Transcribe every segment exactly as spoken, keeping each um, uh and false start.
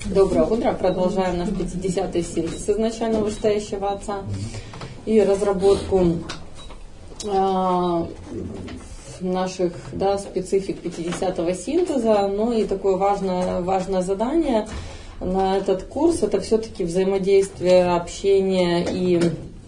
Доброе утро. Продолжаем наш пятидесятый синтез изначально вышестоящего Отца и разработку э, наших да, специфик пятидесятого синтеза. Ну и такое важное, важное задание на этот курс — это все-таки взаимодействие, общение и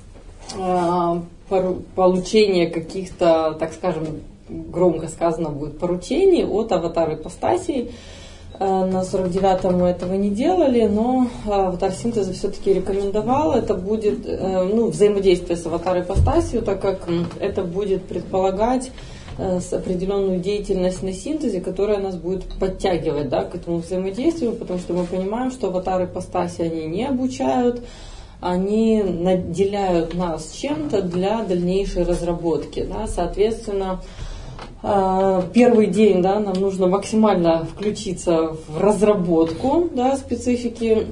э, получение каких-то, так скажем, громко сказано будет, поручений от аватара ипостасей. На сорок девятом мы этого не делали, но аватар синтеза все-таки рекомендовал. Это будет ну, взаимодействие с аватар ипостасью, так как это будет предполагать определенную деятельность на синтезе, которая нас будет подтягивать да, к этому взаимодействию, потому что мы понимаем, что аватары ипостаси они не обучают, они наделяют нас чем-то для дальнейшей разработки. Да. Соответственно, первый день да, нам нужно максимально включиться в разработку да, специфики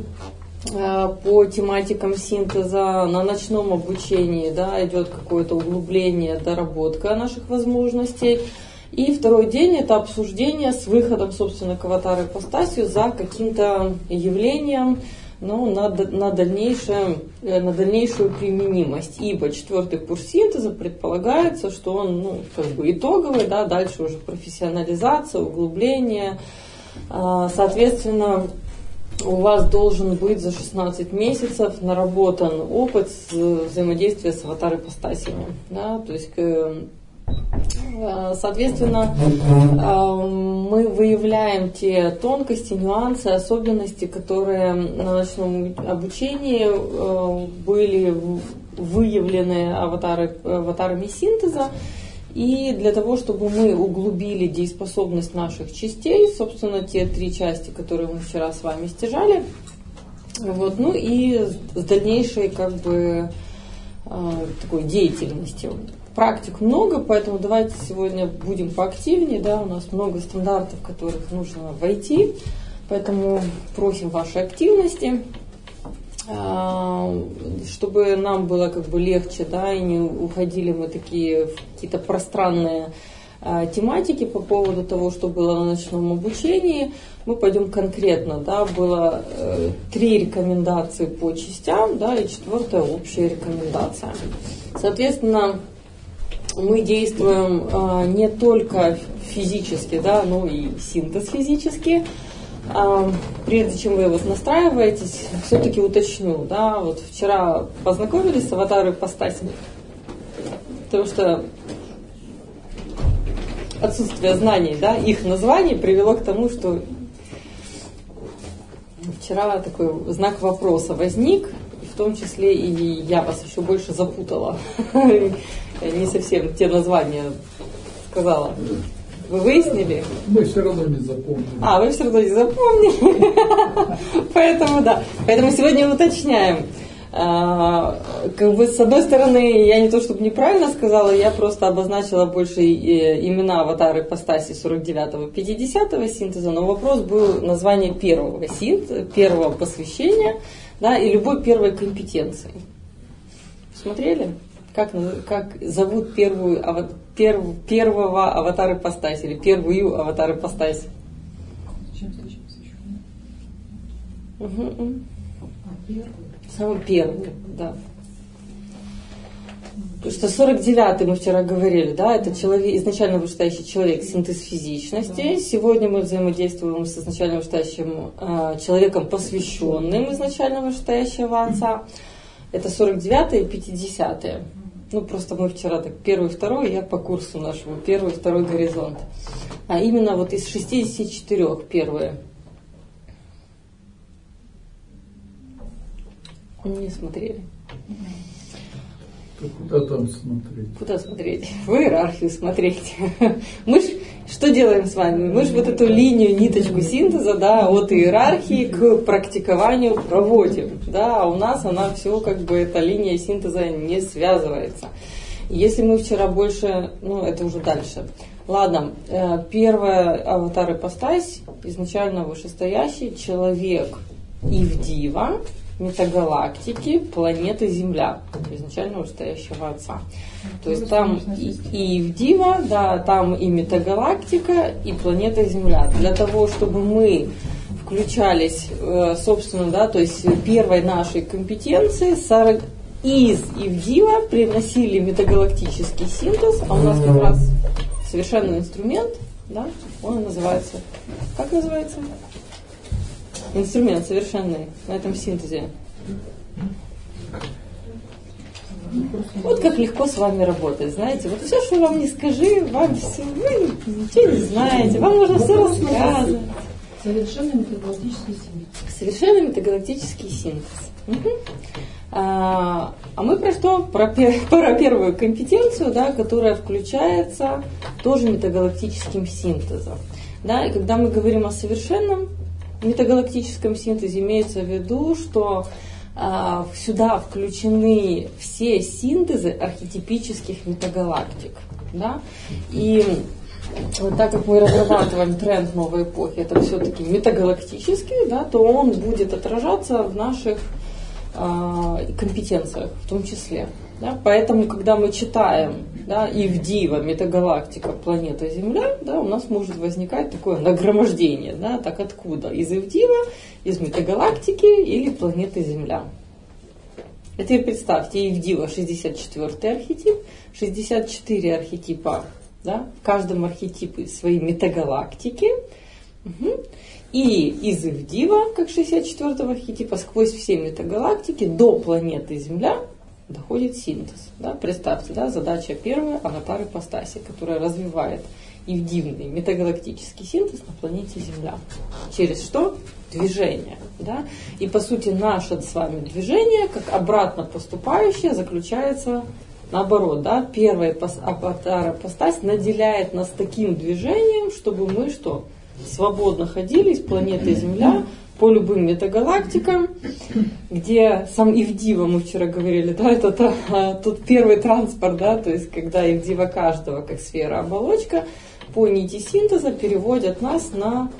по тематикам синтеза. На ночном обучении да, идет какое-то углубление, доработка наших возможностей. И второй день — это обсуждение с выходом, собственно, к аватару ипостасию за каким-то явлением, ну, на, на, дальнейшее, на дальнейшую применимость. Ибо четвертый курс синтеза предполагается, что он ну, как бы итоговый, да, дальше уже профессионализация, углубление. Соответственно, у вас должен быть за шестнадцать месяцев наработан опыт взаимодействия с аватар ипостасями. Да, то есть, соответственно, мы выявляем те тонкости, нюансы, особенности, которые на ночном обучении были выявлены аватары, аватарами синтеза. И для того, чтобы мы углубили дееспособность наших частей, собственно, те три части, которые мы вчера с вами стяжали, вот, ну и с дальнейшей как бы такой деятельностью. Практик много, поэтому давайте сегодня будем поактивнее, да, у нас много стандартов, в которых нужно войти, поэтому просим вашей активности, чтобы нам было как бы легче, да, и не уходили мы такие в какие-то пространные тематики по поводу того, что было на ночном обучении. Мы пойдем конкретно, да, было э, три рекомендации по частям, да, и четвертая общая рекомендация. Соответственно, мы действуем э, не только физически, да, но и синтез физически. Э, прежде чем вы вот настраиваетесь, все-таки уточню, да, вот вчера познакомились с аватаром ипостаси, потому что отсутствие знаний, да, их названий привело к тому, что вчера такой знак вопроса возник, в том числе и я вас еще больше запутала. Не совсем те названия сказала. Вы выяснили? Мы все равно не запомнили. А, вы все равно не запомнили. Поэтому да. Поэтому сегодня уточняем. Как бы с одной стороны, я не то чтобы неправильно сказала, я просто обозначила больше имена аватара ипостаси сорок девятого пятидесятого синтеза, но вопрос был название первого синтеза, первого посвящения, да, и любой первой компетенции. Смотрели? Как, как зовут первую, перв, первого аватара ипостаси или первую аватар ипостаси? Чем зачем посвященная? Угу. А первый? Самый первый, да. Потому что сорок девятый мы вчера говорили, да, это человек, изначально вышестоящий человек, синтез физичности. Да. Сегодня мы взаимодействуем с изначально вышестоящим э, человеком, посвященным изначально вышестоящего Отца. Это сорок девятый и пятидесятый. Ну, просто мы вчера так первый, второй, я по курсу нашему, первый, второй горизонт. А именно вот из шестидесяти четырёх первые. Не смотрели. Куда там смотреть? Куда смотреть? В иерархию смотреть. Мы ж что делаем с вами? Мы же вот эту линию, ниточку синтеза, да, от иерархии к практикованию проводим. Да, а у нас она все как бы, эта линия синтеза не связывается. Если мы вчера больше, ну это уже дальше. Ладно, первая аватар ипостась, изначально вышестоящий человек Ивдива, метагалактики, планеты Земля, изначально вышестоящего Отца. То есть там и, и Ивдива, да, там и метагалактика, и планета Земля. Для того, чтобы мы в включались, собственно, да, то есть первой нашей компетенции из Ивдива приносили метагалактический синтез, а у нас как раз совершенный инструмент, да, он называется, как называется? Инструмент совершенный на этом синтезе. Вот как легко с вами работать, знаете. Вот все, что вам не скажи, вам все, вы ничего не знаете, вам можно все рассказывать. Совершенный метагалактический синтез. Совершенный метагалактический синтез. Угу. А, а мы про что? Про, про первую компетенцию, да, которая включается тоже метагалактическим синтезом. Да, и когда мы говорим о совершенном метагалактическом синтезе, имеется в виду, что а, сюда включены все синтезы архетипических метагалактик. Да? И вот так как мы разрабатываем тренд новой эпохи, это все-таки метагалактический, да, то он будет отражаться в наших а, компетенциях в том числе. Да? Поэтому, когда мы читаем, да, Ивдива, метагалактика, планета Земля, да, у нас может возникать такое нагромождение. Да? Так откуда? Из Ивдива, из метагалактики или планеты Земля? А теперь представьте, Ивдива шестьдесят четвёртый архетип, шестьдесят четыре архетипа. Да? В каждом архетипе свои метагалактики. Угу. И из Ивдива, как шестьдесят четвёртого архетипа, сквозь все метагалактики до планеты Земля доходит синтез. Да? Представьте, да, задача первая — аватар ипостаси, которая развивает ивдивный метагалактический синтез на планете Земля. Через что? Движение. Да? И по сути наше с вами движение, как обратно поступающее, заключается наоборот. Да? Первая аватар ипостась наделяет нас таким движением, чтобы мы что? Свободно ходили из планеты Земля по любым метагалактикам, где сам Ивдива, мы вчера говорили, да, это та, тут первый транспорт, да, то есть когда Ивдива каждого, как сфера оболочка, по нити синтеза переводят нас на,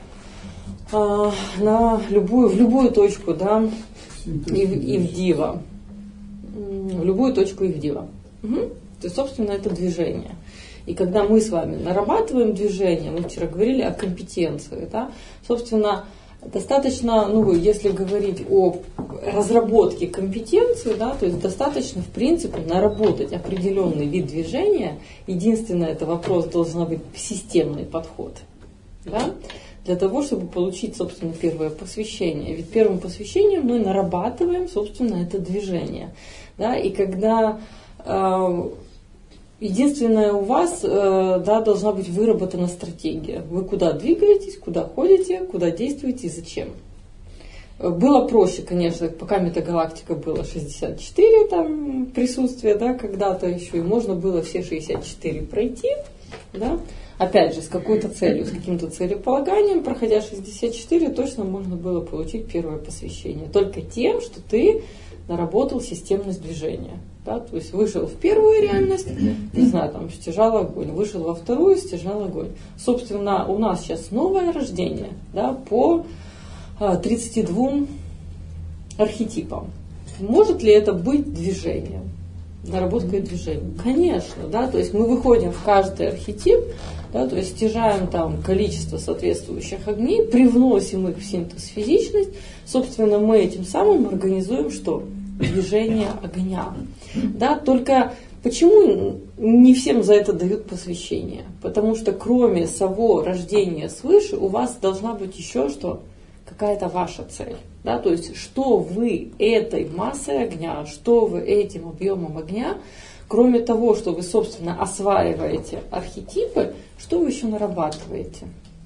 на любую, в любую точку, да, Ив, Ивдива, в любую точку Ивдива. Угу. То есть, собственно, это движение. И когда мы с вами нарабатываем движение, мы вчера говорили о компетенции, да, собственно, достаточно, ну, если говорить о разработке компетенции, да, то есть достаточно, в принципе, наработать определенный вид движения. Единственное, это вопрос, должен быть системный подход, да, для того, чтобы получить, собственно, первое посвящение. Ведь первым посвящением мы нарабатываем, собственно, это движение. Да, и когда э, единственное, у вас, да, должна быть выработана стратегия. Вы куда двигаетесь, куда ходите, куда действуете и зачем. Было проще, конечно, пока метагалактика было шестьдесят четыре там, присутствия, да, когда-то еще, и можно было все шестьдесят четыре пройти. Да. Опять же, с какой-то целью, с каким-то целеполаганием, проходя шестьдесят четыре, точно можно было получить первое посвящение. Только тем, что ты наработал системность движения. Да, то есть вышел в первую реальность, не знаю, там стяжал огонь, вышел во вторую, стяжал огонь. Собственно, у нас сейчас новое рождение, да, по тридцати двум архетипам. Может ли это быть движением? Наработкой движения? Конечно, да, то есть мы выходим в каждый архетип, да, то есть стяжаем там количество соответствующих огней, привносим их в синтез физичность, собственно, мы этим самым организуем что? Движение огня. Да, только почему не всем за это дают посвящение? Потому что кроме самого рождения свыше у вас должна быть еще что? Какая-то ваша цель. Да, то есть что вы этой массой огня, что вы этим объемом огня, кроме того, что вы, собственно, осваиваете архетипы, что вы еще нарабатываете?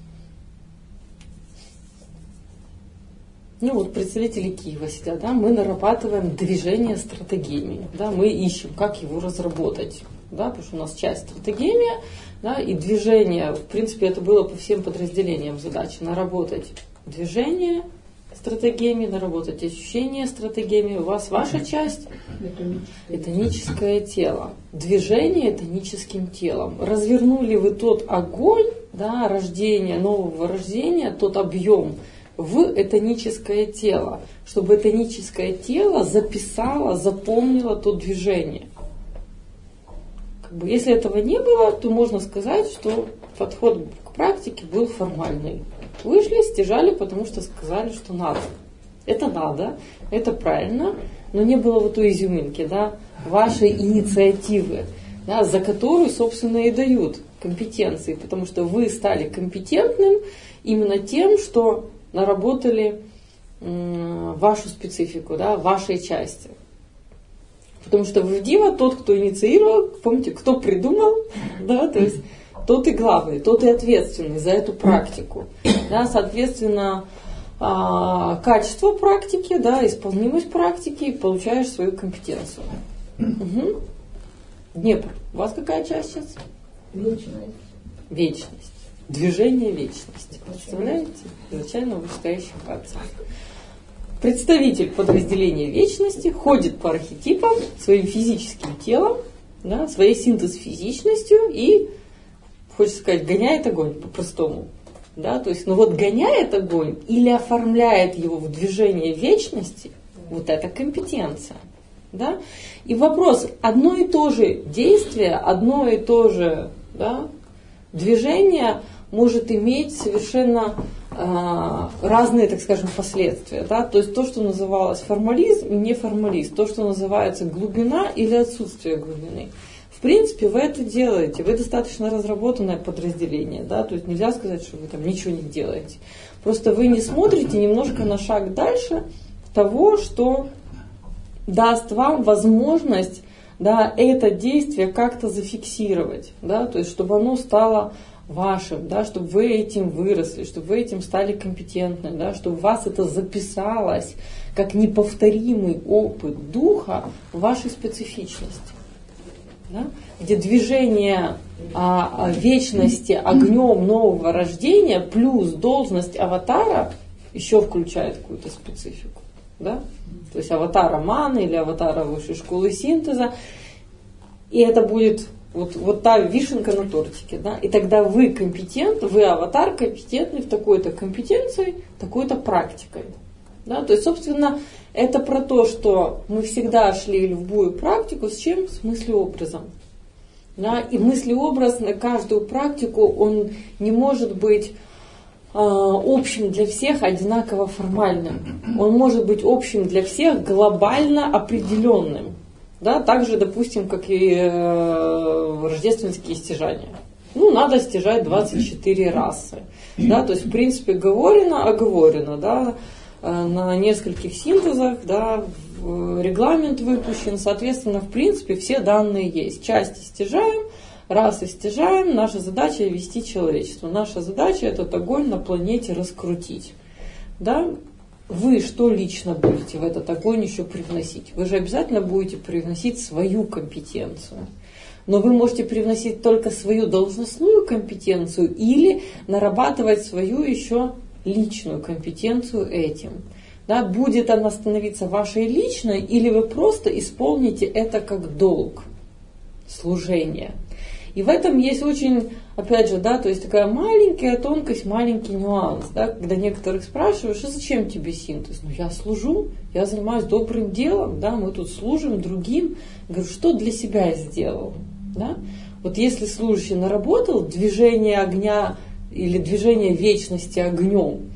Ну вот представители Киева сидят, да, мы нарабатываем движение стратегиями, да, мы ищем, как его разработать, да, потому что у нас часть стратегемия, да, и движение, в принципе, это было по всем подразделениям задача, наработать движение стратегиями, наработать ощущение стратегиями. У вас ваша часть – этоническое тело, движение этоническим телом. Развернули вы тот огонь, да, рождения, нового рождения, тот объем в этоническое тело, чтобы этоническое тело записало, запомнило то движение. Как бы, если этого не было, то можно сказать, что подход к практике был формальный. Вышли, стяжали, потому что сказали, что надо. Это надо, это правильно, но не было вот той изюминки, да, вашей инициативы, да, за которую, собственно, и дают компетенции, потому что вы стали компетентным именно тем, что наработали м, вашу специфику, да, вашей части. Потому что в Дива тот, кто инициировал, помните, кто придумал, да, то есть тот и главный, тот и ответственный за эту практику. Да, соответственно, качество практики, да, исполнимость практики, получаешь свою компетенцию. Угу. Днепр. У вас какая часть сейчас? Вечность. Вечность. Движение вечности. Представляете? Изначально вышестоящих отцов. Представитель подразделения вечности ходит по архетипам своим физическим телом, да, своей синтез-физичностью и, хочется сказать, гоняет огонь по-простому. Да, то есть, ну вот гоняет огонь или оформляет его в движение вечности, вот это компетенция. Да? И вопрос, одно и то же действие, одно и то же, да, движение может иметь совершенно э, разные, так скажем, последствия. Да? То есть то, что называлось формализм и неформализм, то, что называется глубина или отсутствие глубины. В принципе, вы это делаете, вы достаточно разработанное подразделение, да, то есть нельзя сказать, что вы там ничего не делаете. Просто вы не смотрите немножко на шаг дальше того, что даст вам возможность, да, это действие как-то зафиксировать, да, то есть чтобы оно стало вашим, да, чтобы вы этим выросли, чтобы вы этим стали компетентны, да, чтобы у вас это записалось как неповторимый опыт духа в вашей специфичности. Да? Где движение а, вечности огнем нового рождения плюс должность аватара еще включает какую-то специфику. Да? То есть аватара маны или аватара высшей школы синтеза. И это будет вот, вот та вишенка на тортике. Да? И тогда вы компетент, вы аватар компетентный в такой-то компетенции, такой-то практикой. Да? То есть, собственно, это про то, что мы всегда шли в любую практику с чем? С мыслеобразом. Да? И мыслеобраз на каждую практику, он не может быть э, общим для всех, одинаково формальным. Он может быть общим для всех, глобально определенным. Да? Так же, допустим, как и э, рождественские стяжания. Ну, надо стяжать двадцать четыре расы. Да? То есть, в принципе, говорено, оговорено, да? На нескольких синтезах, да, регламент выпущен, соответственно, в принципе, все данные есть. Части стяжаем, расы стяжаем, наша задача вести человечество. Наша задача этот огонь на планете раскрутить. Да? Вы что лично будете в этот огонь еще привносить? Вы же обязательно будете привносить свою компетенцию. Но вы можете привносить только свою должностную компетенцию или нарабатывать свою еще личную компетенцию этим. Да, будет она становиться вашей личной, или вы просто исполните это как долг, служение. И в этом есть очень, опять же, да, то есть такая маленькая тонкость, маленький нюанс, да, когда некоторых спрашиваешь, а зачем тебе синтез? Ну, я служу, я занимаюсь добрым делом, да, мы тут служим другим. Говорю, что для себя я сделал? Да? Вот если служащий наработал движение огня или движение вечности огнем,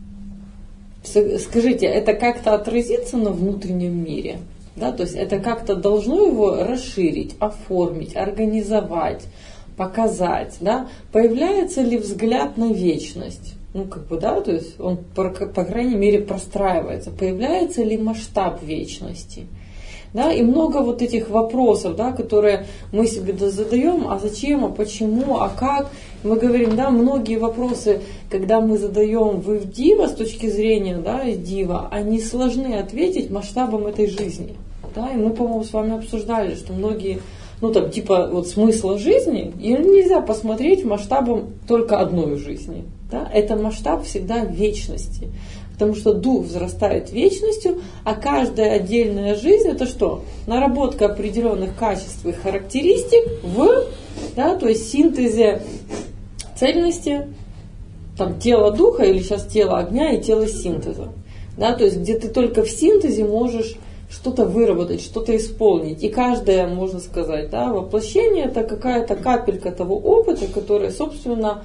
скажите, это как-то отразится на внутреннем мире? Да? То есть это как-то должно его расширить, оформить, организовать, показать. Да? Появляется ли взгляд на вечность? Ну, как бы, да, то есть он, по, по крайней мере, простраивается. Появляется ли масштаб вечности? Да, и много вот этих вопросов, да, которые мы себе задаем, а зачем, а почему, а как. Мы говорим, да, многие вопросы, когда мы задаем в Дива с точки зрения, да, Дива, они сложны ответить масштабом этой жизни. Да, и мы, по-моему, с вами обсуждали, что многие, ну там, типа вот смысла жизни, ее нельзя посмотреть масштабом только одной жизни. Да? Это масштаб всегда вечности. Потому что дух взрастает вечностью, а каждая отдельная жизнь это что? Наработка определенных качеств и характеристик в, да, то есть синтезе цельности там, тела духа или сейчас тела огня и тела синтеза. Да, то есть где ты только в синтезе можешь что-то выработать, что-то исполнить. И каждое, можно сказать, да, воплощение это какая-то капелька того опыта, который, собственно,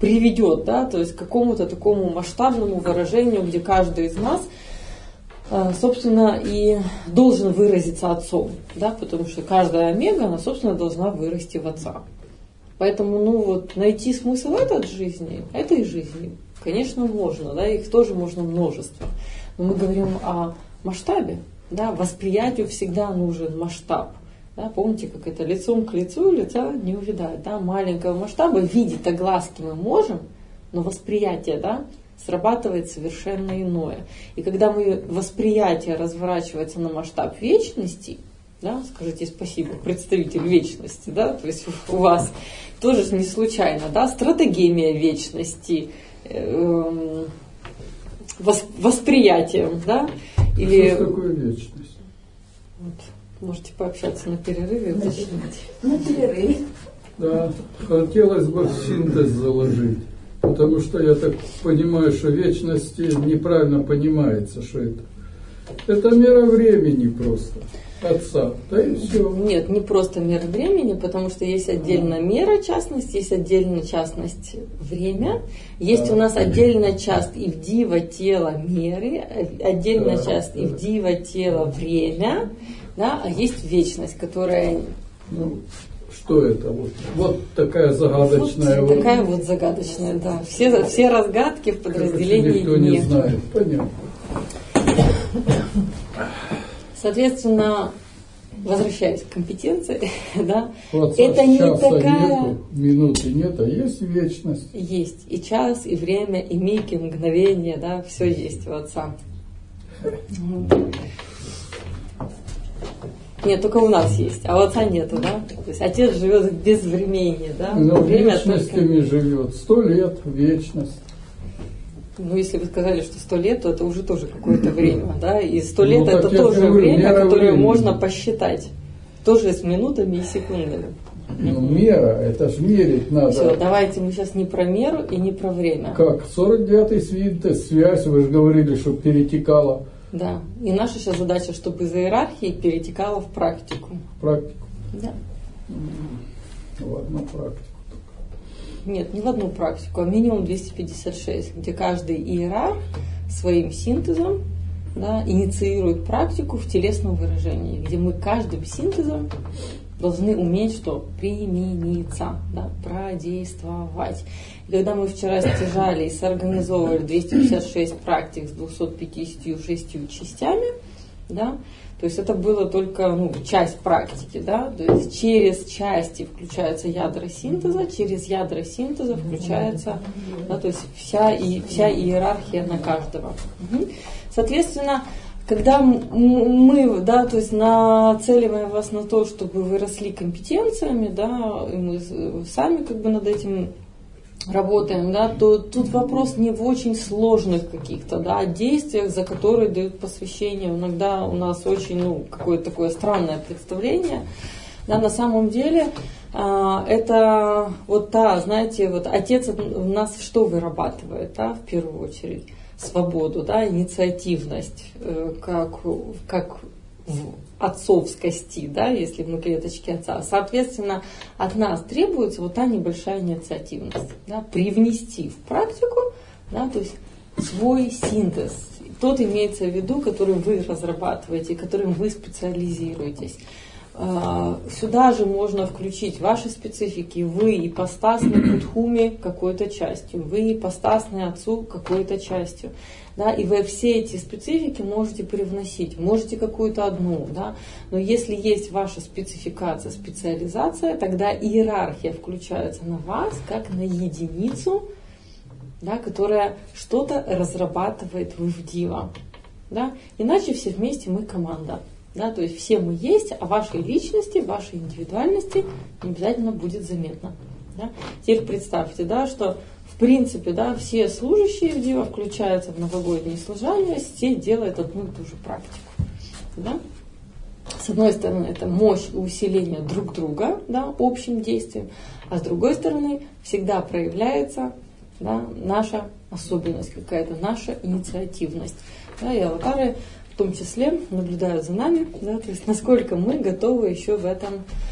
приведет, да, то есть к какому-то такому масштабному выражению, где каждый из нас, собственно, и должен выразиться отцом, да, потому что каждая омега, она, собственно, должна вырасти в отца. Поэтому, ну вот, найти смысл этой жизни, этой жизни, конечно, можно, да, их тоже можно множество. Но мы говорим о масштабе, да, восприятию всегда нужен масштаб. Да, помните, как это лицом к лицу лица не увидать, да, маленького масштаба видеть-то глазки мы можем, но восприятие, да, срабатывает совершенно иное. И когда мы восприятие разворачивается на масштаб вечности, да, скажите спасибо, представитель вечности, да, то есть у вас тоже не случайно, да, стратегемия вечности, э, восприятием, да, или... Что такое вечность? Вот, можете пообщаться на перерыве, уточнить. На перерыве. Да, хотелось бы в синтез заложить, потому что я так понимаю, что вечность неправильно понимается, что это. Это мера времени просто. Отца, да и все. Нет, не просто мера времени, потому что есть отдельно мера частность, есть отдельная частность время, есть да. у нас отдельная часть ивдива тела меры, отдельная да, часть да. ивдива тела время, да, а есть вечность, которая... Ну, что это? Вот, вот такая загадочная... Вот такая вот загадочная, да. Все, все разгадки в подразделении никто не знает, понятно. Соответственно, возвращаясь к компетенции, да, вот это не такая... Нету, минуты нет, а есть вечность. Есть. И час, и время, и миг, и мгновение, да, все есть у Отца. Нет, только у нас есть, а у Отца нету, да. То есть Отец живет без времени, да. Но время вечностями только... живет. Сто лет, вечность. Ну, если вы сказали, что сто лет, то это уже тоже какое-то время, да, и сто лет ну, это тоже говорю, время, которое времени. Можно посчитать, тоже с минутами и секундами. Ну, мера, это ж мерить надо. Все, давайте мы сейчас не про меру и не про время. Как? сорок девятый синтез, связь, вы же говорили, чтобы перетекала. Да, и наша сейчас задача, чтобы из иерархии перетекала в практику. В практику? Да. В одну практику. Нет, не в одну практику, а минимум двести пятьдесят шесть, где каждый иерарх своим синтезом, да, инициирует практику в телесном выражении, где мы каждым синтезом должны уметь что? Примениться, да, продействовать. И когда мы вчера стяжали и соорганизовывали двести пятьдесят шесть практик с двумястами пятьюдесятью шестью частями, да, то есть это было только ну, часть практики, да, то есть через части включаются ядра синтеза, через ядра синтеза включается, да, то есть вся, и, вся иерархия на каждого. Угу. Соответственно, когда мы, да, то есть нацеливаем вас на то, чтобы вы росли компетенциями, да, и мы сами как бы над этим работаем, да, то тут вопрос не в очень сложных каких-то, да, действиях, за которые дают посвящение. Иногда у нас очень, ну, какое-то такое странное представление. Да, на самом деле а, это вот та, знаете, вот Отец в нас что вырабатывает, да, в первую очередь? Свободу, да, инициативность, э, как, как в отцовскости, да, если мы клеточки Отца. Соответственно, от нас требуется вот та небольшая инициативность, да, привнести в практику, да, то есть свой синтез. Тот имеется в виду, который вы разрабатываете, которым вы специализируетесь. Сюда же можно включить ваши специфики. Вы ипостасны Будхуме какой-то частью, вы ипостасны Отцу какой-то частью. Да, и вы все эти специфики можете привносить, можете какую-то одну, да, но если есть ваша спецификация, специализация, тогда иерархия включается на вас как на единицу, да, которая что-то разрабатывает в ивдива. Да. Иначе все вместе мы команда. Да, то есть все мы есть, а вашей личности, вашей индивидуальности не обязательно будет заметно. Да. Теперь представьте, да, что в принципе, да, все служащие ивдива включаются в новогоднее служение, все делают одну и ту же практику. Да. С одной стороны, это мощь и усиление друг друга, да, общим действием, а с другой стороны, всегда проявляется, да, наша особенность какая-то, наша инициативность. Да, и аватары в том числе наблюдают за нами, да, то есть насколько мы готовы еще в этом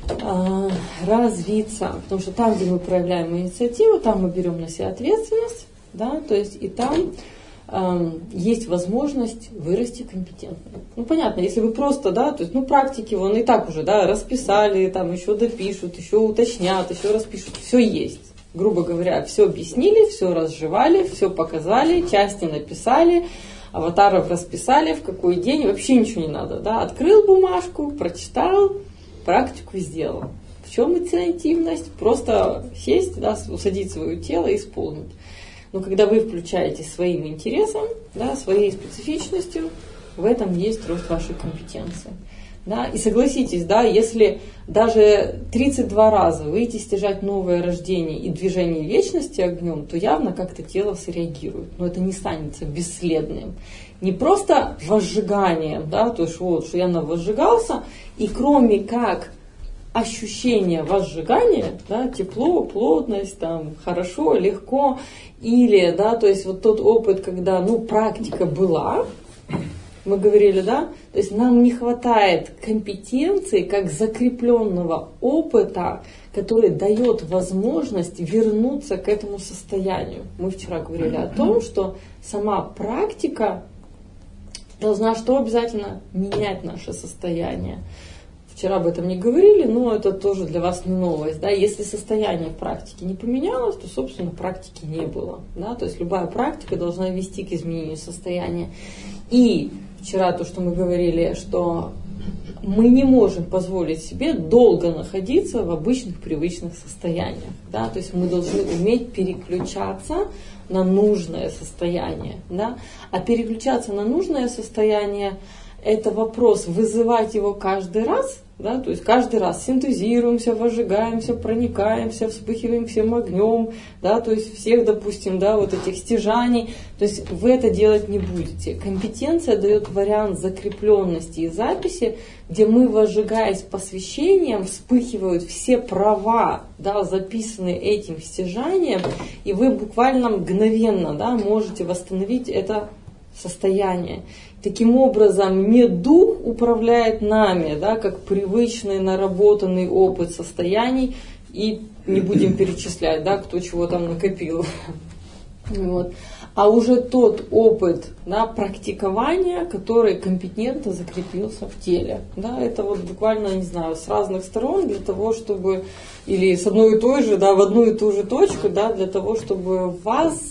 э, развиться, потому что там, где мы проявляем инициативу, там мы берем на себя ответственность, да, то есть и там э, есть возможность вырасти компетентно. Ну, понятно, если вы просто, да, то есть, ну, практики, вон и так уже, да, расписали, там еще допишут, еще уточнят, еще распишут, все есть. Грубо говоря, все объяснили, все разжевали, все показали, части написали, аватаров расписали, в какой день, вообще ничего не надо, да, открыл бумажку, прочитал, практику сделал. В чем инициативность? Просто сесть, да, усадить свое тело и исполнить. Но когда вы включаетесь своим интересом, да, своей специфичностью, в этом есть рост вашей компетенции. Да? И согласитесь, да, если даже тридцать два раза выйти стяжать новое рождение и движение вечности огнем, то явно как-то тело среагирует. Но это не станется бесследным. Не просто возжиганием, да, то есть вот, что я навозжигался, и кроме как ощущение возжигания, да, тепло, плотность, там, хорошо, легко, или, да, то есть вот тот опыт, когда, ну, практика была, мы говорили, да, то есть нам не хватает компетенции как закрепленного опыта, который дает возможность вернуться к этому состоянию. Мы вчера говорили о том, что сама практика должна что обязательно менять наше состояние. Вчера об этом не говорили, но это тоже для вас не новость. Да? Если состояние в практике не поменялось, то, собственно, практики не было. Да? То есть любая практика должна вести к изменению состояния. И вчера то, что мы говорили, что мы не можем позволить себе долго находиться в обычных привычных состояниях. Да? То есть мы должны уметь переключаться на нужное состояние. Да? А переключаться на нужное состояние – это вопрос вызывать его каждый раз. Да, то есть каждый раз синтезируемся, возжигаемся, проникаемся, вспыхиваем всем огнем, да, то есть всех, допустим, да, вот этих стяжаний, то есть вы это делать не будете. Компетенция дает вариант закрепленности и записи, где мы, возжигаясь посвящением, вспыхивают все права, да, записанные этим стяжанием, и вы буквально мгновенно, да, можете восстановить это состояние. Таким образом, не дух управляет нами, да, как привычный, наработанный опыт состояний, и не будем перечислять, да, кто чего там накопил. Вот. А уже тот опыт, да, практикования, который компетентно закрепился в теле. Да, это вот буквально, не знаю, с разных сторон для того, чтобы, или с одной и той же, да, в одну и ту же точку, да, для того, чтобы вас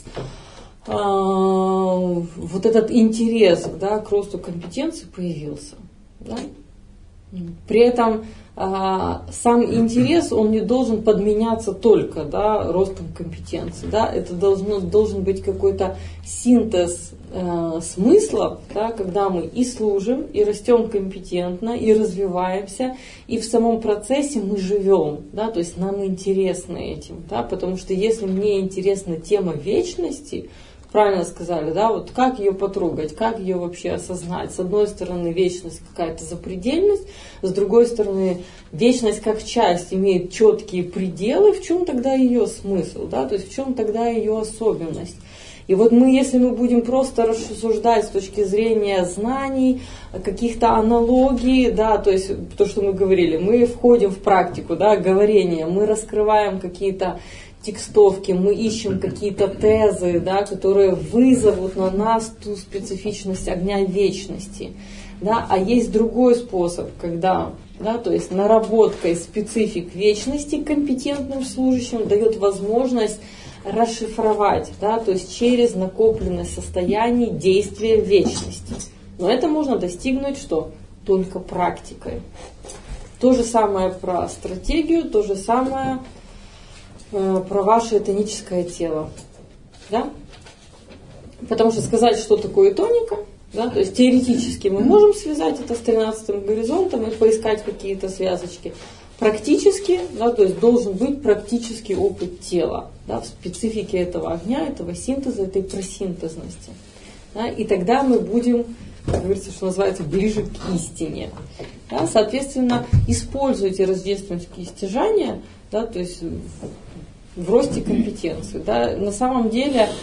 вот этот интерес, да, к росту компетенции появился. Да? При этом а, сам интерес, он не должен подменяться только, да, ростом компетенции. Да? Это должно, должен быть какой-то синтез э, смыслов, да, когда мы и служим, и растем компетентно, и развиваемся, и в самом процессе мы живем. Да? То есть нам интересно этим. Да? Потому что если мне интересна тема вечности, правильно сказали, да, вот как ее потрогать, как ее вообще осознать. С одной стороны, вечность какая-то запредельность, с другой стороны, вечность как часть имеет четкие пределы, в чем тогда ее смысл, да, то есть в чем тогда ее особенность. И вот мы, если мы будем просто рассуждать с точки зрения знаний, каких-то аналогий, да, то есть то, что мы говорили, мы входим в практику, да, говорения, мы раскрываем какие-то текстовки, мы ищем какие-то тезы, да, которые вызовут на нас ту специфичность огня вечности. Да. А есть другой способ, когда, да, то есть наработка специфик вечности компетентным служащим дает возможность расшифровать, да, то есть через накопленное состояние действия вечности. Но это можно достигнуть что? Только практикой. То же самое про стратегию, то же самое про ваше тоническое тело. Да? Потому что сказать, что такое тоника, да, то есть теоретически мы можем связать это с тринадцатым горизонтом и поискать какие-то связочки. Практически, да, то есть должен быть практический опыт тела, да, в специфике этого огня, этого синтеза, этой просинтезности. Да, и тогда мы будем, как говорится, что называется, ближе к истине. Да, соответственно, используйте рождественские стяжания, да, то есть в росте компетенции. Да. На самом деле, э,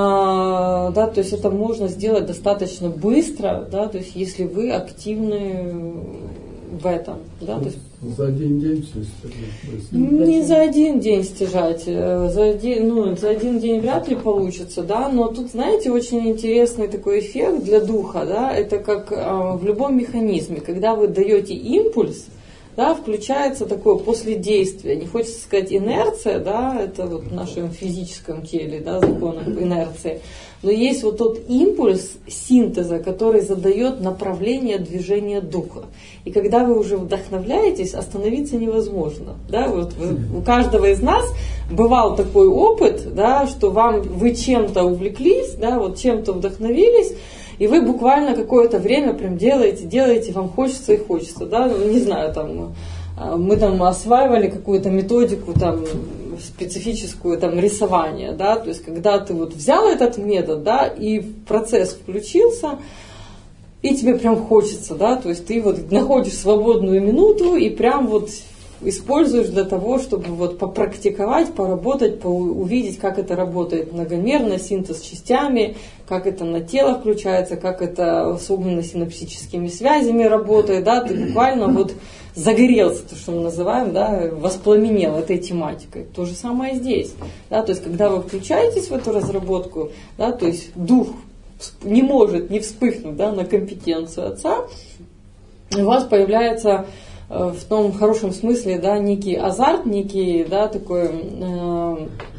да, то есть это можно сделать достаточно быстро, да, то есть если вы активны в этом. Да? То есть, за один день все стяжать? Не за один день стяжать, за один, ну, за один день вряд ли получится, да, но тут, знаете, очень интересный такой эффект для духа, да, это как э, в любом механизме, когда вы даете импульс, да, включается такое последействие, не хочется сказать инерция, да, это вот в нашем физическом теле, да, законах инерции, но есть вот тот импульс синтеза, который задает направление движения духа. И когда вы уже вдохновляетесь, остановиться невозможно. Да? Вот у каждого из нас бывал такой опыт, да, что вам, вы чем-то увлеклись, да, вот чем-то вдохновились, и вы буквально какое-то время прям делаете, делаете, вам хочется и хочется. Да? Ну, не знаю, там, мы там осваивали какую-то методику там, специфическую там, рисования. Да? То есть когда ты вот взял этот метод, да, и процесс включился, и тебе прям хочется, да, то есть ты вот находишь свободную минуту и прям вот используешь для того, чтобы вот попрактиковать, поработать, увидеть, как это работает многомерно, синтез частями, как это на тело включается, как это особенно синапсическими связями работает, да, ты буквально вот загорелся, то, что мы называем, да, воспламенел этой тематикой. То же самое здесь, да, то есть когда вы включаетесь в эту разработку, да, то есть дух не может не вспыхнуть, да, на компетенцию отца, у вас появляется э, в том хорошем смысле, да, некий азарт, некий, да, такой э,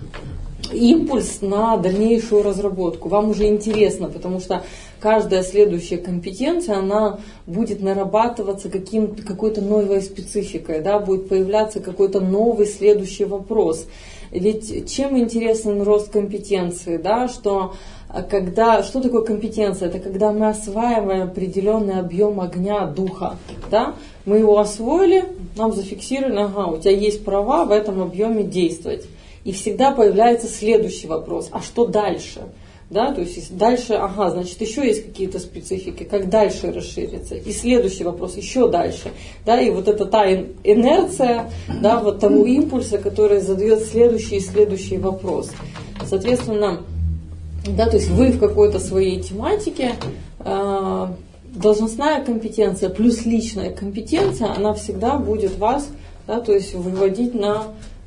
импульс на дальнейшую разработку. Вам уже интересно, потому что каждая следующая компетенция, она будет нарабатываться каким, какой-то новой спецификой, да, будет появляться какой-то новый следующий вопрос. Ведь чем интересен рост компетенции, да, что когда, что такое компетенция? Это когда мы осваиваем определенный объем огня духа, да, мы его освоили, нам зафиксировали, ага, у тебя есть права в этом объеме действовать. И всегда появляется следующий вопрос, а что дальше? Да, то есть дальше, ага, значит, еще есть какие-то специфики, как дальше расшириться. И следующий вопрос, еще дальше. Да, и вот это та инерция, да, вот того импульса, который задает следующий и следующий вопрос. Соответственно, да, то есть вы в какой-то своей тематике, э, должностная компетенция плюс личная компетенция, она всегда будет вас, да, то есть выводить на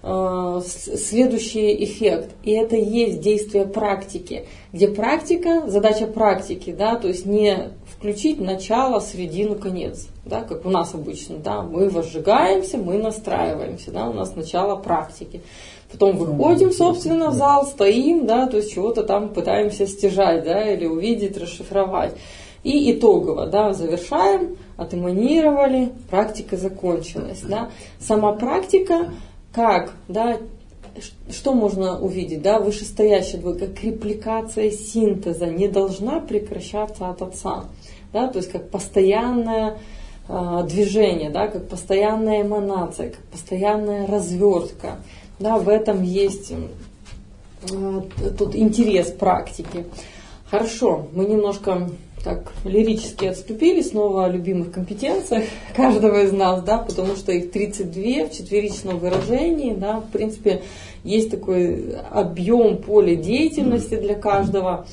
следующий эффект. И это и есть действие практики, где практика, задача практики, да, то есть не включить начало, середину, конец, да, как у нас обычно, да, мы возжигаемся, мы настраиваемся, да, у нас начало практики. Потом выходим, собственно, в зал, стоим, да, то есть чего-то там пытаемся стяжать, да, или увидеть, расшифровать. И итогово, да, завершаем, отэманировали, практика закончилась, да. Сама практика, как, да, что можно увидеть, да, вышестоящая двойка, как репликация синтеза не должна прекращаться от отца, да, то есть как постоянное э, движение, да, как постоянная эманация, как постоянная развертка, да, в этом есть э, тут интерес практики. Хорошо, мы немножко так лирически отступили, снова о любимых компетенциях каждого из нас, да, потому что их тридцать два в четверичном выражении, да, в принципе, есть такой объем поля деятельности для каждого.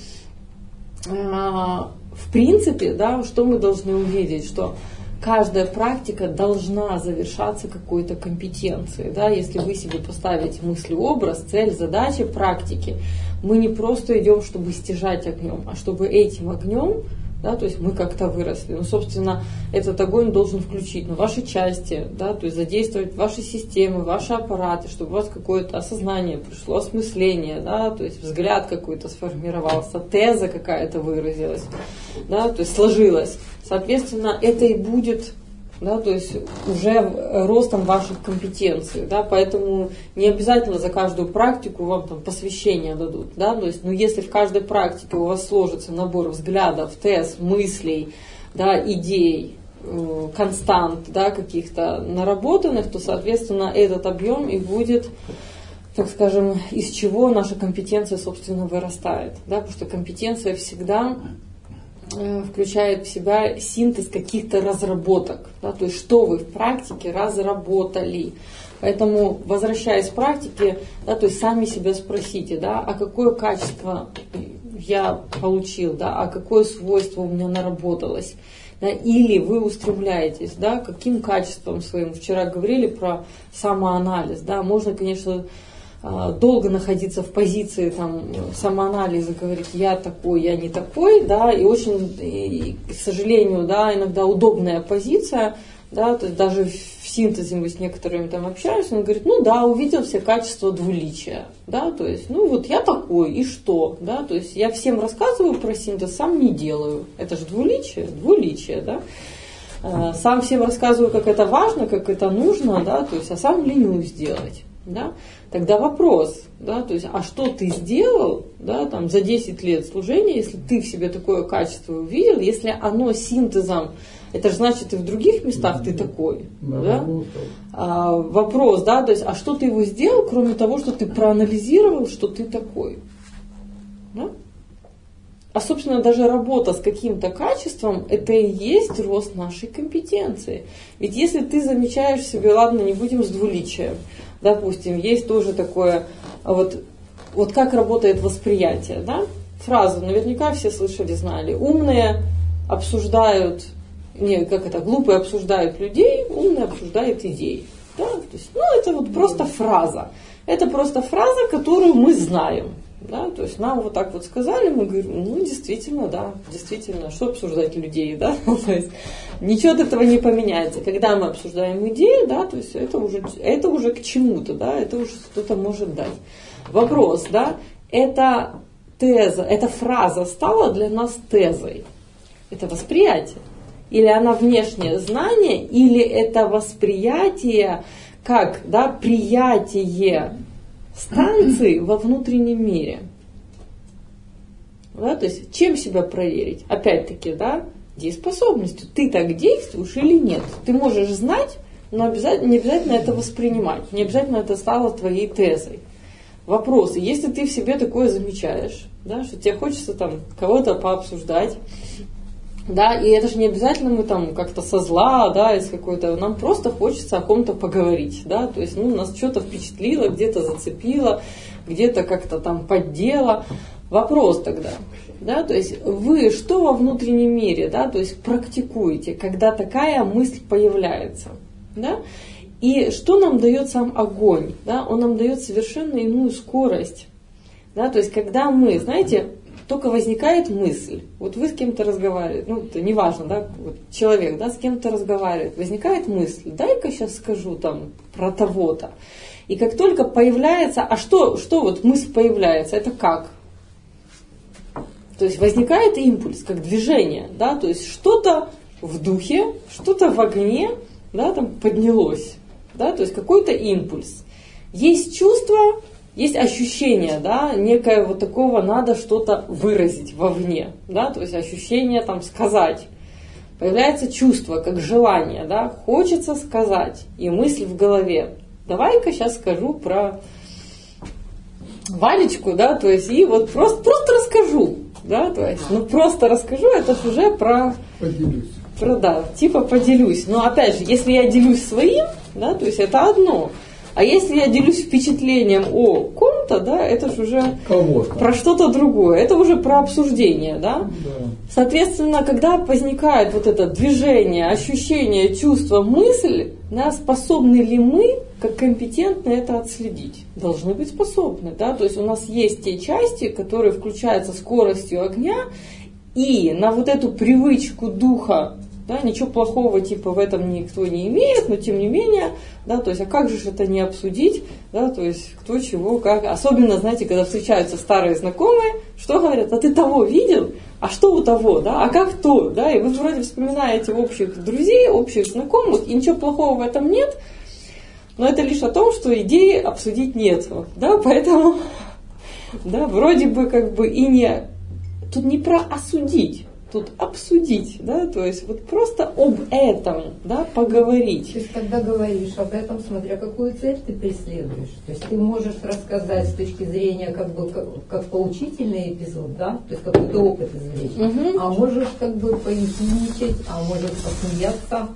В принципе, да, что мы должны увидеть, что каждая практика должна завершаться какой-то компетенцией, да, если вы себе поставите мыслеобраз, цель, задача практики, мы не просто идем, чтобы стяжать огнем, а чтобы этим огнем, да, то есть мы как-то выросли. Ну, собственно, этот огонь должен включить ну, ваши части, да, то есть задействовать ваши системы, ваши аппараты, чтобы у вас какое-то осознание пришло, осмысление, да, то есть взгляд какой-то сформировался, теза какая-то выразилась, да, то есть сложилась. Соответственно, это и будет, да, то есть уже ростом ваших компетенций, да, поэтому не обязательно за каждую практику вам там посвящение дадут, да, то есть, ну, если в каждой практике у вас сложится набор взглядов, тез, мыслей, да, идей, э, констант, да, каких-то наработанных, то, соответственно, этот объем и будет, так скажем, из чего наша компетенция, собственно, вырастает, да, потому что компетенция всегда включает в себя синтез каких-то разработок, да, то есть что вы в практике разработали. Поэтому, возвращаясь к практике, да, то есть сами себя спросите, да, а какое качество я получил, да, а какое свойство у меня наработалось. Да, или вы устремляетесь, да, каким качеством своим. Вчера говорили про самоанализ. Да, можно, конечно, долго находиться в позиции там, самоанализа, говорить, я такой, я не такой, да, и очень, и, к сожалению, да, иногда удобная позиция, да, то есть даже в синтезе мы с некоторыми там общаемся, он говорит, ну да, увидел все качества двуличия, да, то есть, ну вот я такой, и что, да, то есть я всем рассказываю про синтез, сам не делаю, это же двуличие, двуличие, да, сам всем рассказываю, как это важно, как это нужно, да, то есть, а сам ленюсь делать. Да? Тогда вопрос, да, то есть, а что ты сделал, да, там, за десять лет служения, если ты в себе такое качество увидел, если оно синтезом, это же значит и в других местах ты такой. Да? А, вопрос, да, то есть, а что ты его сделал, кроме того, что ты проанализировал, что ты такой. Да? А, собственно, даже работа с каким-то качеством, это и есть рост нашей компетенции. Ведь если ты замечаешь в себе, ладно, не будем с двуличием, допустим, есть тоже такое, вот, вот как работает восприятие, да? Фразу наверняка все слышали, знали. Умные обсуждают, не, как это, глупые обсуждают людей, умные обсуждают идеи. Да? То есть, ну, это вот просто фраза. Это просто фраза, которую мы знаем. Да? То есть нам вот так вот сказали, мы говорим, ну, действительно, да, действительно, что обсуждать людей, да? То есть ничего от этого не поменяется. Когда мы обсуждаем идеи, да, то есть это уже, это уже к чему-то, да, это уже кто-то может дать. Вопрос, да, эта теза, эта фраза стала для нас тезой. Это восприятие. Или она внешнее знание, или это восприятие, как, да, приятие станции во внутреннем мире. Да, то есть, чем себя проверить? Опять-таки, да, дееспособностью. Ты так действуешь или нет? Ты можешь знать, но обязательно, не обязательно это воспринимать. Не обязательно это стало твоей тезой. Вопросы. Если ты в себе такое замечаешь, да, что тебе хочется там кого-то пообсуждать, да, и это же не обязательно мы там как-то со зла, да, из какой-то, нам просто хочется о ком-то поговорить, да, то есть, ну, нас что-то впечатлило, где-то зацепило, где-то как-то там поддело. Вопрос тогда, да, то есть вы что во внутреннем мире, да, то есть практикуете, когда такая мысль появляется, да, и что нам дает сам огонь, да, он нам дает совершенно иную скорость, да, то есть когда мы, знаете, только возникает мысль, вот вы с кем-то разговариваете, ну, это неважно, да, вот человек, да, с кем-то разговаривает, возникает мысль, дай-ка сейчас скажу там про того-то. И как только появляется, а что, что вот мысль появляется, это как? То есть возникает импульс, как движение, да, то есть что-то в духе, что-то в огне, да, там поднялось, да, то есть какой-то импульс. Есть чувство, есть ощущение, да, некое вот такого надо что-то выразить вовне, да, то есть ощущение там сказать. Появляется чувство, как желание, да, хочется сказать, и мысль в голове. Давай-ка сейчас скажу про Валечку, да, то есть и вот просто, просто расскажу, да, то есть, ну просто расскажу, это же уже про... Поделюсь. Про, да, типа поделюсь. Но опять же, если я делюсь своим, да, то есть это одно. А если я делюсь впечатлением о ком-то, да, это же уже Кого-то. Про что-то другое. Это уже про обсуждение, да? Да. Соответственно, когда возникает вот это движение, ощущение, чувство, мысль, да, способны ли мы, как компетентно, это отследить? Должны быть способны, да? То есть у нас есть те части, которые включаются скоростью огня, и на вот эту привычку духа, да, ничего плохого типа в этом никто не имеет, но тем не менее, да, то есть, а как же это не обсудить, да, то есть, кто чего, как, особенно, знаете, когда встречаются старые знакомые, что говорят, а ты того видел, а что у того, да, а как то, да, и вы вроде вспоминаете общих друзей, общих знакомых, и ничего плохого в этом нет, но это лишь о том, что идеи обсудить нет, да, поэтому, да, вроде бы как бы и не, тут не про осудить, тут обсудить, да, то есть вот просто об этом, да, поговорить. То есть, когда говоришь об этом, смотря какую цель ты преследуешь, то есть ты можешь рассказать с точки зрения как бы как, как поучительный эпизод, да, то есть какой-то опыт извлечь, угу. А можешь как бы поясничать, а можешь посмеяться,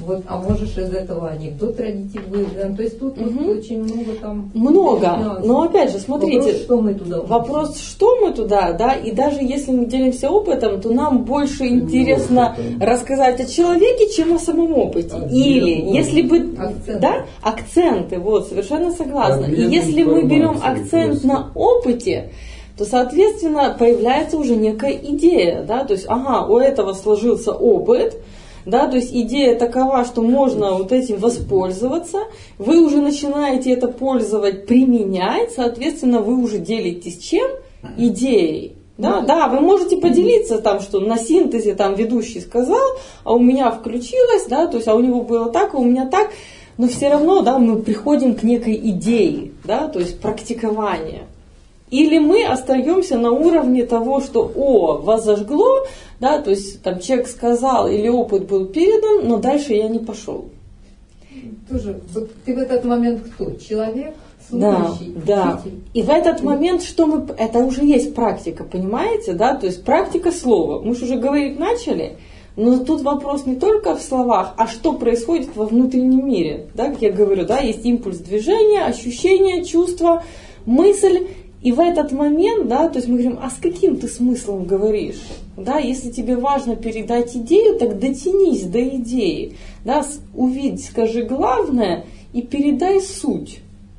Вот, а можешь из этого анекдот родителей вывести. То есть тут угу. вот очень много там... Много. Но опять же, смотрите. Вопрос, что мы туда Вопрос, учим. что мы туда, да, и даже если мы делимся опытом, то нам больше интересно ну, рассказать о человеке, чем о самом опыте. А Или, вот. если бы... Акценты. Да, акценты, вот, совершенно согласна. Обмен и если мы берем акцент просто. на опыте, то, соответственно, появляется уже некая идея, да, то есть, ага, у этого сложился опыт, да, то есть идея такова, что можно вот этим воспользоваться, вы уже начинаете это пользовать, применять, соответственно, вы уже делитесь чем? Идеей. Да, да, вы можете поделиться там, что на синтезе там ведущий сказал, а у меня включилось, да, то есть, а у него было так, а у меня так, но все равно, да, мы приходим к некой идее, да, то есть практикования. Или мы остаемся на уровне того, что о, вас зажгло, да, то есть там человек сказал или опыт был передан, но дальше я не пошел. Тоже, вот ты в этот момент кто? Человек, слушающий, да, да. И в этот момент, что мы, это уже есть практика, понимаете, да, то есть практика слова. Мы же уже говорить начали, но тут вопрос не только в словах, а что происходит во внутреннем мире, да, как я говорю, да, есть импульс движения, ощущение, чувство, мысль. И в этот момент, да, то есть мы говорим, а с каким ты смыслом говоришь? Да, если тебе важно передать идею, так дотянись до идеи. Да, увидь, скажи главное и передай суть.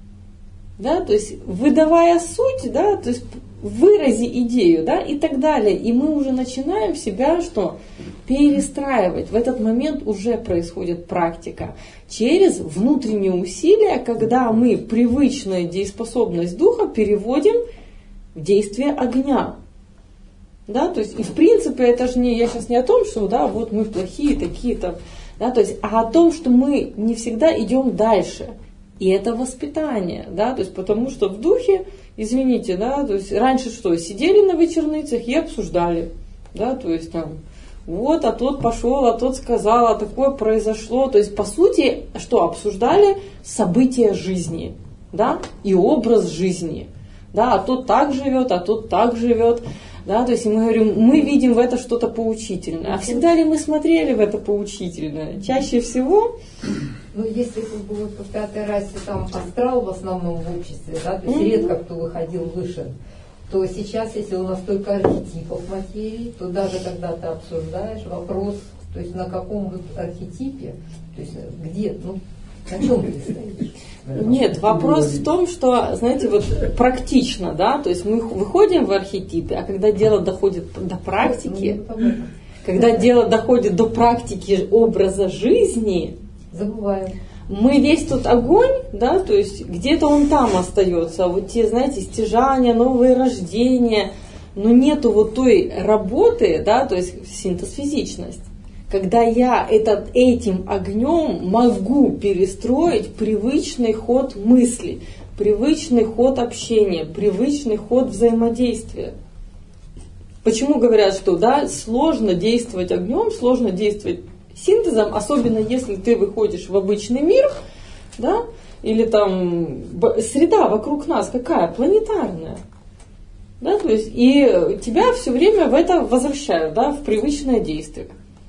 Да, то есть выдавая суть, да, то есть вырази идею, да, и так далее. И мы уже начинаем себя что? Перестраивать. В этот момент уже происходит практика. Через внутренние усилия, когда мы привычную дееспособность духа переводим в действие огня. Да, то есть, и в принципе, это же не, я сейчас не о том, что да, вот мы плохие такие-то, да, то есть, а о том, что мы не всегда идем дальше. И это воспитание, да, то есть, потому что в духе, извините, да, то есть, раньше что, сидели на вечерницах и обсуждали, да, то есть, там, вот, а тот пошел, а тот сказал, а такое произошло, то есть, по сути, что, обсуждали события жизни, да, и образ жизни, да, а тот так живет, а тот так живет, да, то есть, мы говорим, мы видим в это что-то поучительное, а всегда ли мы смотрели в это поучительное? Чаще всего... Ну, если как бы вот по пятой расе там астрал в основном в обществе, да, то есть mm-hmm. редко кто выходил выше, то сейчас, если у нас только архетипов материи, то даже когда ты обсуждаешь вопрос, то есть на каком вот архетипе, то есть где, ну, на чем ты стоишь? Нет, вопрос в том, что, знаете, вот практично, да, то есть мы выходим в архетипе, а когда дело доходит до практики, когда дело доходит до практики образа жизни, забываем. Мы весь тут огонь, да, то есть где-то он там остается, вот те, знаете, стяжания, новые рождения, но нету вот той работы, да, то есть синтез-физичность, когда я этот, этим огнем могу перестроить привычный ход мысли, привычный ход общения, привычный ход взаимодействия. Почему говорят, что да, сложно действовать огнем, сложно действовать синтезом, особенно если ты выходишь в обычный мир, да, или там среда вокруг нас какая? Планетарная. Да, то есть, и тебя все время в это возвращают, да, в привычное действие.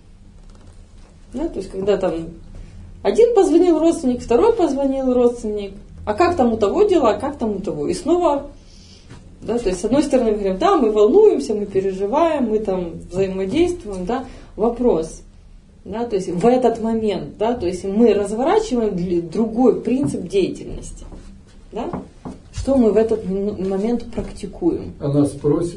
Да, то есть, когда там один позвонил родственник, второй позвонил родственник, а как там у того дела, а как там у того? И снова, да, то есть, с одной стороны, мы говорим, да, мы волнуемся, мы переживаем, мы там взаимодействуем, да, вопрос. Да, то есть в этот момент, да, то есть мы разворачиваем другой принцип деятельности. Да? Что мы в этот момент практикуем? А нас просят?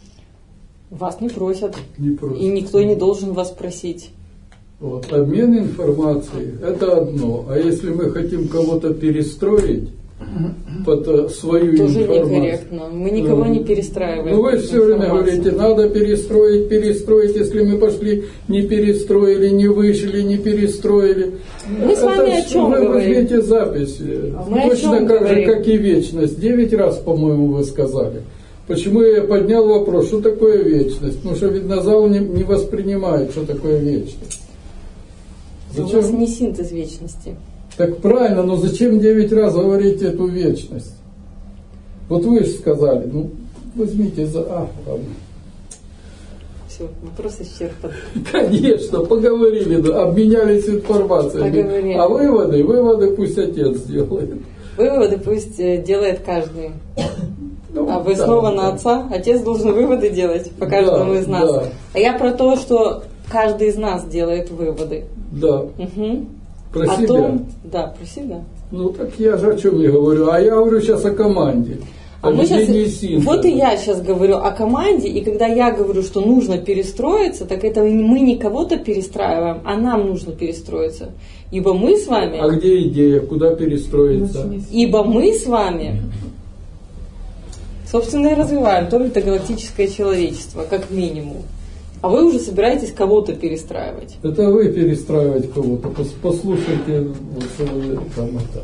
Вас не просят. Не просят. И никто не должен вас просить. Вот. Обмен информацией – это одно. А если мы хотим кого-то перестроить под свою тоже информацию. Тоже некорректно. Мы никого ну, не перестраиваем. Ну вы все время говорите, надо перестроить, перестроить. Если мы пошли, не перестроили, не вышли, не перестроили. Мы с вами это, о чем вы говорим? возьмите записи. Мы Точно так говорим? же, как и вечность. Девять раз, по-моему, вы сказали. Почему я поднял вопрос, что такое вечность? Потому что видно, зал не, не воспринимает, что такое вечность. Зачем? У вас не синтез вечности. Так правильно, но зачем девять раз говорить эту вечность? Вот вы же сказали, ну возьмите за... А, ладно. Все, вопрос исчерпан. Конечно, поговорили, да, обменялись информацией. Поговорили. А выводы, выводы пусть отец сделает. Выводы пусть э, делает каждый. Ну, А вы да, снова да. на отца. Отец должен выводы делать по каждому Да, из нас. да. А я про то, что каждый из нас делает выводы. Да, Угу. про О себя. том, да, про себя. Ну так я же о чем я говорю? А я говорю сейчас о команде. А о мы сейчас, ведении синтеза. вот и я сейчас говорю о команде, и когда я говорю, что нужно перестроиться, так это мы не кого-то перестраиваем, а нам нужно перестроиться. Ибо мы с вами, А где идея? Куда перестроиться? ибо мы с вами, собственно, и развиваем то галактическое человечество, как минимум. А вы уже собираетесь кого-то перестраивать. Это вы перестраивать кого-то. Пос- Послушайте, вот, что вы там это.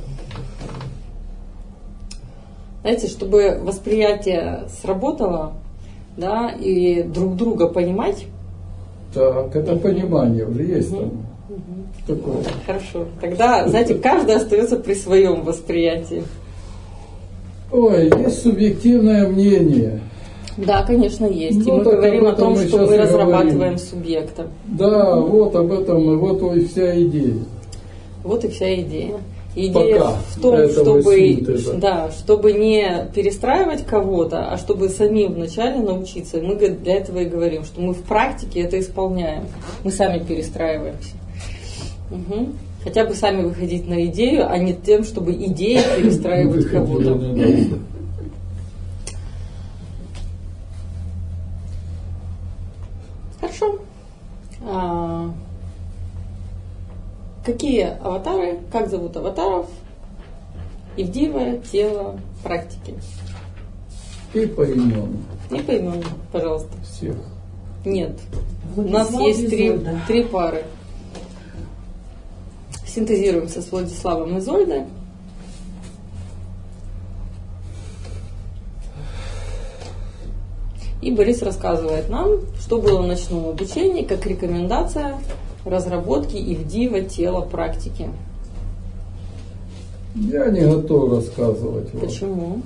Знаете, чтобы восприятие сработало, да, и друг друга понимать. Так, это понимание уже есть там. Мгм. Такое. Хорошо. Тогда, знаете, каждый остается при своем восприятии. Ой, есть субъективное мнение. Да, конечно, есть. И Ну, мы так говорим об о том, этом мы что сейчас мы и разрабатываем говорим. субъекта. Да, вот об этом, и вот и вся идея. Вот и вся идея. Идея Пока в том, этого чтобы, синтеза. да, чтобы не перестраивать кого-то, а чтобы самим вначале научиться. И мы г- для этого и говорим, что мы в практике это исполняем. Мы сами перестраиваемся. Мгм. Хотя бы сами выходить на идею, а не тем, чтобы идея перестраивать кого-то. Хорошо. А, какие аватары, как зовут аватаров? Ивдивое тело практики. И поименно И поименно, пожалуйста. всех. Нет. У нас Владислав есть три, Изольда. три пары. Синтезируемся с Владиславом и Изольдой. И Борис рассказывает нам, что было в ночном обучении, как рекомендация разработки Ивдива тела практики. Я не готов рассказывать вам. Почему?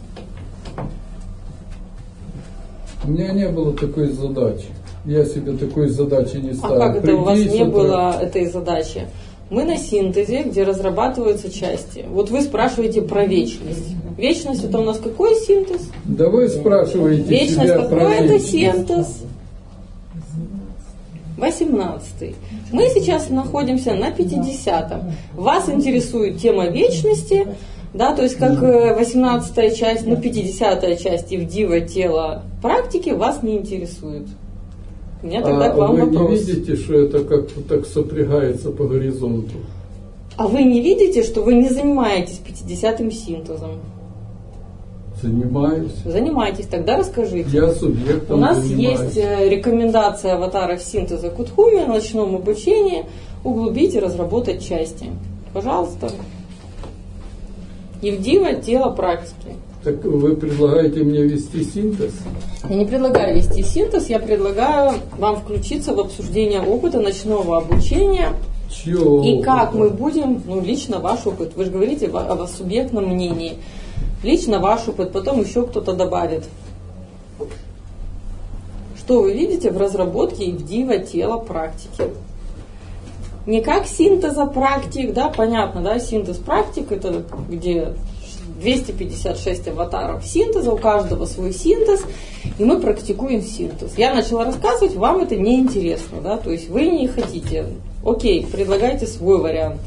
У меня не было такой задачи. Я себе такой задачи не А ставил. как это у вас Приди с не утра. было этой задачи? Мы на синтезе, где разрабатываются части. Вот вы спрашиваете про вечность. Вечность это у нас какой синтез? Да вы спрашиваете Вечность себя какой про это вечность. синтез? восемнадцатый. Мы сейчас находимся на пятидесятом. Вас интересует тема вечности, да, то есть как э, восемнадцатая часть, ну пятидесятая часть Ивдива тела практики вас не интересует. У меня тогда А к вам вы вопрос. не видите, что это как-то так сопрягается по горизонту? А вы не видите, что вы не занимаетесь пятидесятым синтезом? Занимаюсь. Занимайтесь, тогда расскажите. Я субъектом У нас занимаюсь. есть э, рекомендация аватаров синтеза Кутхуми на ночном обучении углубить и разработать части. Пожалуйста. Ивдива тело практики. Так вы предлагаете мне вести синтез? Я не предлагаю вести синтез, я предлагаю вам включиться в обсуждение опыта ночного обучения. Чего? И как мы будем, ну, лично ваш опыт. Вы же говорите о, о субъектном мнении. Лично ваш опыт, потом еще кто-то добавит. Что вы видите в разработке Ивдива тела практики? Не как синтеза практик, да, понятно, да, синтез практик, это где двести пятьдесят шесть аватаров синтеза, у каждого свой синтез, и мы практикуем синтез. Я начала рассказывать, вам это не интересно, да, то есть вы не хотите. Окей, предлагайте свой вариант.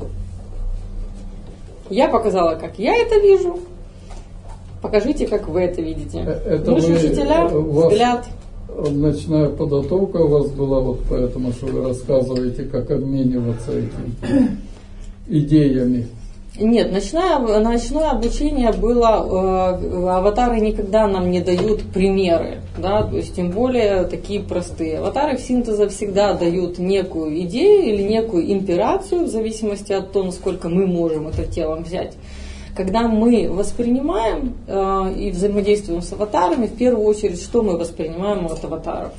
Я показала, как я это вижу. Покажите, как вы это видите. Это Мы же вы- учителя, у вас взгляд. Ночная подготовка у вас была, вот поэтому, что вы рассказываете, как обмениваться этими идеями. Нет, ночное, ночное обучение было, э, аватары никогда нам не дают примеры, да, то есть тем более такие простые. Аватары в синтеза всегда дают некую идею или некую имперацию, в зависимости от того, насколько мы можем это телом взять. Когда мы воспринимаем э, и взаимодействуем с аватарами, в первую очередь, что мы воспринимаем от аватаров?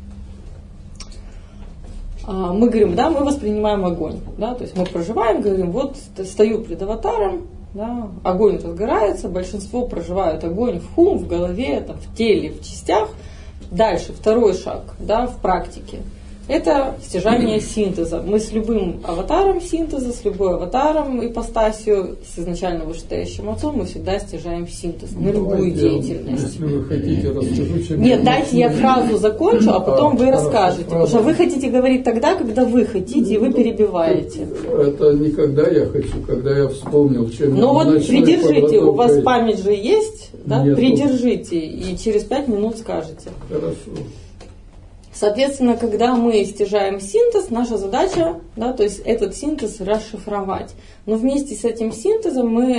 А, мы говорим, да, мы воспринимаем огонь, да, то есть мы проживаем, говорим, вот стою пред аватаром, да, огонь разгорается, большинство проживают огонь в хум, в голове, там, в теле, в частях, Дальше, второй шаг, да, в практике. Это стяжание синтеза. Мы с любым аватаром синтеза, с любой аватаром ипостасью, с изначально вышестоящим отцом, мы всегда стяжаем синтез на любую деятельность. Если вы хотите, расскажу, чем Нет, я дайте я фразу закончу, а потом а, вы хорошо, расскажете. Потому что вы хотите говорить тогда, когда вы хотите, и вы перебиваете. Это не когда я хочу, когда я вспомнил, чем Ну я вот придержите, у вас подготовкой. память же есть, да? Нету. Придержите, и через пять минут скажете. Хорошо. Соответственно, когда мы стяжаем синтез, наша задача, да, то есть этот синтез расшифровать. Но вместе с этим синтезом мы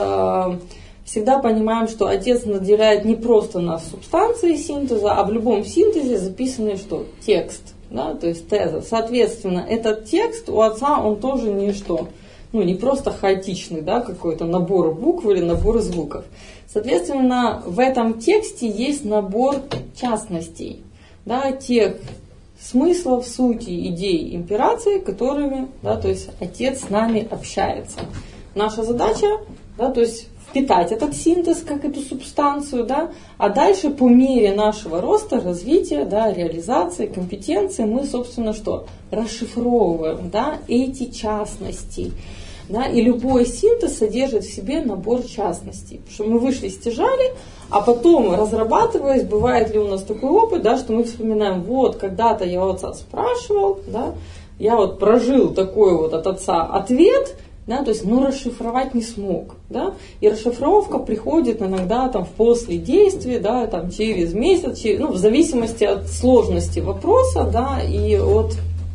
э, всегда понимаем, что Отец наделяет не просто нас субстанцией синтеза, а в любом синтезе записанный что? Текст, да, то есть теза. Соответственно, этот текст у Отца, он тоже не что? Ну, не просто хаотичный, да, какой-то набор букв или набор звуков. Соответственно, в этом тексте есть набор частностей. Да, тех смыслов, сути, идей, импераций, которыми, да, то есть Отец с нами общается. Наша задача, да, то есть впитать этот синтез как эту субстанцию, да, а дальше по мере нашего роста, развития, да, реализации, компетенции мы, собственно, что? Расшифровываем, да, эти частности. Да, и любой синтез содержит в себе набор частностей. Потому что мы вышли, стяжали, а потом, разрабатываясь, бывает ли у нас такой опыт, да, что мы вспоминаем, вот, когда-то я у отца спрашивал, да, я вот прожил такой вот от отца ответ, да, то есть, но расшифровать не смог. Да, и расшифровка приходит иногда там, в после действия, да, там, через месяц, через, ну, в зависимости от сложности вопроса, да, и от,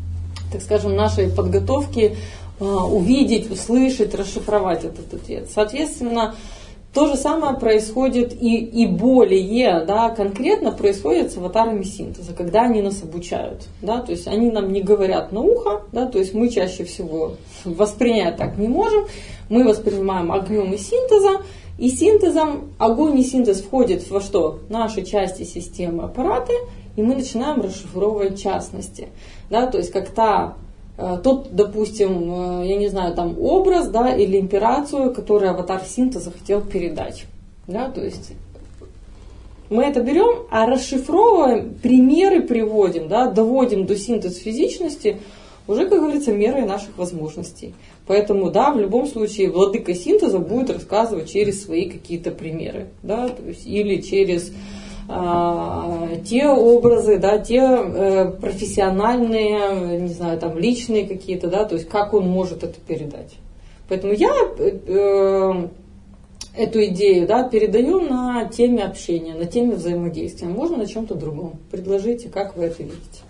так скажем, нашей подготовки увидеть, услышать, расшифровать этот ответ. Соответственно, то же самое происходит и, и более, да, конкретно происходит с аватарами синтеза, когда они нас обучают. Да, то есть они нам не говорят на ухо, да, то есть мы чаще всего воспринять так не можем, мы воспринимаем огнем и синтеза, и синтезом, огонь и синтез входят во что? Наши части системы, аппараты, и мы начинаем расшифровывать частности. Да, то есть как та Тот, допустим, я не знаю, там образ, да, или имперацию, который аватар синтеза хотел передать. Да, то есть мы это берем, а расшифровываем, примеры приводим, да, доводим до синтеза физичности, уже, как говорится, мерой наших возможностей. Поэтому, да, в любом случае владыка синтеза будет рассказывать через свои какие-то примеры, да, то есть, или через те образы, да, те э, профессиональные, не знаю, там личные какие-то, да, то есть как он может это передать. Поэтому я э, эту идею, да, передаю на теме общения, на теме взаимодействия. Можно на чем-то другом. Предложите, как вы это видите.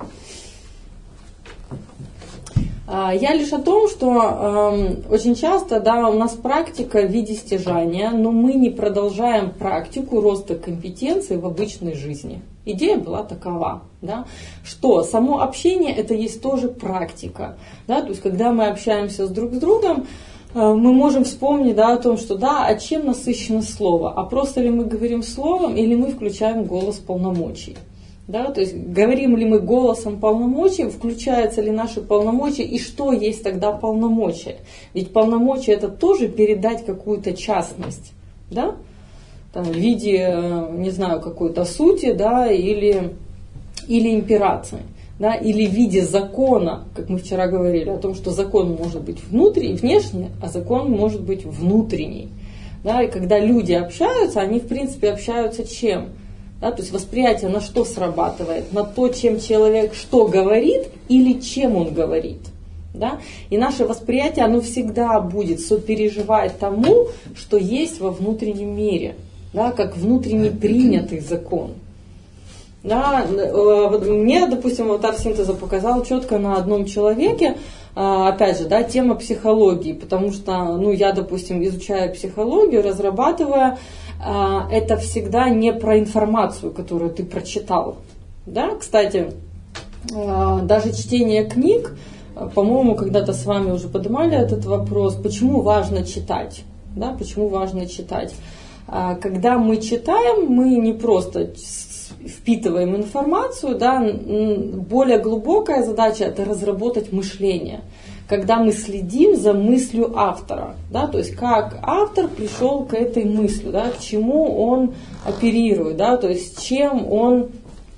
Я лишь о том, что э, очень часто, да, у нас практика в виде стяжания, но мы не продолжаем практику роста компетенций в обычной жизни. Идея была такова, да, что само общение это есть тоже практика. Да, то есть когда мы общаемся с друг с другом, э, мы можем вспомнить, да, о том, что да, а чем насыщено слово, а просто ли мы говорим словом или мы включаем голос полномочий. Да, то есть говорим ли мы голосом полномочий, включаются ли наши полномочия и что есть тогда полномочия. Ведь полномочия это тоже передать какую-то частность, да, там, в виде, не знаю, какой-то сути, да, или, или имперации, да, или в виде закона, как мы вчера говорили, о том, что закон может быть внутренний, внешний, а закон может быть внутренний. Да, и когда люди общаются, они в принципе общаются чем? Да, то есть восприятие на что срабатывает? На то, чем человек что говорит или чем он говорит. Да? И наше восприятие, оно всегда будет сопереживать тому, что есть во внутреннем мире, да, как внутренний принятый закон. Да, мне, допустим, аватар синтеза показал четко на одном человеке, опять же, да, тема психологии, потому что, ну, я, допустим, изучая психологию, разрабатывая, это всегда не про информацию, которую ты прочитал. Да? Кстати, даже чтение книг, по-моему, когда-то с вами уже поднимали этот вопрос, почему важно читать. Да? Почему важно читать? Когда мы читаем, мы не просто впитываем информацию, да? Более глубокая задача – это разработать мышление. Когда мы следим за мыслью автора, да, то есть как автор пришел к этой мысли, да, к чему он оперирует, да, то есть чем он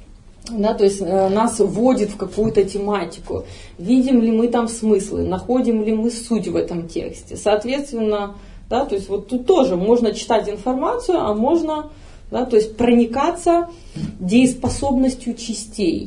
Да, то есть э, нас вводит в какую-то тематику. Видим ли мы там смыслы, находим ли мы суть в этом тексте. Соответственно, да, то есть вот тут тоже можно читать информацию, а можно, да, то есть проникаться дееспособностью частей.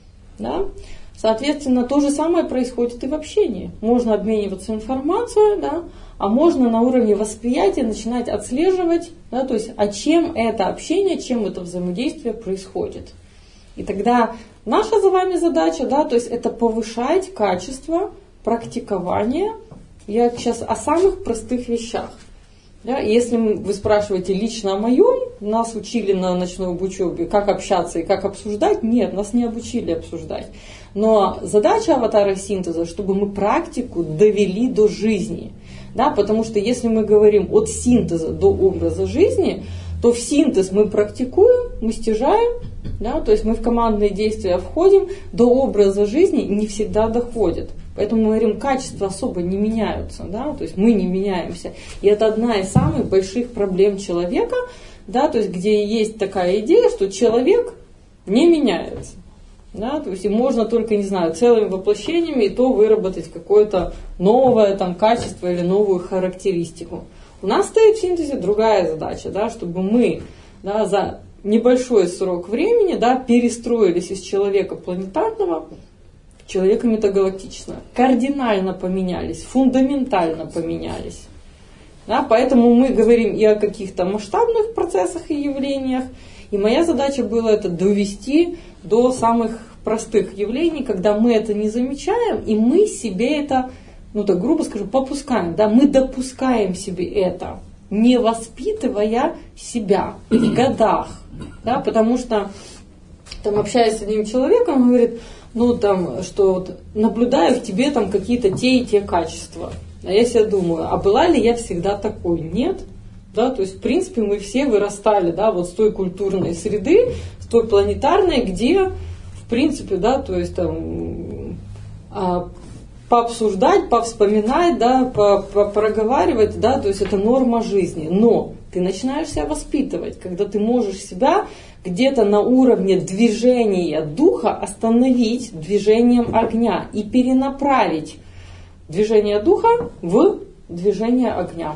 Да. Соответственно, то же самое происходит и в общении. Можно обмениваться информацией, да, а можно на уровне восприятия начинать отслеживать, да, то есть, а чем это общение, чем это взаимодействие происходит. И тогда наша за вами задача, да, то есть это повышать качество практикования. Я сейчас о самых простых вещах. Да, если вы спрашиваете лично о моем, нас учили на ночной учебе, как общаться и как обсуждать. Нет, нас не обучили обсуждать. Но задача аватара синтеза, чтобы мы практику довели до жизни. Да, потому что если мы говорим от синтеза до образа жизни, то в синтез мы практикуем, мы стяжаем, да, то есть мы в командные действия входим, до образа жизни не всегда доходит. Поэтому мы говорим, качества особо не меняются, да, то есть мы не меняемся. И это одна из самых больших проблем человека, да, то есть где есть такая идея, что человек не меняется. Да, то есть и можно только, не знаю, целыми воплощениями и то выработать какое-то новое там качество или новую характеристику. У нас стоит в синтезе другая задача, да, чтобы мы, да, за небольшой срок времени, да, перестроились из человека планетарного в человека метагалактичного. Кардинально поменялись, фундаментально поменялись. Да, поэтому мы говорим и о каких-то масштабных процессах и явлениях. И моя задача была это довести до самых простых явлений, когда мы это не замечаем, и мы себе это, ну так грубо скажу, попускаем. Да, мы допускаем себе это, не воспитывая себя в годах. Да, потому что, там, общаясь с одним человеком, он говорит, ну там, что вот, наблюдаю в тебе там какие-то те и те качества. А я себе думаю, а была ли я всегда такой? Нет. Да, то есть, в принципе, мы все вырастали, да, вот с той культурной среды, с той планетарной, где, в принципе, да, то есть там а, пообсуждать, повспоминать, да, проговаривать, да, то есть это норма жизни. Но ты начинаешь себя воспитывать, когда ты можешь себя где-то на уровне движения духа остановить движением огня и перенаправить движение духа в движение огня.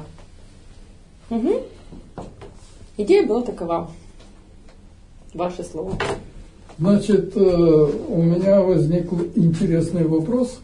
Угу. Идея была такова. Ваше слово. Значит, у меня возник интересный вопрос.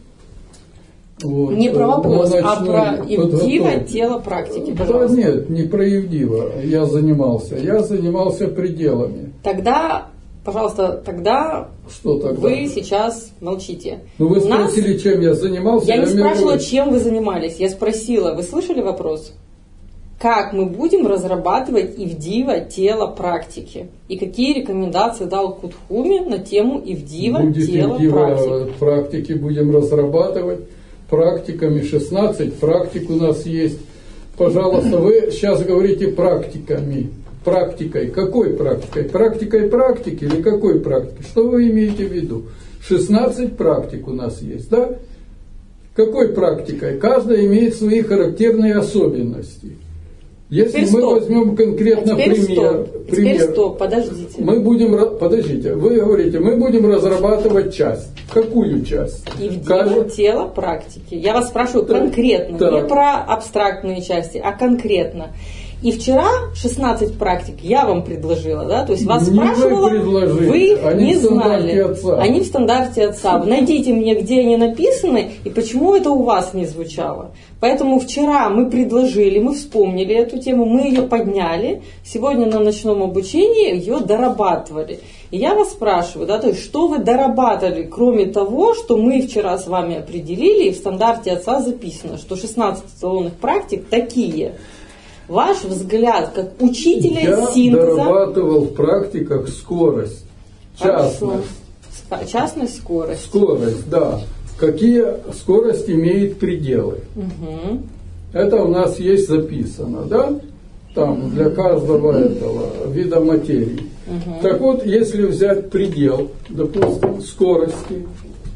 Вот. Не про вопрос, а про Ивдива, тело практики, пожалуйста. Да нет, не про Ивдива я занимался. Я занимался пределами. Тогда, пожалуйста, тогда, Что тогда? Вы сейчас молчите. Ну вы У нас... спросили, чем я занимался. Я, я не спрашивала, говорю... чем вы занимались. Я спросила, вы слышали вопрос? Как мы будем разрабатывать Ивдива, тело практики? И какие рекомендации дал Кутхуми на тему Ивдива, Будет тело Ивдива практики? Практики будем разрабатывать. Практиками шестнадцать практик у нас есть. Пожалуйста, вы сейчас говорите практиками. Практикой. Какой практикой? Практикой практики или какой практики? Что вы имеете в виду? шестнадцать практик у нас есть, да? Какой практикой? Каждая имеет свои характерные особенности. Если Теперь мы стоп. возьмем конкретно а теперь пример, стоп. пример, Теперь стоп, подождите. мы будем, подождите, вы говорите, мы будем разрабатывать часть. Какую часть? Ивдива, Каждый... тело практики. Я вас спрашиваю Так, конкретно, так. не про абстрактные части, а конкретно. И вчера шестнадцать практик я вам предложила, да, то есть вас Не спрашивала, вы предложили, вы их они не в стандарте знали. отца. Они в стандарте отца. Найдите мне, где они написаны и почему это у вас не звучало. Поэтому вчера мы предложили, мы вспомнили эту тему, мы ее подняли. Сегодня на ночном обучении ее дорабатывали. И я вас спрашиваю, да, то есть что вы дорабатывали, кроме того, что мы вчера с вами определили, и в стандарте отца записано, что шестнадцать салонных практик такие. Ваш взгляд, как учителя Я синтеза... дорабатывал в практиках скорость, частность. Хорошо. Частность, скорость. Скорость, да. Какие скорость имеет пределы. Угу. Это у нас есть записано, да? Там для каждого этого вида материи. Угу. Так вот, если взять предел, допустим, скорости,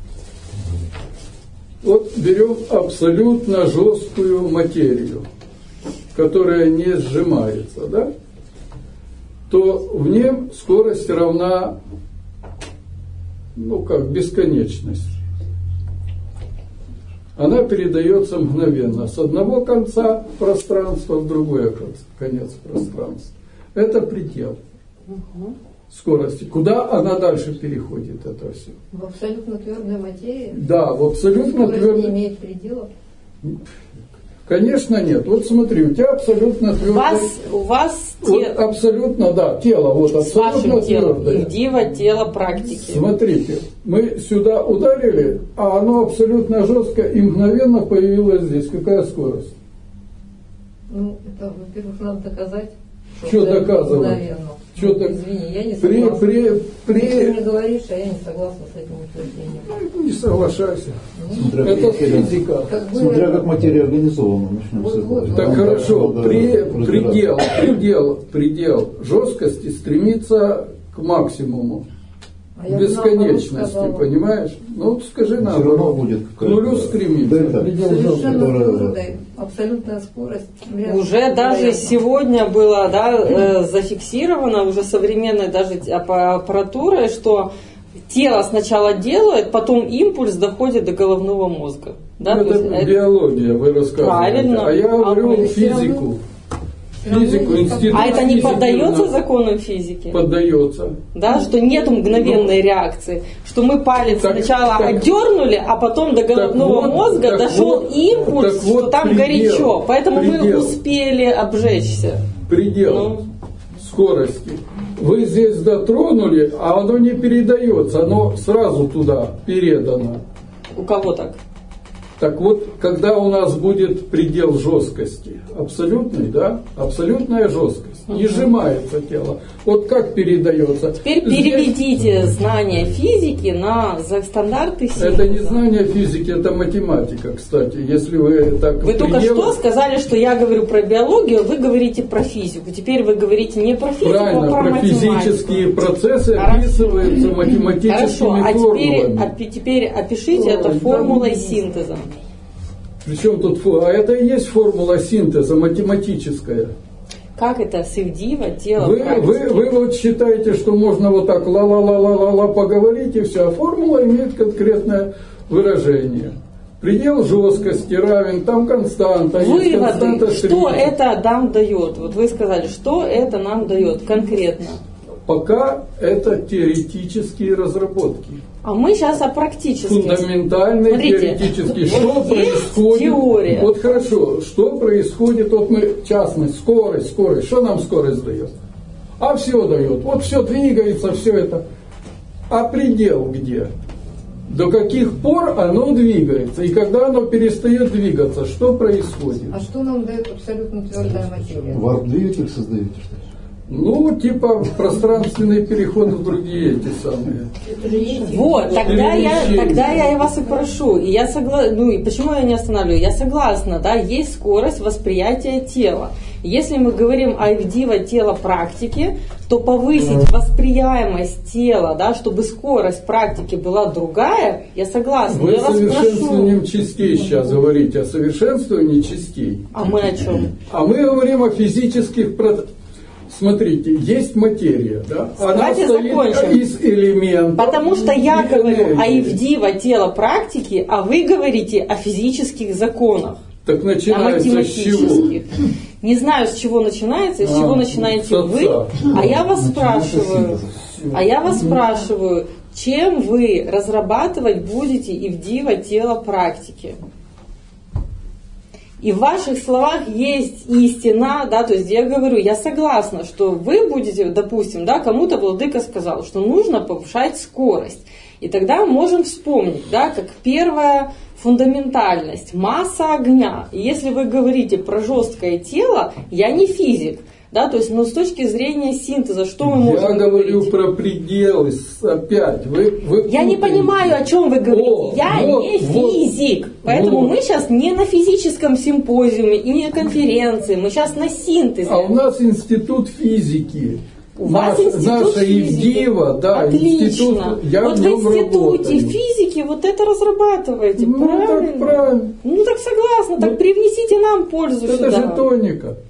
вот берем абсолютно жесткую материю, которая не сжимается, да, то в нем скорость равна ну как, бесконечность. Она передается мгновенно с одного конца пространства в другой конец пространства. Это предел угу. скорости. Куда она дальше переходит, это все? В абсолютно твердой материи? Да, в абсолютно твердой. Скорость не имеет пределов? Конечно нет. Вот смотри, у тебя абсолютно твердое. У вас, у вас вот те... абсолютно, да, тело вот абсолютно твердое. Ивдива тело практики. Смотрите, мы сюда ударили, а оно абсолютно жесткое и мгновенно появилось здесь. Какая скорость? Ну, это, во-первых, надо доказать. Что доказывать? Мгновенно. Что так? Извини, я не при, согласна. при, при... Ты мне говоришь, а я не согласна с этим утверждением. Ну, не соглашайся. Смотря это как, физика. Как бы... Смотря как материя организована, начнем вот, с этого. вот, Так вот. хорошо, Надо при, разбираться. предел, предел, предел жесткости стремится к максимуму. А я бесконечности, наоборот понимаешь? Ну, вот скажи Все нам. равно будет К нулю стремится. дельта, совершенно которая- твердой, абсолютная скорость. Уже даже сегодня было да, э, зафиксировано уже современной даже аппаратурой, что тело сначала делает, потом импульс доходит до головного мозга. Да, Ну, то это есть, биология, вы рассказываете. Правильно. А я говорю А мы физику. Физику, институт А это не физики поддается у нас законам физики? Поддается. Да, что нету мгновенной реакции, что мы палец Так, сначала так, отдернули, а потом до головного вот, мозга так дошел вот, импульс, так что вот там предел, горячо, поэтому мы предел. успели обжечься. Предел Ну. скорости. Вы здесь дотронули, а оно не передается, оно сразу туда передано. У кого так? Так вот, когда у нас будет предел жесткости, абсолютный, да, абсолютная жесткость, не сжимается тело. Вот как передается? Теперь Здесь- переведите знания физики на за- стандарты синтеза. Это не знание физики, это математика, кстати. Если вы так Вы только предел- что сказали, что я говорю про биологию, вы говорите про физику. Теперь вы говорите не про физику, Правильно, а про, про математику. физические процессы Хорошо. описываются математическими Хорошо, а теперь, формулами. опи- теперь опишите Ой, это да. формулой синтеза. Причем тут, фо- а это и есть формула синтеза математическая. Как это сывдива тело Вы, практики? вы, вы вот считаете, что можно вот так ла-ла-ла-ла-ла поговорить и все, а формула имеет конкретное выражение. Предел жесткости равен, там константа, есть константа Выводы, что штрих. это нам дает? Вот вы сказали, что это нам дает конкретно? Пока это теоретические разработки. А мы сейчас о практическом. Фундаментальные Смотрите, теоретические. Что вот есть происходит? теория. Вот хорошо, что происходит? Вот мы, частность, скорость, скорость. Что нам скорость дает? А все дает. Вот все двигается, все это. А предел где? До каких пор оно двигается? И когда оно перестает двигаться, что происходит? А что нам дает абсолютно твердая материя? Варп-двигатель создаете, что ли? Ну, типа пространственный переход в другие эти самые. Вот, тогда я, Перемещение. тогда я и вас и прошу. И я согласна, ну и почему я не останавливаю? Я согласна, да, есть скорость восприятия тела. Если мы говорим о ивдива тела практики, то повысить восприемость тела, да, чтобы скорость практики была другая, я согласна. Вы Я вас совершенствованием прошу. частей сейчас говорите, о совершенствовании частей. А мы о чем? А мы говорим о физических процессах. Смотрите, есть материя, да? Она Давайте состоит закончим. из элементов. Потому что я и говорю о энергии. ивдива тела практики, а вы говорите о физических законах. Так А начинается с чего? математических. Не знаю, с чего начинается, с А, чего начинаете с вы, отца. а я вас спрашиваю, а я вас спрашиваю, чем вы разрабатывать будете ивдива тела практики? И в ваших словах есть истина, да, то есть я говорю, я согласна, что вы будете, допустим, да, кому-то владыка сказал, что нужно повышать скорость. И тогда можем вспомнить, да, как первая фундаментальность, масса огня. И если вы говорите про жесткое тело, я не физик, да, то есть, но с точки зрения синтеза, что мы можем Я говорю говорить? про пределы с- опять. Вы, вы Я не путаете. понимаю, о чем вы говорите. О, я вот, не вот, физик. Поэтому вот. мы сейчас не на физическом симпозиуме и не на конференции. Мы сейчас на синтезе. А у нас институт физики. У вас Наш- институт наша физики. Ивдива, да, Отлично. институт. Я вот в в нем институте работаю. физики вот это разрабатываете. Ну, правильно? так правильно. Ну так согласна. Так Ну, привнесите нам пользу Это сюда. же тоника.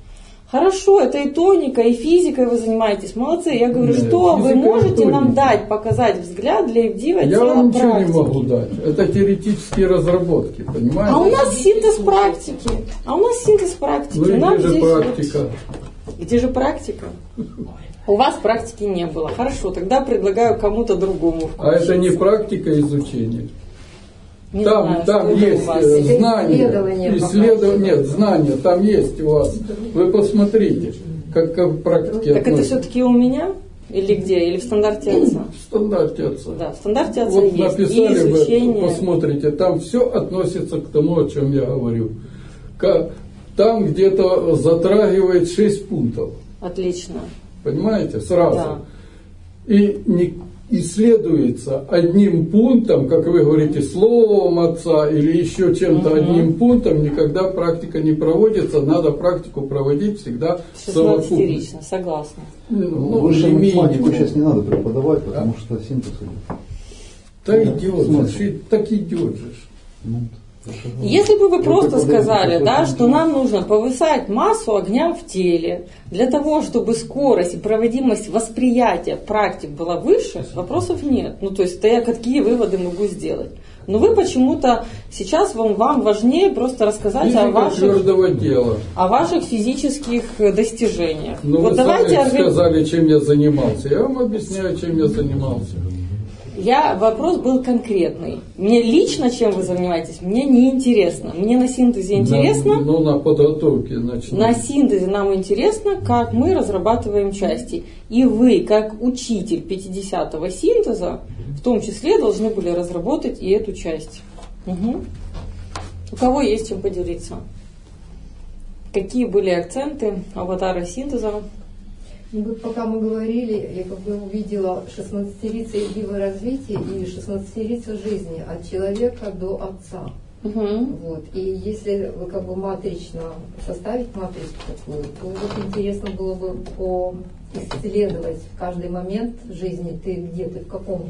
Хорошо, это и тоника, и физикой вы занимаетесь, молодцы. Я говорю, Нет, что вы можете нам тоника. дать, показать взгляд для Ивдива Я тела вам ничего практики. не могу дать. Это теоретические разработки, понимаете? А у нас синтез практики. А у нас синтез практики. Ну и Нам где же здесь практика? вот- Где же практика? У вас практики не было. Хорошо, тогда предлагаю кому-то другому. А это не включиться. практика изучения. Не Там, знаю, там что это у есть вас. э, Это знания, исследование исследования, нет, знания, там есть у вас. Вы посмотрите, как, как к практике Так это относятся. все-таки у меня? Или где? Или в стандарте отца? В стандарте отца. Да, в стандарте отца Вот есть. И написали вы, изучение. посмотрите, там все относится к тому, о чем я говорю. Ка- Там где-то затрагивает шесть пунктов. Отлично. Понимаете, сразу. Да. И не исследуется одним пунктом, как вы говорите, словом отца или еще чем-то, Мгм. одним пунктом, никогда практика не проводится. Надо практику проводить всегда совокупно. шестнадцатирично, согласна. Ну, Высшую не математику минимум. сейчас не надо преподавать, потому что синтез идет. Да идет Смысл? же, и так идет же. Ну, хорошо. Если бы вы Вы просто преподаете сказали, какой-то да, что интерес. нам нужно повышать массу огня в теле, для того, чтобы скорость и проводимость восприятия практик была выше, вопросов нет. Ну, то есть, да я какие выводы могу сделать? Но вы почему-то, сейчас вам, вам важнее просто рассказать о Физика ваших, твердого тела. о ваших физических достижениях. Ну, вот вы давайте сами органи- сказали, чем я занимался. Я вам объясняю, чем я занимался. Я, вопрос был конкретный. Мне лично, чем вы занимаетесь, мне не интересно. Мне на синтезе интересно. На, ну, на подготовке начну. На синтезе нам интересно, как мы разрабатываем части. И вы, как учитель пятидесятого синтеза, в том числе должны были разработать и эту часть. Угу. У кого есть чем поделиться? Какие были акценты аватара синтеза? Ну, вот пока мы говорили, я как бы увидела шестнадцатирица Ивдива развития и шестнадцатирица жизни от человека до отца. Угу. Вот. И если вы как бы матрично составить матрицу такую, то вот интересно было бы по исследовать каждый момент жизни, ты где, ты в каком.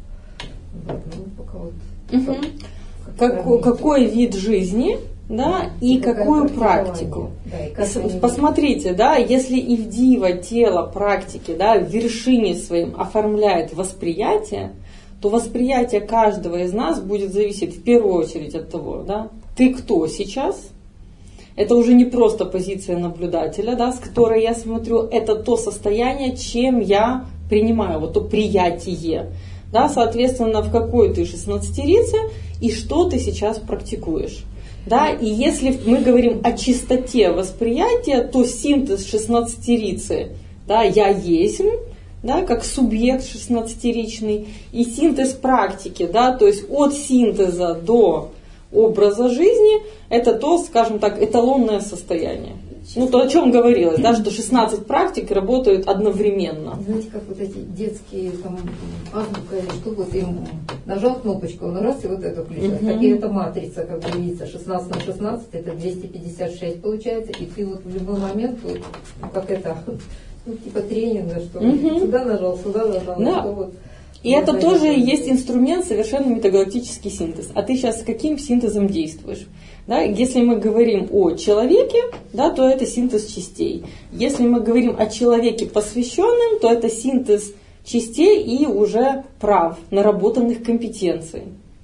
Вот, ну, пока вот, Угу. как Какой, сравнить. какой вид жизни, да, и какое какую практикование. практику. Да, и как С- они- Посмотрите, да, если Ивдива тело практики, да, в вершине своим оформляет восприятие, то восприятие каждого из нас будет зависеть в первую очередь от того, да, ты кто сейчас. Это уже не просто позиция наблюдателя, да, с которой я смотрю, это то состояние, чем я принимаю, вот то приятие. Да, соответственно, в какой ты шестнадцатирице и что ты сейчас практикуешь. Да, и если мы говорим о чистоте восприятия, то синтез шестнадцатирицы, да, я есть, да, как субъект шестнадцатиричный, и синтез практики, да, то есть от синтеза до образа жизни, это то, скажем так, эталонное состояние. Ну, то, о чем говорилось, да, что шестнадцать практик работают одновременно. Знаете, как вот эти детские там азбука или что, вот им нажал кнопочку, он раз и вот это включает. Мгм. Так и эта матрица, как бы видится, шестнадцать на шестнадцать, это двести пятьдесят шесть получается, и ты вот в любой момент, вот, как это, ну, типа тренинга, что ли, Мгм. сюда нажал, сюда нажал, Да. что вот. И это Вот тоже это. есть инструмент, совершенно метагалактический синтез. А ты сейчас с каким синтезом действуешь? Да, если мы говорим о человеке, да, то это синтез частей. Если мы говорим о человеке посвященном, то это синтез частей и уже прав, наработанных компетенций.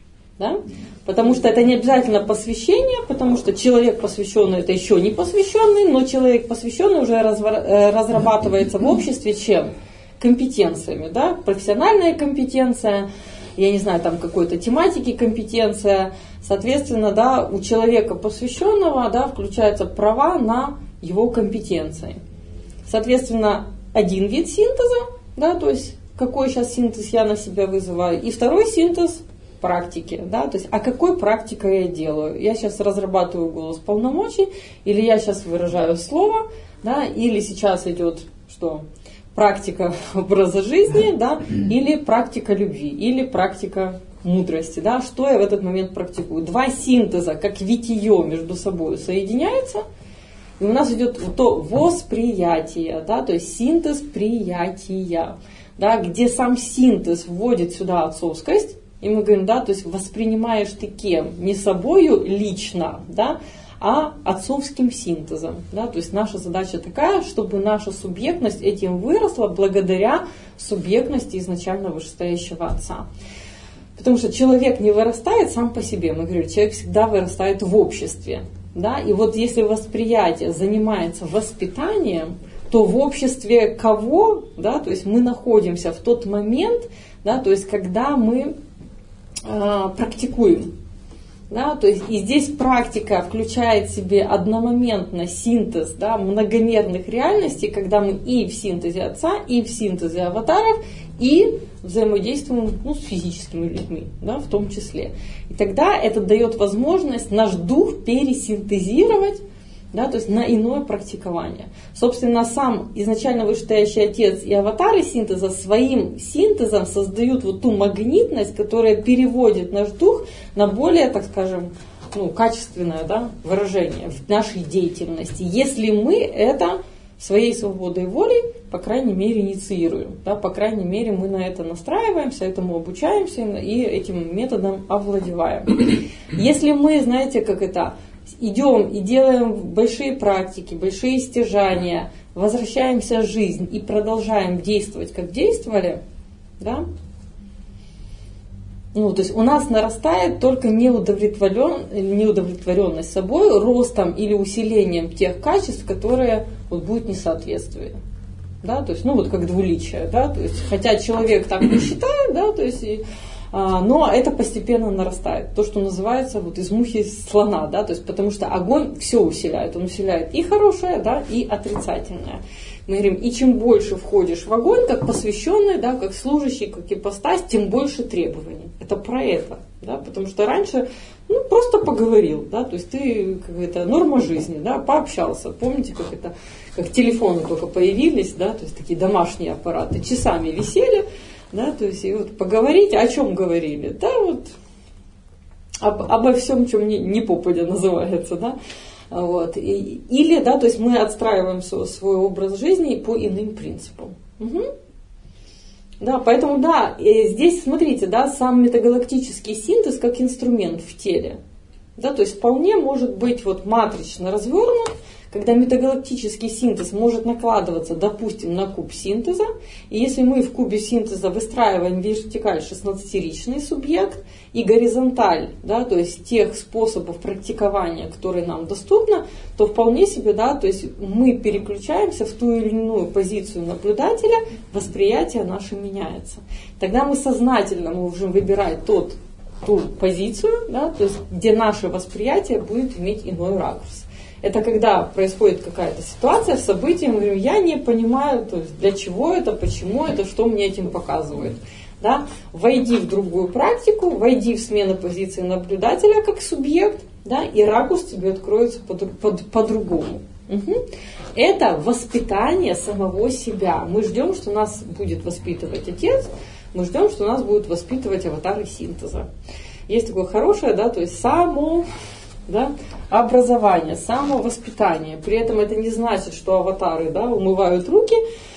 Да? Потому что это не обязательно посвящение, потому что человек посвященный это еще не посвященный, но человек посвященный уже разва- э, разрабатывается в обществе чем? Компетенциями, да? Профессиональная компетенция, я не знаю, там какой-то тематики компетенция. Соответственно, да, у человека посвященного, да, включаются права на его компетенции. Соответственно, один вид синтеза, да, то есть какой сейчас синтез я на себя вызываю, и второй синтез практики, да, то есть, а какой практикой я делаю? Я сейчас разрабатываю голос полномочий, или я сейчас выражаю слово, да, или сейчас идет что? Практика образа жизни, да, или практика любви, или практика мудрости, да, что я в этот момент практикую. Два синтеза, как витие между собой соединяются, и у нас идет то восприятие, да, то есть синтез приятия, да, где сам синтез вводит сюда отцовскость, и мы говорим, да, то есть воспринимаешь ты кем? Не собою лично, да, а отцовским синтезом. Да? То есть наша задача такая, чтобы наша субъектность этим выросла благодаря субъектности изначально вышестоящего отца. Потому что человек не вырастает сам по себе. Мы говорим, человек всегда вырастает в обществе. Да? И вот если восприятие занимается воспитанием, то в обществе кого, да, то есть мы находимся в тот момент, да, то есть когда мы э, практикуем. Да, то есть и здесь практика включает в себе одномоментно синтез, да, многомерных реальностей, когда мы и в синтезе отца, и в синтезе аватаров, и взаимодействуем, ну, с физическими людьми, да, в том числе. И тогда это дает возможность наш дух пересинтезировать, да, то есть на иное практикование. Собственно, сам изначально вышестоящий отец и аватары синтеза своим синтезом создают вот ту магнитность, которая переводит наш дух на более, так скажем, ну, качественное, да, выражение в нашей деятельности, если мы это своей свободой воли, по крайней мере, инициируем. Да, по крайней мере, мы на это настраиваемся, этому обучаемся и этим методом овладеваем. Если мы, знаете, как это... идем и делаем большие практики, большие стяжания, возвращаемся в жизнь и продолжаем действовать, как действовали, да? Ну, то есть у нас нарастает только неудовлетворен, неудовлетворенность собой, ростом или усилением тех качеств, которые вот, будут несоответствие. Да? То есть, ну вот как двуличие, да? То есть, хотя человек так не считает, да, то есть, и, но это постепенно нарастает. То, что называется вот из мухи слона, да, то есть, потому что огонь все усиляет. Он усиляет и хорошее, да, и отрицательное. Мы говорим, и чем больше входишь в огонь, как посвященный, да, как служащий, как ипостась, тем больше требований. Это про это. Да, потому что раньше ну, просто поговорил, да, то есть ты какая-то норма жизни, да, пообщался. Помните, как это, как телефоны только появились, да, то есть такие домашние аппараты часами висели. Да, то есть и вот поговорить, о чем говорили, да, вот об, обо всем, чем не, не попадя называется, да, вот, и, или, да, то есть мы отстраиваем свой, свой образ жизни по иным принципам. Угу. Да, поэтому, да, здесь, смотрите, да, сам метагалактический синтез как инструмент в теле, да, то есть вполне может быть вот матрично развернут, когда метагалактический синтез может накладываться, допустим, на куб синтеза, и если мы в кубе синтеза выстраиваем вертикаль шестнадцатиричный субъект и горизонталь, да, то есть тех способов практикования, которые нам доступны, то вполне себе, да, то есть мы переключаемся в ту или иную позицию наблюдателя, восприятие наше меняется. Тогда мы сознательно можем выбирать тот, ту позицию, да, то есть где наше восприятие будет иметь иной ракурс. Это когда происходит какая-то ситуация, событие, мы говорим, я не понимаю, то есть для чего это, почему это, что мне этим показывает. Да? Войди в другую практику, войди в смену позиции наблюдателя как субъект, да, и ракурс тебе откроется по-другому. Угу. Это воспитание самого себя. Мы ждем, что нас будет воспитывать отец, мы ждем, что нас будут воспитывать аватары синтеза. Есть такое хорошее, да, то есть само... Да, образование, самовоспитание. При этом это не значит, что аватары, да, умывают руки.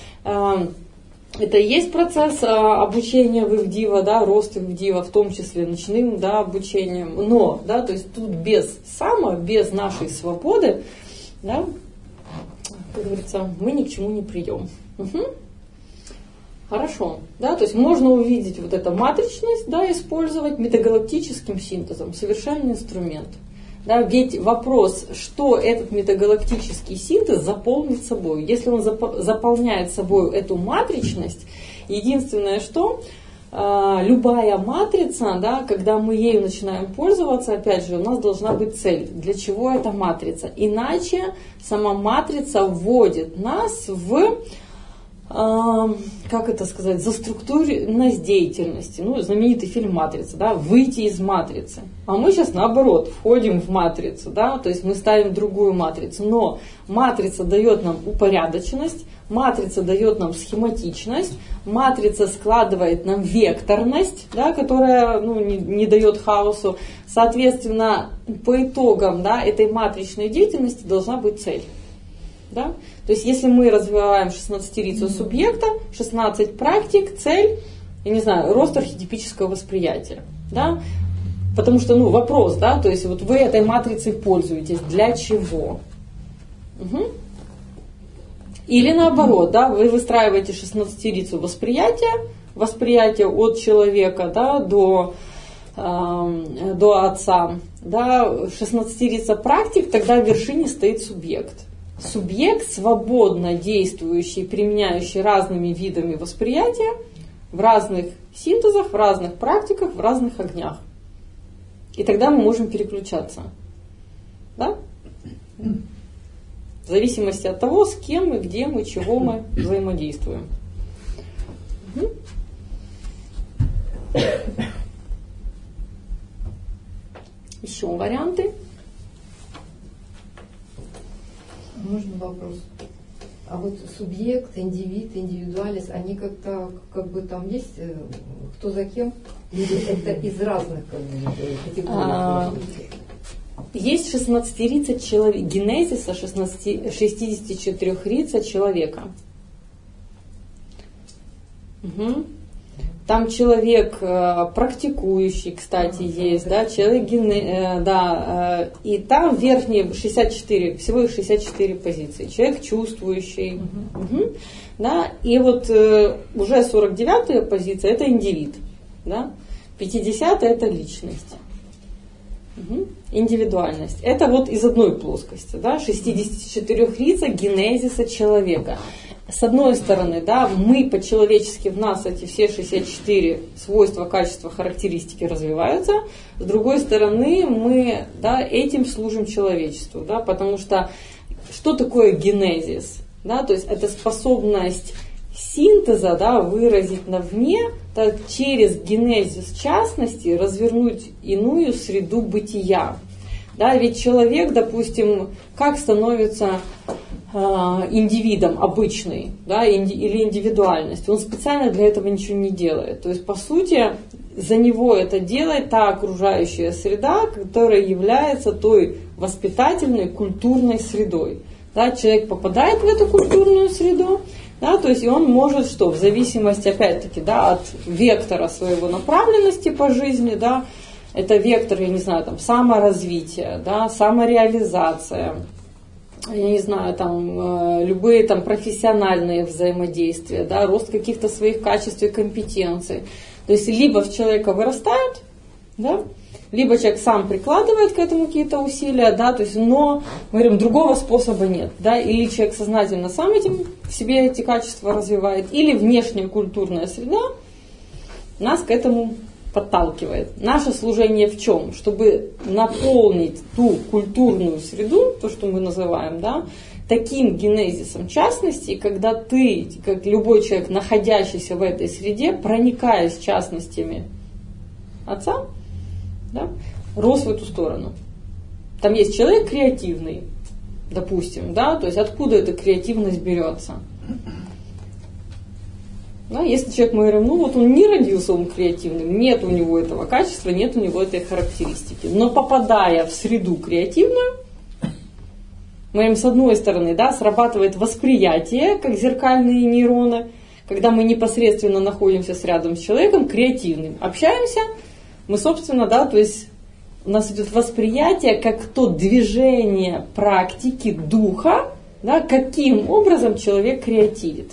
Это и есть процесс обучения в Ивдива, да, роста Ивдива, в том числе ночным, да, обучением. Но, да, то есть тут без само, без нашей свободы, да, как говорится, мы ни к чему не придем. Угу. Хорошо, да, то есть можно увидеть вот эту матричность, да, использовать метагалактическим синтезом, совершенный инструмент. Да, ведь вопрос, что этот метагалактический синтез заполнит собой. Если он зап- заполняет собой эту матричность, единственное, что э, любая матрица, да, когда мы ею начинаем пользоваться, опять же, у нас должна быть цель. Для чего эта матрица? Иначе сама матрица вводит нас в... как это сказать, заструктуренность деятельности. Ну, знаменитый фильм «Матрица», да, выйти из матрицы. А мы сейчас наоборот входим в матрицу, да, то есть мы ставим другую матрицу. Но матрица дает нам упорядоченность, матрица дает нам схематичность, матрица складывает нам векторность, да, которая ну, не, не дает хаосу. Соответственно, по итогам, да, этой матричной деятельности должна быть цель. Да? То есть, если мы развиваем шестнадцатирицу субъекта, шестнадцать практик, цель, я не знаю, рост архетипического восприятия. Да? Потому что, ну, вопрос, да, то есть вот вы этой матрицей пользуетесь, для чего? Угу. Или наоборот, да, вы выстраиваете шестнадцатирицу восприятия, восприятие от человека, да, до, э, до отца, да, шестнадцатирица практик, тогда в вершине стоит субъект. Субъект, свободно действующий, применяющий разными видами восприятия в разных синтезах, в разных практиках, в разных огнях. И тогда мы можем переключаться. Да? В зависимости от того, с кем мы, где мы, чего мы взаимодействуем. Угу. Еще варианты? Можно вопрос? А вот субъект, индивид, индивидуалист, они как-то, как бы там есть, кто за кем? Или это из разных как бы, категорий? А, есть шестнадцатирица человека, генезиса шестидесятичетырёхрица человека. Угу. Там человек э, практикующий, кстати, есть, да, человек гене, э, да, э, и там верхние шестьдесят четыре, всего их шестьдесят четыре позиции. Человек чувствующий, uh-huh. Угу, да, и вот э, уже сорок девятая позиция это индивид, да, пятидесятая это личность. Угу. Индивидуальность. Это вот из одной плоскости, да, шестидесятичетырёхрица генезиса человека. С одной стороны, да, мы по-человечески, в нас эти все шестьдесят четыре свойства, качества, характеристики развиваются. С другой стороны, мы, да, этим служим человечеству, да, потому что что такое генезис? Да, то есть это способность синтеза, да, выразить навне, да, через генезис частности развернуть иную среду бытия. Да, ведь человек, допустим, как становится э, индивидом обычный, да, инди, или индивидуальность, он специально для этого ничего не делает. То есть, по сути, за него это делает та окружающая среда, которая является той воспитательной, культурной средой. Да, человек попадает в эту культурную среду, да, то есть и он может что, в зависимости, опять-таки, да, от вектора своего направленности по жизни, да, это вектор, я не знаю, там, саморазвития, да, самореализация, я не знаю, там, э, любые там профессиональные взаимодействия, да, рост каких-то своих качеств и компетенций. То есть либо в человека вырастают, да, либо человек сам прикладывает к этому какие-то усилия, да, то есть, но, мы говорим, другого способа нет, да, или человек сознательно сам этим в себе эти качества развивает, или внешняя культурная среда нас к этому подталкивает. Наше служение в чем? Чтобы наполнить ту культурную среду, то, что мы называем, да, таким генезисом частности, когда ты, как любой человек, находящийся в этой среде, проникаясь частностями отца, да, рос в эту сторону. Там есть человек креативный, допустим, да, то есть откуда эта креативность берется? Да, если человек, мы говорим, ну вот он не родился он креативным, нет у него этого качества, нет у него этой характеристики. Но попадая в среду креативную, мы говорим, с одной стороны, да, срабатывает восприятие, как зеркальные нейроны, когда мы непосредственно находимся с рядом с человеком креативным, общаемся, мы, собственно, да, то есть у нас идет восприятие, как то движение практики духа, да, каким образом человек креативит.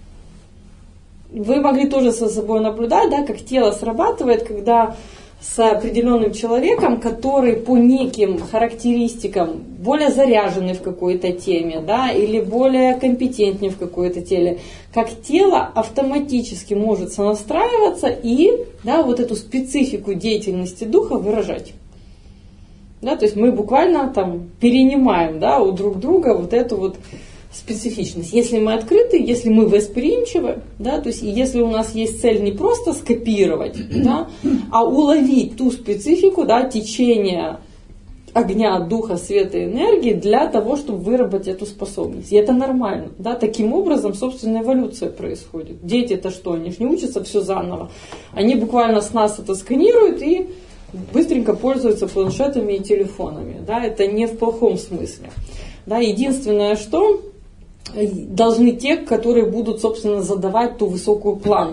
Вы могли тоже со собой наблюдать, да, как тело срабатывает, когда с определенным человеком, который по неким характеристикам более заряженный в какой-то теме, да, или более компетентнее в какой-то теле, как тело автоматически может сонастраиваться и, да, вот эту специфику деятельности духа выражать. Да, то есть мы буквально там перенимаем, да, у друг друга вот эту вот специфичность. Если мы открыты, если мы восприимчивы, да, то есть и если у нас есть цель не просто скопировать, да, а уловить ту специфику, да, течение огня, духа, света и энергии для того, чтобы выработать эту способность. И это нормально. Да, таким образом, собственно, эволюция происходит. Дети-то что? Они же не учатся все заново. Они буквально с нас это сканируют и быстренько пользуются планшетами и телефонами. Да, это не в плохом смысле. Да, единственное, что должны те, которые будут, собственно, задавать ту высокую планку.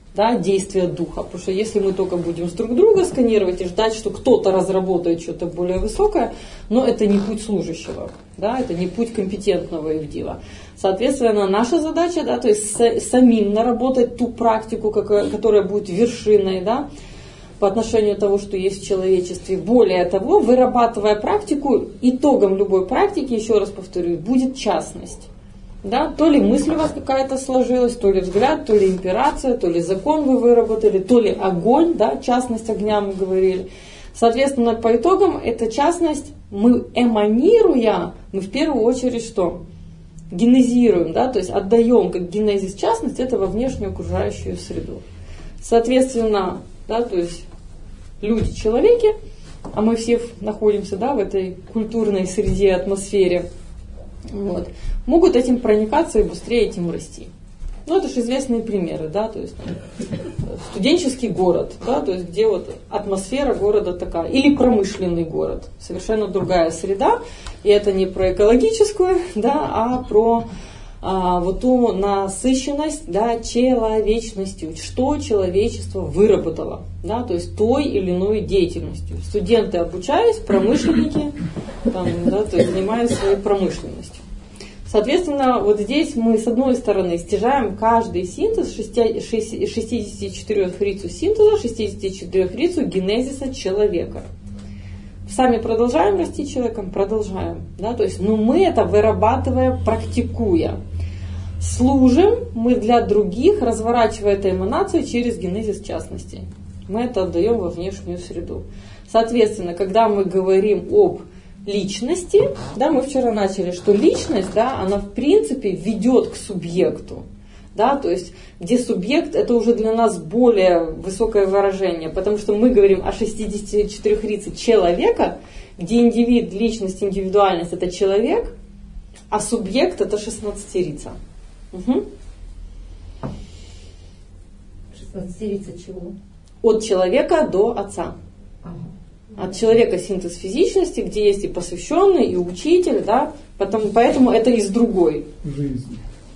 да, действия духа. Потому что если мы только будем с друг друга сканировать и ждать, что кто-то разработает что-то более высокое, но это не путь служащего, да, это не путь компетентного ивдила. Соответственно, наша задача, да, то есть с, самим наработать ту практику, которая будет вершиной, да, по отношению того, что есть в человечестве. Более того, вырабатывая практику, итогом любой практики, еще раз повторю, будет частность. Да? То ли мысль у вас какая-то сложилась, то ли взгляд, то ли имперация, то ли закон вы выработали, то ли огонь, да? Частность огня мы говорили. Соответственно, по итогам эта частность, мы эманируя, мы в первую очередь что? Генезируем, да? То есть отдаем как генезис частность это во внешнюю окружающую среду. Соответственно, да, то есть люди, человеки, а мы все находимся, да, в этой культурной среде, атмосфере, вот, могут этим проникаться и быстрее этим расти. Ну, это же известные примеры, да, то есть там, студенческий город, да, то есть где вот атмосфера города такая, или промышленный город, совершенно другая среда, и это не про экологическую, да, а про а, вот ту насыщенность, да, человечностью, что человечество выработало, да, то есть той или иной деятельностью. Студенты обучались, промышленники, там, да, то есть занимаются своей промышленностью. Соответственно, вот здесь мы с одной стороны стяжаем каждый синтез шестидесяти четырёх рицу синтеза, шестидесяти четырёх рицу генезиса человека. Сами продолжаем расти человеком, продолжаем. Да? То есть, ну, мы это вырабатываем, практикуя. Служим мы для других, разворачивая эту эманацию через генезис частности. Мы это отдаем во внешнюю среду. Соответственно, когда мы говорим об личности, да, мы вчера начали, что личность, да, она в принципе ведет к субъекту, да, то есть где субъект это уже для нас более высокое выражение, потому что мы говорим о шестидесяти четырёх рице человека, где индивид, личность, индивидуальность это человек, а субъект это шестнадцатирица. Угу. шестнадцатирица чего? От человека до отца. Ага. От человека синтез физичности, где есть и посвященный, и учитель, да, потом, поэтому это из другой жизни.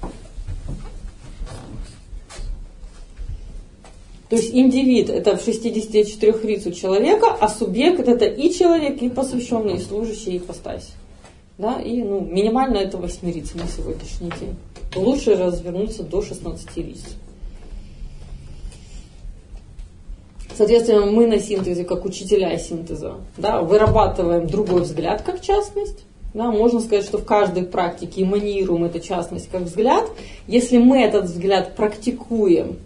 То есть индивид это в шестидесяти четырёх рицу человека, а субъект это и человек, и посвященный, и служащий, и ипостась. Да, и ну, минимально это восьмирица на сегодняшний день. Лучше развернуться до шестнадцати риц. Соответственно, мы на синтезе, как учителя синтеза, да, вырабатываем другой взгляд как частность. Да, можно сказать, что в каждой практике эманируем эту частность как взгляд. Если мы этот взгляд практикуем,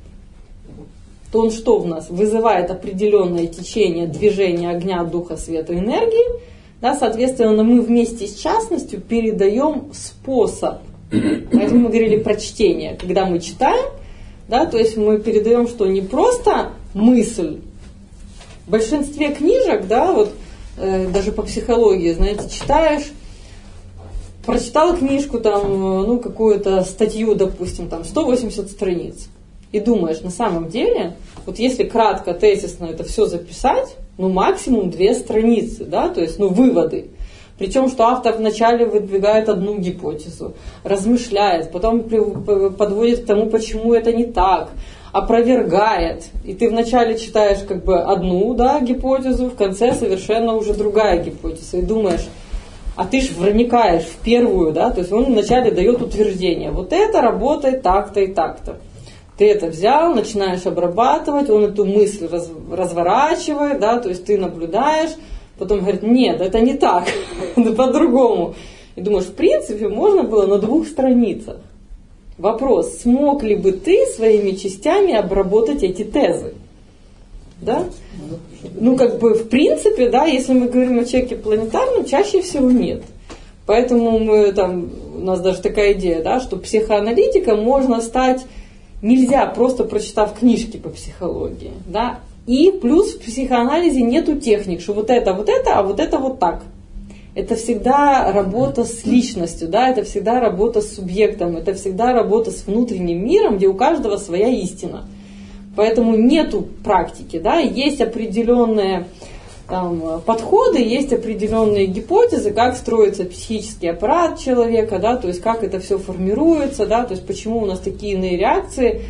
то он что в нас? Вызывает определенное течение, движение огня, духа, света, энергии. Да, соответственно, мы вместе с частностью передаем способ. Поэтому мы говорили про чтение. Когда мы читаем, да, то есть мы передаем, что не просто мысль. В большинстве книжек, да, вот э, даже по психологии, знаете, читаешь, прочитал книжку, там, ну, какую-то статью, допустим, там, сто восемьдесят страниц, и думаешь, на самом деле, вот если кратко, тезисно это все записать, ну, максимум две страницы, да, то есть, ну, выводы. Причем, что автор вначале выдвигает одну гипотезу, размышляет, потом подводит к тому, почему это не так, опровергает. И ты вначале читаешь как бы одну, да, гипотезу, в конце совершенно уже другая гипотеза. И думаешь, а ты ж вникаешь в первую, да, то есть он вначале дает утверждение. Вот это работает так-то и так-то. Ты это взял, начинаешь обрабатывать, он эту мысль раз, разворачивает, да, то есть ты наблюдаешь, потом говорит, нет, это не так, это по-другому. И думаешь, в принципе, можно было на двух страницах. Вопрос, смог ли бы ты своими частями обработать эти тезы? Да? Ну, как бы, в принципе, да, если мы говорим о человеке планетарном, чаще всего нет. Поэтому мы, там, у нас даже такая идея, да, что психоаналитиком можно стать, нельзя просто прочитав книжки по психологии, да. И плюс в психоанализе нету техник, что вот это, вот это, а вот это вот так. Это всегда работа с личностью, да, это всегда работа с субъектом, это всегда работа с внутренним миром, где у каждого своя истина. Поэтому нету практики, да, есть определенные там, подходы, есть определенные гипотезы, как строится психический аппарат человека, да, то есть как это все формируется, да, то есть почему у нас такие иные реакции.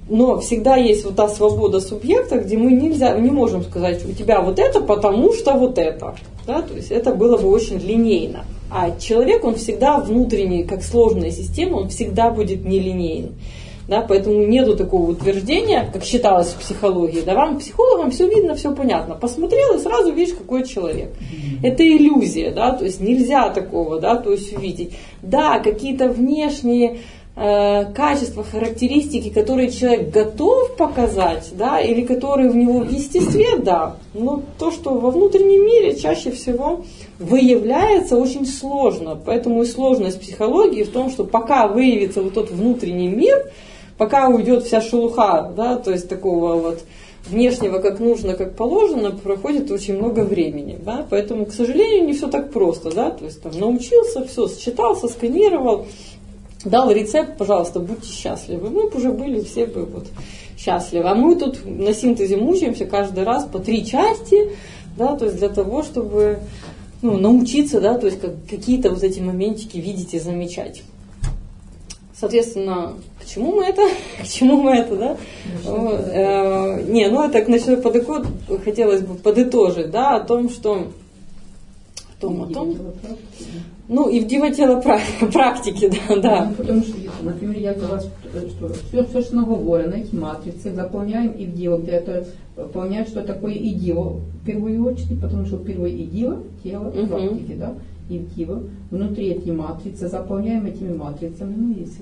но всегда есть вот та свобода субъекта, где мы нельзя, не можем сказать, у тебя вот это, потому что вот это. Да? То есть это было бы очень линейно. А человек, он всегда внутренний, как сложная система, он всегда будет нелинейный. Да, поэтому нету такого утверждения, как считалось в психологии. Да, вам, психологам, все видно, все понятно. Посмотрел и сразу видишь, какой человек. Это иллюзия, да, то есть нельзя такого, да, то есть увидеть. Да, какие-то внешние э, качества, характеристики, которые человек готов показать, да, или которые в него в естестве, да. Но то, что во внутреннем мире чаще всего выявляется, очень сложно. Поэтому и сложность психологии в том, что пока выявится вот тот внутренний мир, пока уйдет вся шелуха, да, то есть такого вот внешнего, как нужно, как положено, проходит очень много времени. Да, поэтому, к сожалению, не все так просто. Да, то есть там научился, все, считался, сканировал, дал рецепт, пожалуйста, будьте счастливы. Мы бы уже были все бы вот счастливы. А мы тут на синтезе мучаемся каждый раз по три части, да, то есть для того, чтобы ну, научиться, да, то есть как, какие-то вот эти моментики видеть и замечать. Соответственно, к чему мы это? К чему мы это, да? Вот, э, не, ну это насчет подоход хотелось бы подытожить, да, о том, что о том, о том, ну и в дивотело практики, да, да. Ну, потому что, например, я взяла, что все, все, что наговорено, эти матрицы, заполняем и в диво, где это понимаешь, что такое и диво в первую очередь, потому что первое и диво, тело, угу. практики, да. И в диво. Внутри эти матрицы, заполняем этими матрицами, ну, есть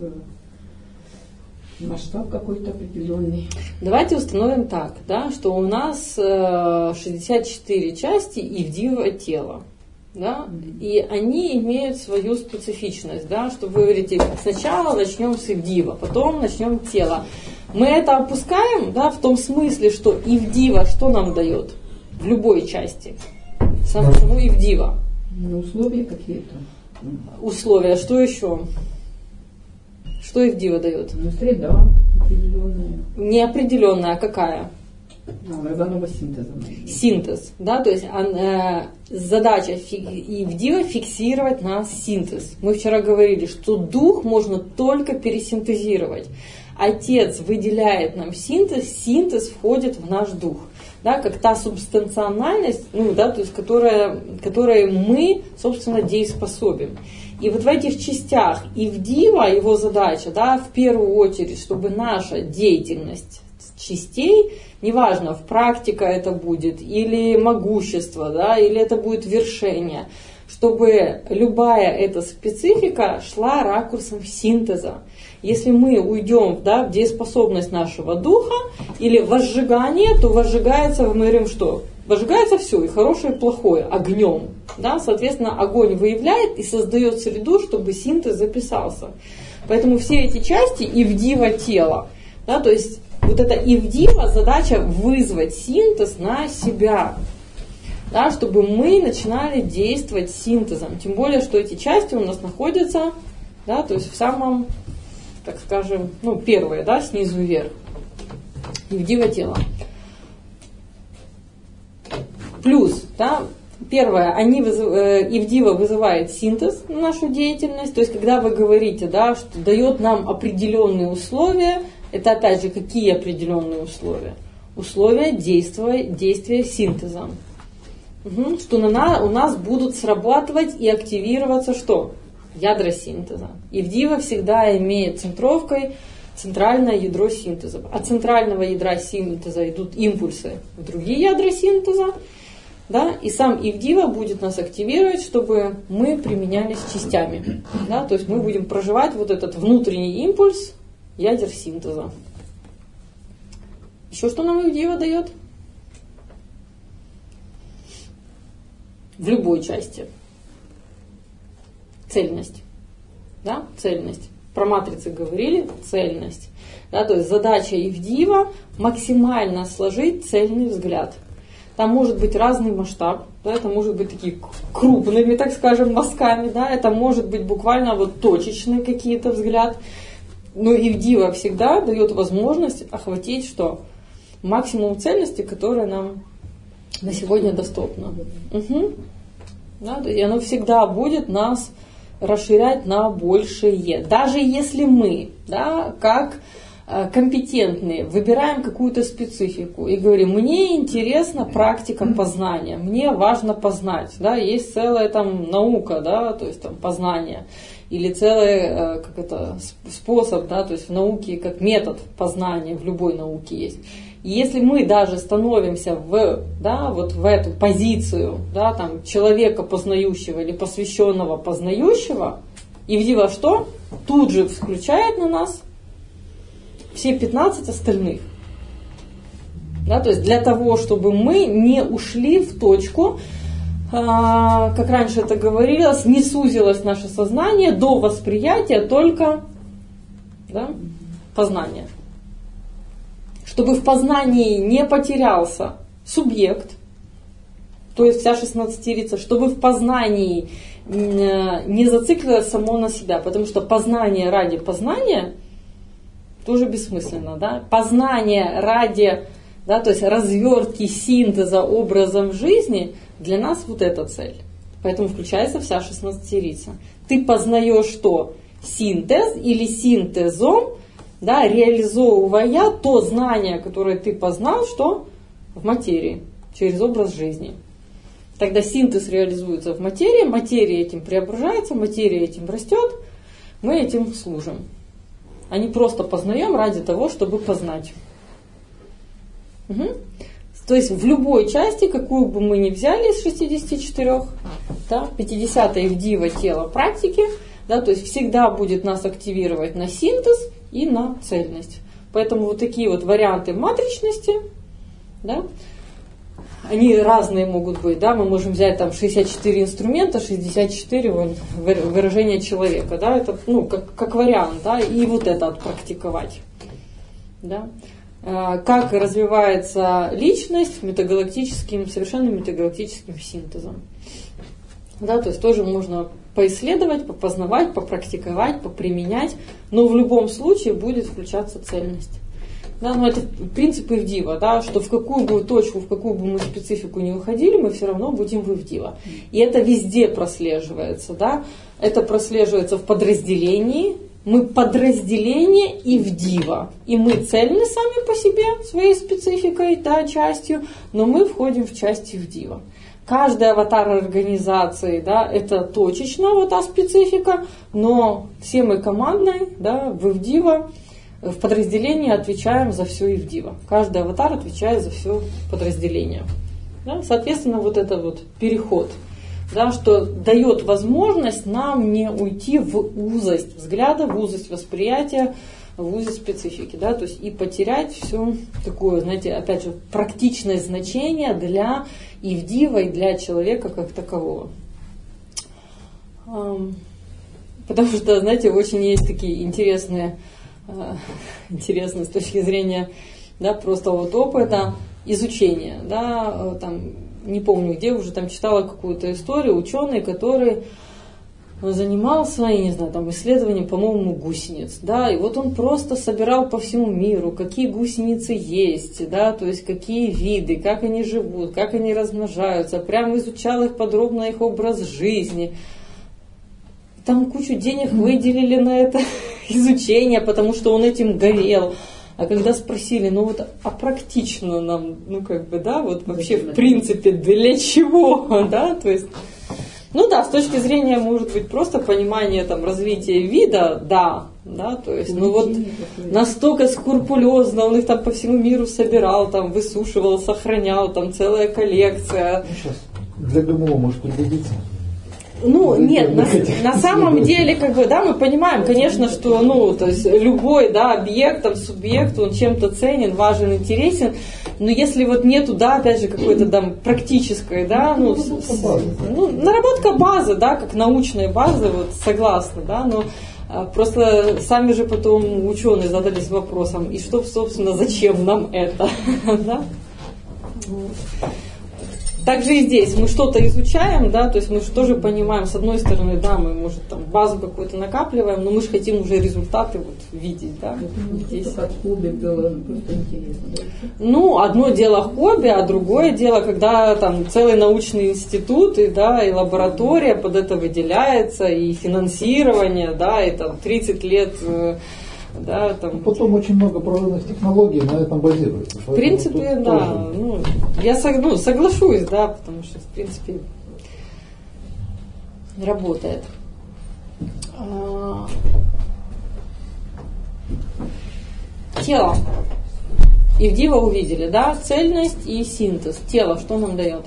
масштаб какой-то определенный. Давайте установим так, да, что у нас шестьдесят четыре части и в диво тела. Да, mm-hmm. И они имеют свою специфичность, да, что вы говорите, сначала начнем с ивдива, потом начнем тело. Мы это опускаем, да, в том смысле, что ивдива что нам дает в любой части? Самому ивдива. Ну, условия какие-то. Условия, что еще? Что ивдива дает? Ну, среда определенная. Неопределенная, а какая? Органного синтеза. Синтез, да, то есть э, задача ивдива фиксировать наш синтез. Мы вчера говорили, что дух можно только пересинтезировать. Отец выделяет нам синтез, синтез входит в наш дух. Да, как та субстанциональность, ну, да, то есть, которая, которой мы, собственно, дееспособим. И вот в этих частях ивдива, его задача, да, в первую очередь, чтобы наша деятельность частей, неважно, в практика это будет, или могущество, да, или это будет вершение, чтобы любая эта специфика шла ракурсом синтеза. Если мы уйдем, да, в дееспособность нашего духа или возжигание, то возжигается, мы говорим, что? Возжигается все, и хорошее, и плохое, огнем. Да? Соответственно, огонь выявляет и создает среду, чтобы синтез записался. Поэтому все эти части ивдива тела, да, то есть вот эта ивдива задача вызвать синтез на себя. Да, чтобы мы начинали действовать синтезом. Тем более, что эти части у нас находятся, да, то есть в самом, так скажем, ну, первые, да, снизу вверх. Ивдива тела. Плюс, да, первое, они вызыв, э, ивдива вызывает синтез на нашу деятельность. То есть, когда вы говорите, да, что дает нам определенные условия, это опять же какие определенные условия? Условия действия, действия синтеза. Угу. Что на, у нас будут срабатывать и активироваться что? Ядра синтеза. Ивдива всегда имеет центровкой центральное ядро синтеза. От центрального ядра синтеза идут импульсы в другие ядра синтеза. Да, и сам ивдива будет нас активировать, чтобы мы применялись частями. Да, то есть мы будем проживать вот этот внутренний импульс ядер синтеза. Еще что нам ивдива дает? В любой части. Цельность. Да? Цельность. Про матрицы говорили, цельность. Да? То есть задача ивдива максимально сложить цельный взгляд. Там может быть разный масштаб, да? Это может быть такие крупными, так скажем, мазками, да? Это может быть буквально вот точечный какие-то взгляд. Но ивдива всегда дает возможность охватить что? Максимум цельности, которая нам на сегодня доступно. Угу. Да, и оно всегда будет нас расширять на большее. Даже если мы, да, как компетентные, выбираем какую-то специфику и говорим, мне интересна практика познания, мне важно познать, да, есть целая там наука, да, то есть там познание, или целый как это, способ, да, то есть в науке как метод познания, в любой науке есть. И если мы даже становимся в, да, вот в эту позицию, да, там, человека познающего или посвященного познающего, Ивдива что? Тут же включает на нас все пятнадцать остальных. Да, то есть для того, чтобы мы не ушли в точку, а, как раньше это говорилось, не сузилось наше сознание до восприятия только, да, познания. Чтобы в познании не потерялся субъект, то есть вся шестнадцатерица, чтобы в познании не зациклилось само на себя, потому что познание ради познания тоже бессмысленно, да? Познание ради, да, то есть развертки синтеза образом жизни, для нас вот эта цель. Поэтому включается вся шестнадцатерица. Ты познаешь что? Синтез или синтезом, да, реализовывая то знание, которое ты познал, что в материи, через образ жизни. Тогда синтез реализуется в материи, материя этим преображается, материя этим растет, мы этим служим. А не просто познаем ради того, чтобы познать. Угу. То есть в любой части, какую бы мы ни взяли из шестидесяти четырёх, да, пятидесятая Ивдива тело практики, да, то есть всегда будет нас активировать на синтез и на цельность. Поэтому вот такие вот варианты матричности, да, они разные могут быть, да, мы можем взять там шестьдесят четыре инструмента, шестьдесят четыре выражения человека, да, это, ну, как, как вариант, да, и вот это отпрактиковать, да. Как развивается личность метагалактическим, совершенно метагалактическим синтезом. Да, то есть тоже можно поисследовать, попознавать, попрактиковать, поприменять, но в любом случае будет включаться цельность. Да, но это принцип Ивдива, да, что в какую бы точку, в какую бы мы специфику не уходили, мы все равно будем в Ивдива. И это везде прослеживается. Да? Это прослеживается в подразделении. Мы подразделение Ивдива. И мы цельны сами по себе, своей спецификой, да, частью, но мы входим в часть Ивдива. Каждый аватар организации, да, это точечно вот та специфика, но все мы командной, да, в Ивдива, в подразделении отвечаем за все Ивдива. Каждый аватар отвечает за все подразделение. Да, соответственно, вот это вот переход, да, что дает возможность нам не уйти в узость взгляда, в узость восприятия, в узость специфики, да, то есть и потерять все такое, знаете, опять же, практичное значение для Ивдива и для человека как такового. Потому что, знаете, очень есть такие интересные, интересные с точки зрения, да, просто вот опыта изучения, да, там, не помню где, уже там читала какую-то историю, ученый, который занимался, я не знаю, там исследованием, по-моему, гусениц, да, и вот он просто собирал по всему миру, какие гусеницы есть, да, то есть какие виды, как они живут, как они размножаются, прям изучал их подробно, их образ жизни. Там кучу денег выделили на это изучение, потому что он этим горел. А когда спросили, ну вот, а практично нам, ну как бы, да, вот вообще в принципе для чего, да, то есть, ну да, с точки зрения, может быть, просто понимания там развития вида, да, да, то есть, ну вот настолько скрупулезно он их там по всему миру собирал, там высушивал, сохранял, там целая коллекция. Ну, сейчас для ГМО может пригодиться. Ну, нет, на, на самом деле, как бы, да, мы понимаем, конечно, что, ну, то есть, любой, да, объект, там, субъект, он чем-то ценен, важен, интересен, но если вот нету, да, опять же, какой-то там практической, да, ну, с, с, ну, наработка базы, да, как научная база, вот, согласна, да, но а, просто сами же потом ученые задались вопросом, и что, собственно, зачем нам это, да? Также и здесь мы что-то изучаем, да, то есть мы же тоже понимаем, с одной стороны, да, мы, может, там базу какую-то накапливаем, но мы же хотим уже результаты вот видеть, да. Здесь. Как хобби было, просто интересно. Да? Ну, одно дело хобби, а другое дело, когда там целый научный институт, и, да, и лаборатория под это выделяется, и финансирование, да, и там тридцать лет Да, там. Потом очень много прорывных технологий на этом базируется. В принципе, да. Ну, я сог, ну, соглашусь, да, потому что, в принципе, работает. Тело. Ивдива увидели, да? Цельность и синтез. Тело, что нам дает?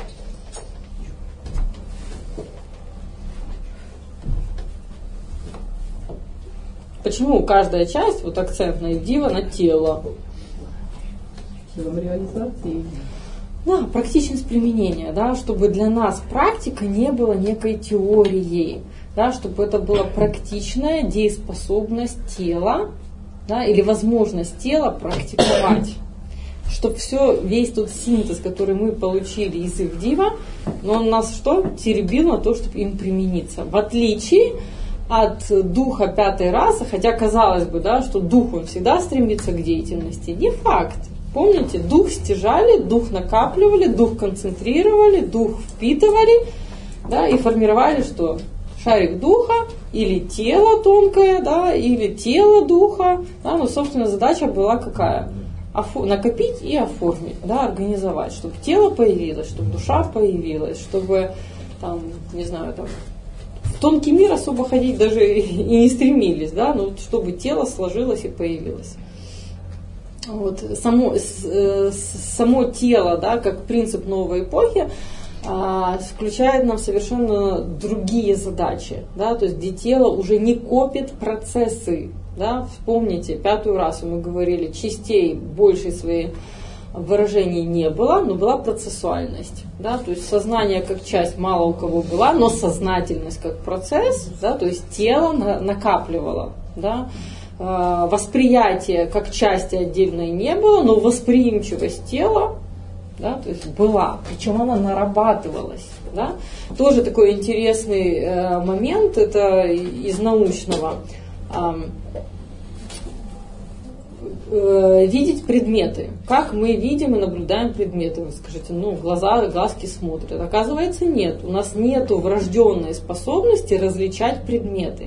Почему каждая часть, вот акцент на Ивдива, на тело? Телом реализации. Да, практичность применения, да, чтобы для нас практика не была некой теорией, да, чтобы это была практичная дееспособность тела, да, или возможность тела практиковать. Чтобы все, весь тот синтез, который мы получили из Ивдива, но он нас что? Теребил на то, чтобы им примениться. В отличие от духа пятой расы, хотя казалось бы, да, что дух он всегда стремится к деятельности. Не факт. Помните, дух стяжали, дух накапливали, дух концентрировали, дух впитывали, да, и формировали что? Шарик духа или тело тонкое, да, или тело духа. Да, но, собственно, задача была какая? Офо- накопить и оформить, да, организовать, чтобы тело появилось, чтобы душа появилась, чтобы, там, не знаю, там, в тонкий мир особо ходить даже и не стремились, да, но чтобы тело сложилось и появилось. Вот, само, само тело, да, как принцип новой эпохи, включает нам совершенно другие задачи, да, то есть где тело уже не копит процессы, да, вспомните, пятую расу мы говорили, частей большей своей выражений не было, но была процессуальность, да, то есть сознание как часть мало у кого была, но сознательность как процесс, да, то есть тело накапливало, да, восприятие как части отдельной не было, но восприимчивость тела, да, то есть была, причем она нарабатывалась, да. Тоже такой интересный э, момент, это из научного. Э, э, видеть предметы. Как мы видим и наблюдаем предметы? Вы скажете, ну, глаза, глазки смотрят. Оказывается, нет. У нас нет врожденной способности различать предметы.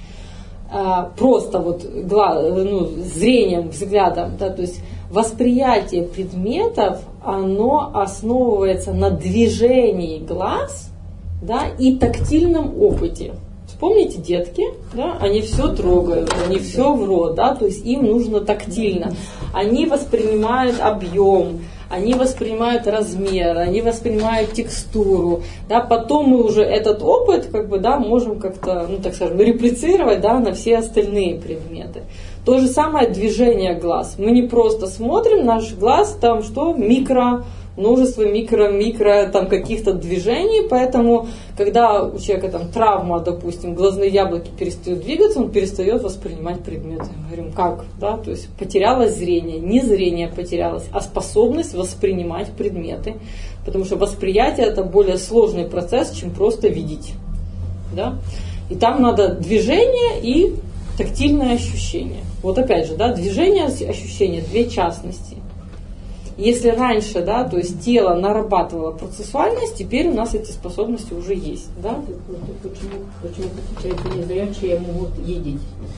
Просто вот ну, зрением, взглядом, да, то есть восприятие предметов, оно основывается на движении глаз, да, и тактильном опыте. Вспомните, детки, да, они все трогают, они все в рот, да, то есть им нужно тактильно. Они воспринимают объем, они воспринимают размер, они воспринимают текстуру, да, потом мы уже этот опыт, как бы, да, можем как-то, ну, так скажем, реплицировать, да, на все остальные предметы. То же самое движение глаз. Мы не просто смотрим, наш глаз там что, микро, множество микро-микро там каких-то движений, поэтому, когда у человека там травма, допустим, глазные яблоки перестают двигаться, он перестает воспринимать предметы. Мы говорим, как, да, то есть потерялось зрение, не зрение потерялось, а способность воспринимать предметы, потому что восприятие это более сложный процесс, чем просто видеть, да, и там надо движение и тактильное ощущение. Вот опять же, да, движение, ощущение, две частности. Если раньше, да, то есть тело нарабатывало процессуальность, теперь у нас эти способности уже есть, да? Почему, почему получается незрячие могут видеть?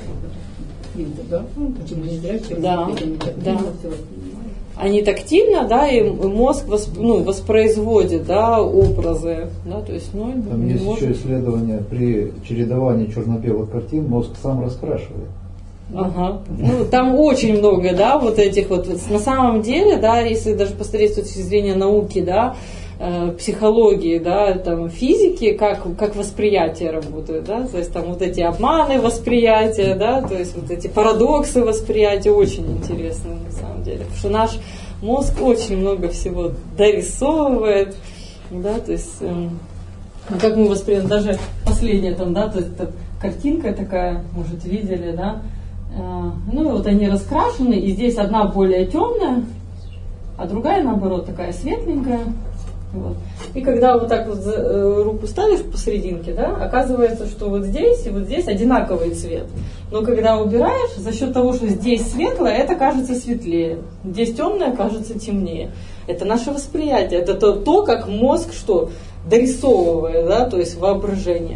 Да? Почему незрячие да, могут видеть? Да. Они тактильно, да, и мозг восп, ну, воспроизводит, да, образы, да, то есть, ну, там есть может... еще исследования, при чередовании черно-белых картин мозг сам раскрашивает. Ага. Ну, там очень много, да, вот этих вот, на самом деле, да, если даже посмотреть с точки зрения науки, да, э, психологии, да, там, физики, как, как восприятие работает, да, то есть там вот эти обманы восприятия, да, то есть вот эти парадоксы восприятия очень интересны на самом деле, потому что наш мозг очень много всего дорисовывает, да, то есть э, как мы воспринимаем, даже последняя там, да, то есть там, картинка такая, может, видели, да. Ну, вот они раскрашены, и здесь одна более темная, а другая, наоборот, такая светленькая. Вот. И когда вот так вот руку ставишь посерединке, да, оказывается, что вот здесь и вот здесь одинаковый цвет. Но когда убираешь, за счет того, что здесь светлое, это кажется светлее. Здесь темное кажется темнее. Это наше восприятие, это то, то как мозг что дорисовывает, да, то есть воображение.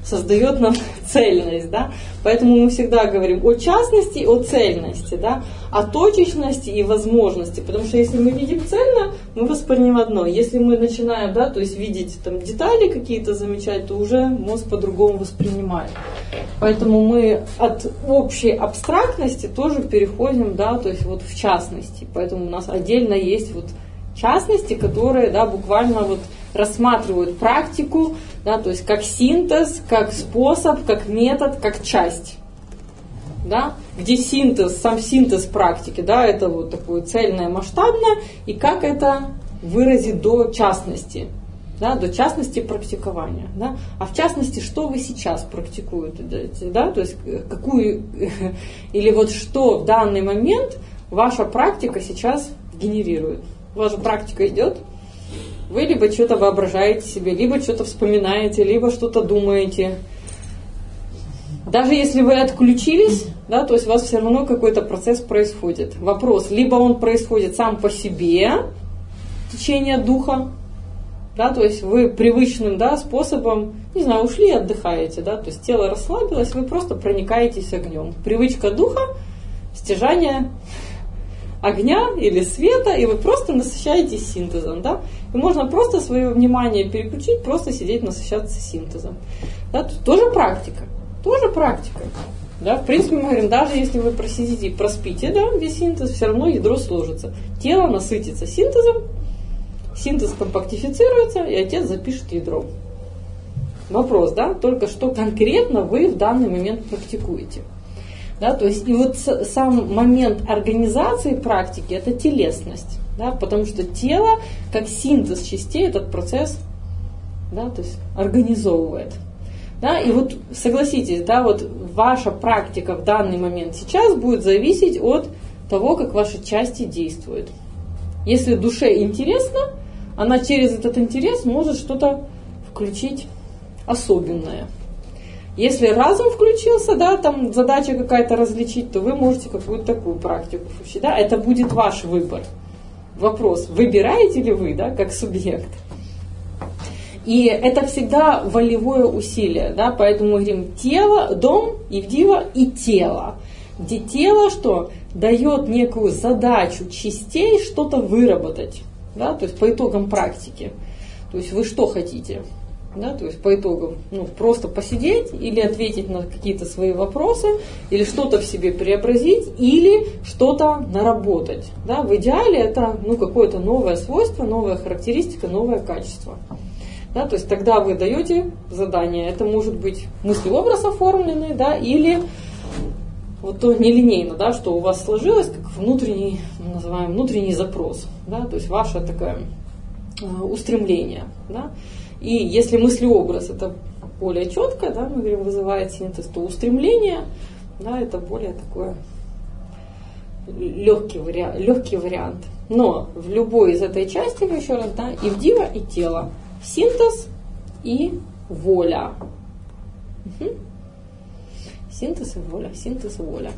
создает нам цельность, да. Поэтому мы всегда говорим о частности, о цельности, да, о точечности и возможности. Потому что если мы видим цельно, мы воспринимаем одно. Если мы начинаем, да, то есть видеть там детали какие-то, замечать, то уже мозг по-другому воспринимает. Поэтому мы от общей абстрактности тоже переходим, да, то есть вот в частности. Поэтому у нас отдельно есть вот частности, которые, да, буквально вот рассматривают практику, да, то есть как синтез, как способ, как метод, как часть. Да, где синтез, сам синтез практики, да, это вот такое цельное, масштабное, и как это выразить до частности, да, до частности практикования. Да. А в частности, что вы сейчас практикуете, да, то есть какую, или вот что в данный момент ваша практика сейчас генерирует. Ваша практика идет, вы либо что-то воображаете себе, либо что-то вспоминаете, либо что-то думаете. Даже если вы отключились, да, то есть у вас все равно какой-то процесс происходит. Вопрос, либо он происходит сам по себе, течение духа, да, то есть вы привычным, да, способом, не знаю, ушли и отдыхаете, да, то есть тело расслабилось, вы просто проникаетесь огнем. Привычка духа, стяжание огня или света, и вы просто насыщаетесь синтезом, да. И можно просто свое внимание переключить, просто сидеть, насыщаться синтезом. Да, тут тоже практика. Тоже практика. Да, в принципе, мы говорим, даже если вы просидите и проспите, да, весь синтез, все равно ядро сложится. Тело насытится синтезом, синтез компактифицируется, и отец запишет ядро. Вопрос, да, только что конкретно вы в данный момент практикуете. Да, то есть, и вот сам момент организации практики – это телесность. Да, потому что тело, как синтез частей, этот процесс, да, то есть, организовывает. Да, и вот согласитесь, да, вот ваша практика в данный момент сейчас будет зависеть от того, как ваши части действуют. Если душе интересно, она через этот интерес может что-то включить особенное. Если разум включился, да, там задача какая-то различить, то вы можете какую-то такую практику включить. Да, это будет ваш выбор. Вопрос, выбираете ли вы, да, как субъект? И это всегда волевое усилие, да, поэтому мы говорим тело, дом, ивдива и тело. Где тело что? Дает некую задачу частей что-то выработать, да, то есть по итогам практики. То есть вы что хотите? Да, то есть по итогам, ну, просто посидеть или ответить на какие-то свои вопросы, или что-то в себе преобразить, или что-то наработать. Да, в идеале это, ну, какое-то новое свойство, новая характеристика, новое качество. Да, то есть тогда вы даете задание. Это может быть мыслеобраз оформленный, да, или вот то нелинейно, да, что у вас сложилось как внутренний, мы называем внутренний запрос, да, то есть ваше такое э, устремление, да. И если мыслеобраз это более четко, да, мы говорим, вызывает синтез, то устремление, да, это более такое легкий вариант, легкий вариант. Но в любой из этой части, еще раз, да, ивдива и тело. Синтез и воля. Угу. Синтез и воля, синтез и воля.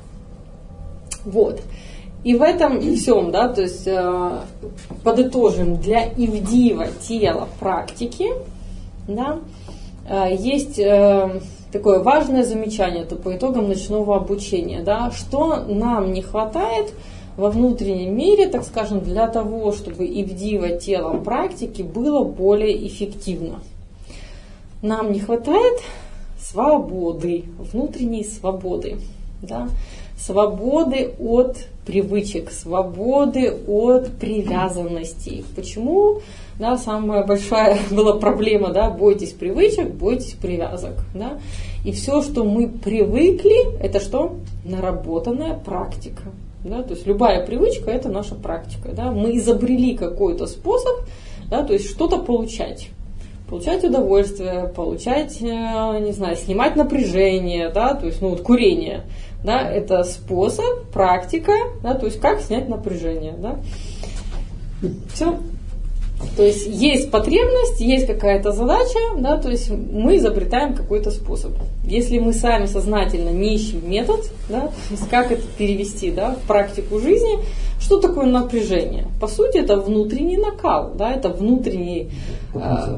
Вот. И в этом и всем, да, то есть э, подытожим, для ивдива тела практики, да, э, есть э, такое важное замечание, это по итогам ночного обучения, да, что нам не хватает во внутреннем мире, так скажем, для того, чтобы ивдива телом практики было более эффективно. Нам не хватает свободы, внутренней свободы, да, свободы от привычек, свободы от привязанностей. Почему? Да, самая большая была проблема, да, бойтесь привычек, бойтесь привязок. Да? И все, что мы привыкли, это что? Наработанная практика. Да? То есть любая привычка – это наша практика. Да? Мы изобрели какой-то способ, да, то есть что-то получать. Получать удовольствие, получать, не знаю, снимать напряжение, да, то есть, ну вот курение, да, это способ, практика, да, то есть как снять напряжение, да. Все. То есть есть потребность, есть какая-то задача, да, то есть мы изобретаем какой-то способ. Если мы сами сознательно не ищем метод, да, то есть как это перевести, да, в практику жизни, что такое напряжение? По сути, это внутренний накал, да, это внутренний...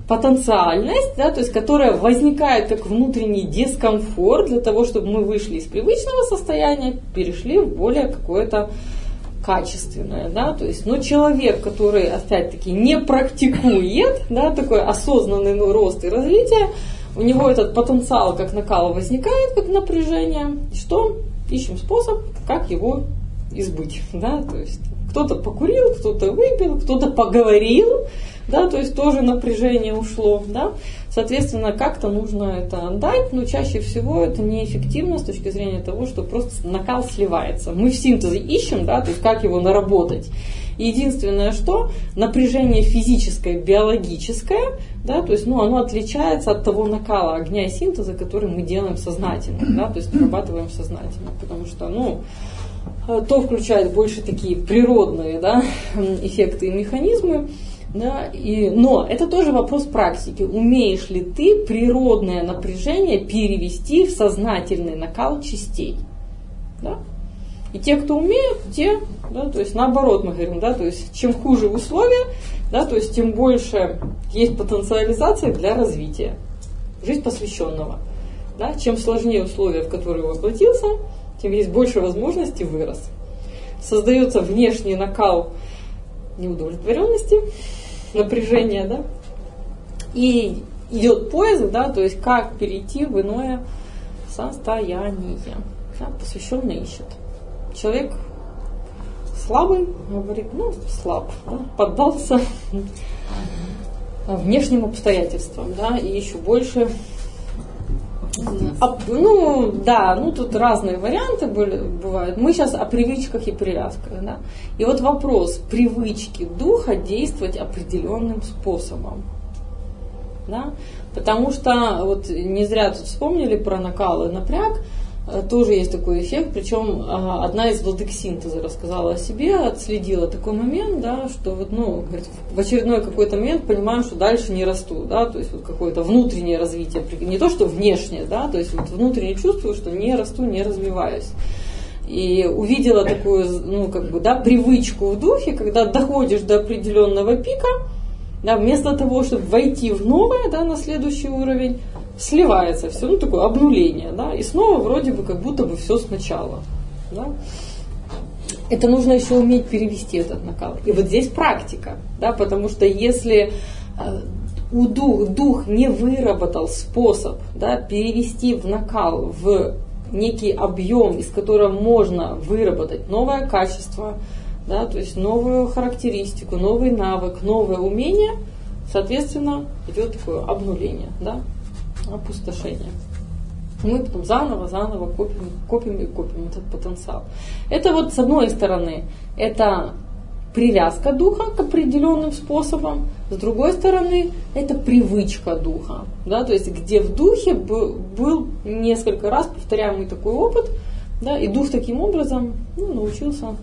потенциальность, да, то есть которая возникает как внутренний дискомфорт для того, чтобы мы вышли из привычного состояния, перешли в более какое-то качественное, да, то есть, но человек, который, опять-таки, не практикует, да, такой осознанный, ну, рост и развитие, у него этот потенциал как накал возникает, как напряжение, что? Ищем способ, как его избыть, да, то есть кто-то покурил, кто-то выпил, кто-то поговорил, да, то есть тоже напряжение ушло, да, соответственно, как-то нужно это отдать, но чаще всего это неэффективно с точки зрения того, что просто накал сливается. Мы в синтезе ищем, да, то есть как его наработать. И единственное, что напряжение физическое, биологическое, да, то есть, ну, оно отличается от того накала огня и синтеза, который мы делаем сознательно, да, то есть нарабатываем сознательно, потому что, ну, то включает больше такие природные, да, эффекты и механизмы, да, и, но это тоже вопрос практики. Умеешь ли ты природное напряжение перевести в сознательный накал частей? Да? И те, кто умеют, те, да, то есть наоборот мы говорим, да, то есть чем хуже условия, да, то есть тем больше есть потенциализация для развития. Жизнь посвященного. Да? Чем сложнее условия, в которые воплотился, тем есть больше возможностей вырос. Создается внешний накал неудовлетворенности, напряжения, да, и идет поиск, да, то есть как перейти в иное состояние. Да, посвященный ищет. Человек слабый, говорит, ну, слаб, да, поддался внешним обстоятельствам, да, и еще больше. А, ну, да, ну тут разные варианты были, бывают. Мы сейчас о привычках и привязках, да. И вот вопрос привычки духа действовать определенным способом, да, потому что вот не зря тут вспомнили про накал и напряг. Тоже есть такой эффект, причем одна из владык синтеза рассказала о себе, отследила такой момент, да, что вот, ну, говорит, в очередной какой-то момент понимаю, что дальше не расту, да, то есть вот какое-то внутреннее развитие, не то, что внешнее, да, то есть вот внутренне чувствую, что не расту, не развиваюсь. И увидела такую, ну, как бы, да, привычку в духе, когда доходишь до определенного пика, да, вместо того, чтобы войти в новое, да, на следующий уровень, сливается все, ну, такое обнуление, да, и снова вроде бы как будто бы все сначала, да. Это нужно еще уметь перевести этот накал. И вот здесь практика, да, потому что если у дух, дух не выработал способ, да, перевести в накал, в некий объем, из которого можно выработать новое качество, да, то есть новую характеристику, новый навык, новое умение, соответственно, идет такое обнуление, да, опустошение. Мы потом заново, заново копим, копим и копим этот потенциал. Это вот с одной стороны, это привязка духа к определенным способам, с другой стороны, это привычка духа, да, то есть где в духе был, был несколько раз повторяемый такой опыт, да, и дух таким образом, ну, научился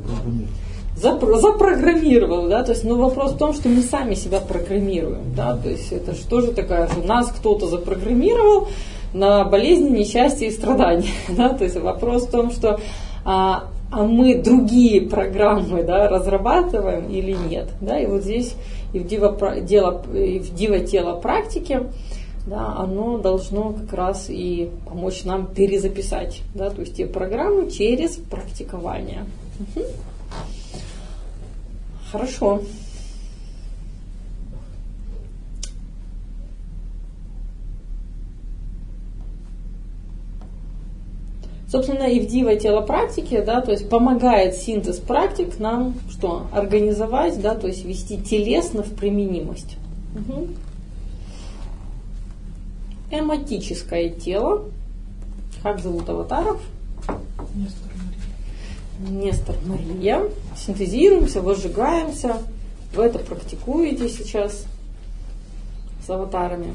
запро- запрограммировал, да, то есть, но вопрос в том, что мы сами себя программируем, да, то есть это что же такое, что нас кто-то запрограммировал на болезни, несчастья и страдания, да, то есть вопрос в том, что а, а мы другие программы, да, разрабатываем или нет, да, и вот здесь и в диво, дело, и в диво тело практики, да, оно должно как раз и помочь нам перезаписать, да, то есть те программы через практикование. Угу. Хорошо. Собственно, и в диво тело практики, да, то есть помогает синтез практик нам что? Организовать, да, то есть вести телесно в применимость. Угу. Эматическое тело. Как зовут аватаров? Нестор Мария. Нестор Мария. Синтезируемся, возжигаемся. Вы это практикуете сейчас с аватарами.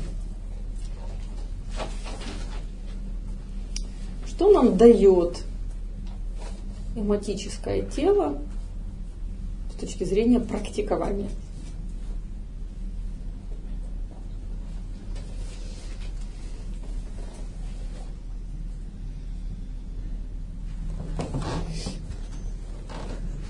Что нам дает эматическое тело с точки зрения практикования?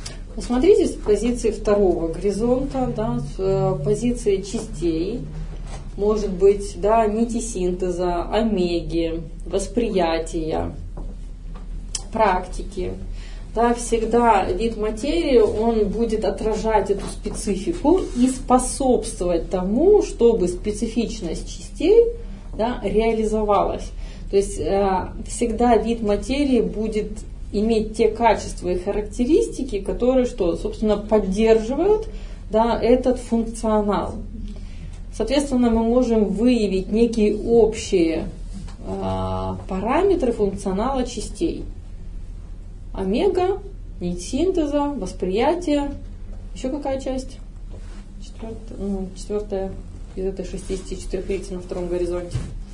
Посмотрите с позиции второго горизонта, да, с позиции частей. может быть, да, нити синтеза, омеги, восприятия, практики. Да, всегда вид материи, он будет отражать эту специфику и способствовать тому, чтобы специфичность частей, да, реализовалась. То есть э, всегда вид материи будет иметь те качества и характеристики, которые, что, собственно, поддерживают, да, этот функционал. Соответственно, мы можем выявить некие общие э, параметры функционала частей. Омега, нить синтеза, восприятие. Еще какая часть? Четвертая, ну, четвертая из этой шестидесяти четырёх, видите, на втором горизонте.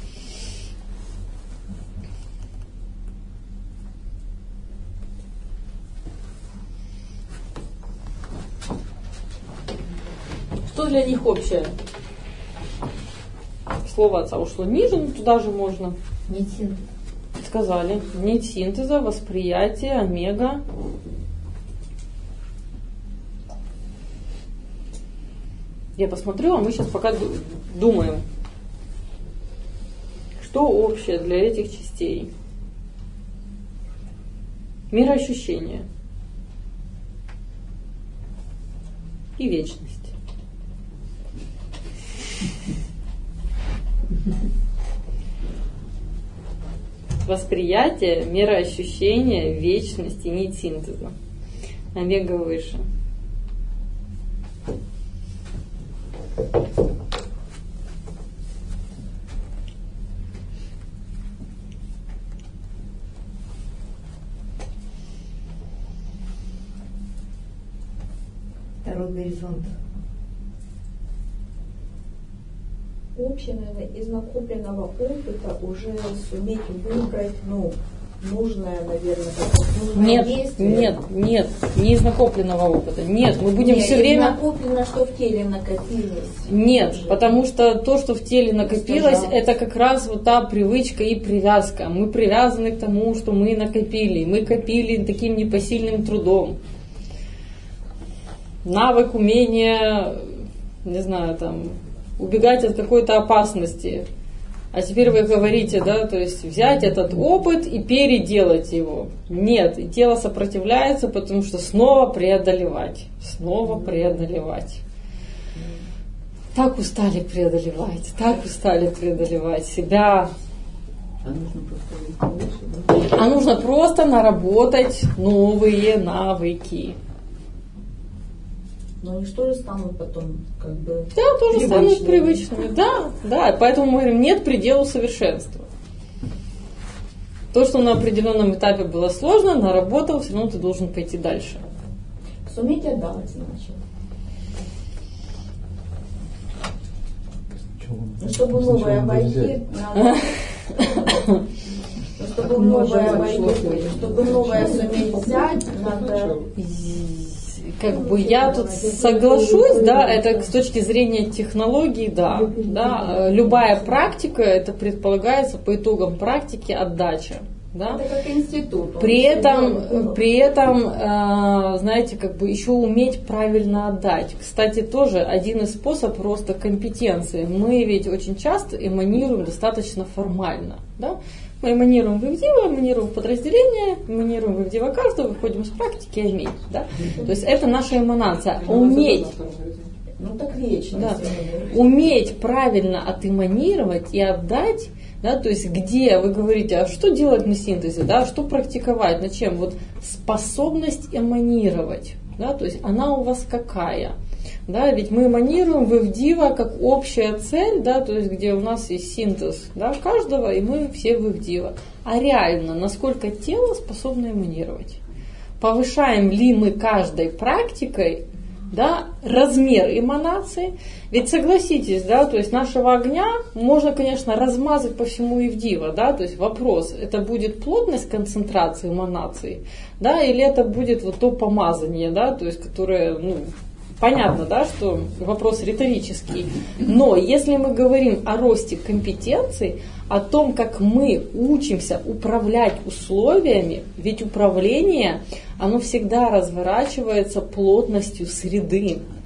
Что для них общее? Слово отца ушло ниже, но туда же можно. Нить синтеза. Сказали. Нить синтеза, восприятие, омега. Я посмотрю, а мы сейчас пока думаем, что общее для этих частей. Мироощущение и вечность. Восприятие, мироощущение, вечность и нить синтеза. Омега выше. Второй горизонт. Общее, наверное, из накопленного опыта уже суметь выбрать, ну, нужное, наверное, нужное Нет, действие. нет, нет, не из накопленного опыта. Нет, мы будем Нет, все из время... накоплено, что в теле накопилось. Нет, Уже. потому что то, что в теле накопилось, Искажалось. это как раз вот та привычка и привязка. Мы привязаны к тому, что мы накопили. Мы копили таким непосильным трудом. Навык, умение, не знаю, там, убегать от какой-то опасности. А теперь вы говорите, да, то есть взять этот опыт и переделать его. Нет, и тело сопротивляется, потому что снова преодолевать, снова преодолевать. Так устали преодолевать, так устали преодолевать себя. А нужно просто лучше, да? А нужно просто наработать новые навыки. Но они что же станут потом, как бы, Да, тоже привычными. станут привычными. Да, да, поэтому мы говорим, нет предела совершенства. То, что на определенном этапе было сложно, наработал, все равно ты должен пойти дальше. Суметь отдавать, значит. Ну, чтобы новое войти, надо... Ну, чтобы новое войти, чтобы новое суметь взять, надо... Как бы я тут соглашусь, да, это с точки зрения технологий, да, да, любая практика, это предполагается по итогам практики отдача, да. Это как институт. При этом, при этом, знаете, как бы еще уметь правильно отдать. Кстати, тоже один из способов роста компетенции. Мы ведь очень часто эманируем достаточно формально, да. Мы эманируем в Ивдива, эманируем в подразделение, эманируем в Ивдива каждого, выходим с практики и иметь, да. То есть это наша эманация. Уметь, Ну так вечно. да, уметь правильно отэманировать и отдать. Да, то есть где вы говорите, а что делать на синтезе, да, что практиковать, на чем? Вот способность эманировать, да, то есть она у вас какая? Да, ведь мы эманируем в Ивдива как общая цель, да, то есть где у нас есть синтез, да, каждого, и мы все в Ивдива. А реально, насколько тело способно эманировать? Повышаем ли мы каждой практикой, да, размер эманации? Ведь согласитесь, да, то есть нашего огня можно, конечно, размазать по всему Ивдива, да, то есть вопрос, это будет плотность концентрации эманации, да, или это будет вот то помазание, да, то есть которое, ну, понятно, да, что вопрос риторический, но если мы говорим о росте компетенций, о том, как мы учимся управлять условиями, ведь управление, оно всегда разворачивается плотностью среды.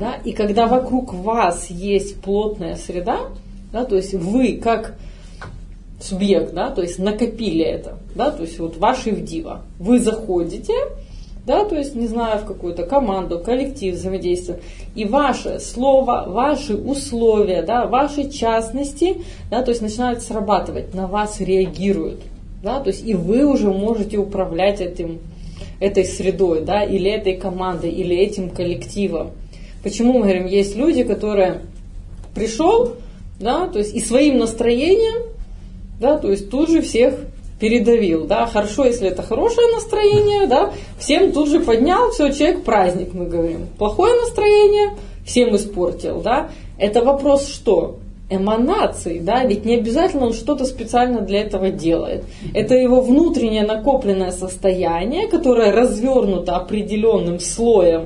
Да? И когда вокруг вас есть плотная среда, да, то есть вы как субъект, да, то есть накопили это, да, то есть вот ваш ивдива, вы заходите, да, то есть, не знаю, в какую-то команду, коллектив, взаимодействие, и ваше слово, ваши условия, да, ваши частности, да, то есть начинают срабатывать, на вас реагируют, да, то есть и вы уже можете управлять этим, этой средой, да, или этой командой, или этим коллективом. Почему мы говорим, есть люди, которые пришел, да, то есть и своим настроением, да, то есть тут же всех передавил, да, хорошо, если это хорошее настроение, да, всем тут же поднял, все, человек праздник, мы говорим. Плохое настроение всем испортил, да. Это вопрос что? Эманации, да, ведь не обязательно он что-то специально для этого делает. Это его внутреннее накопленное состояние, которое развернуто определенным слоем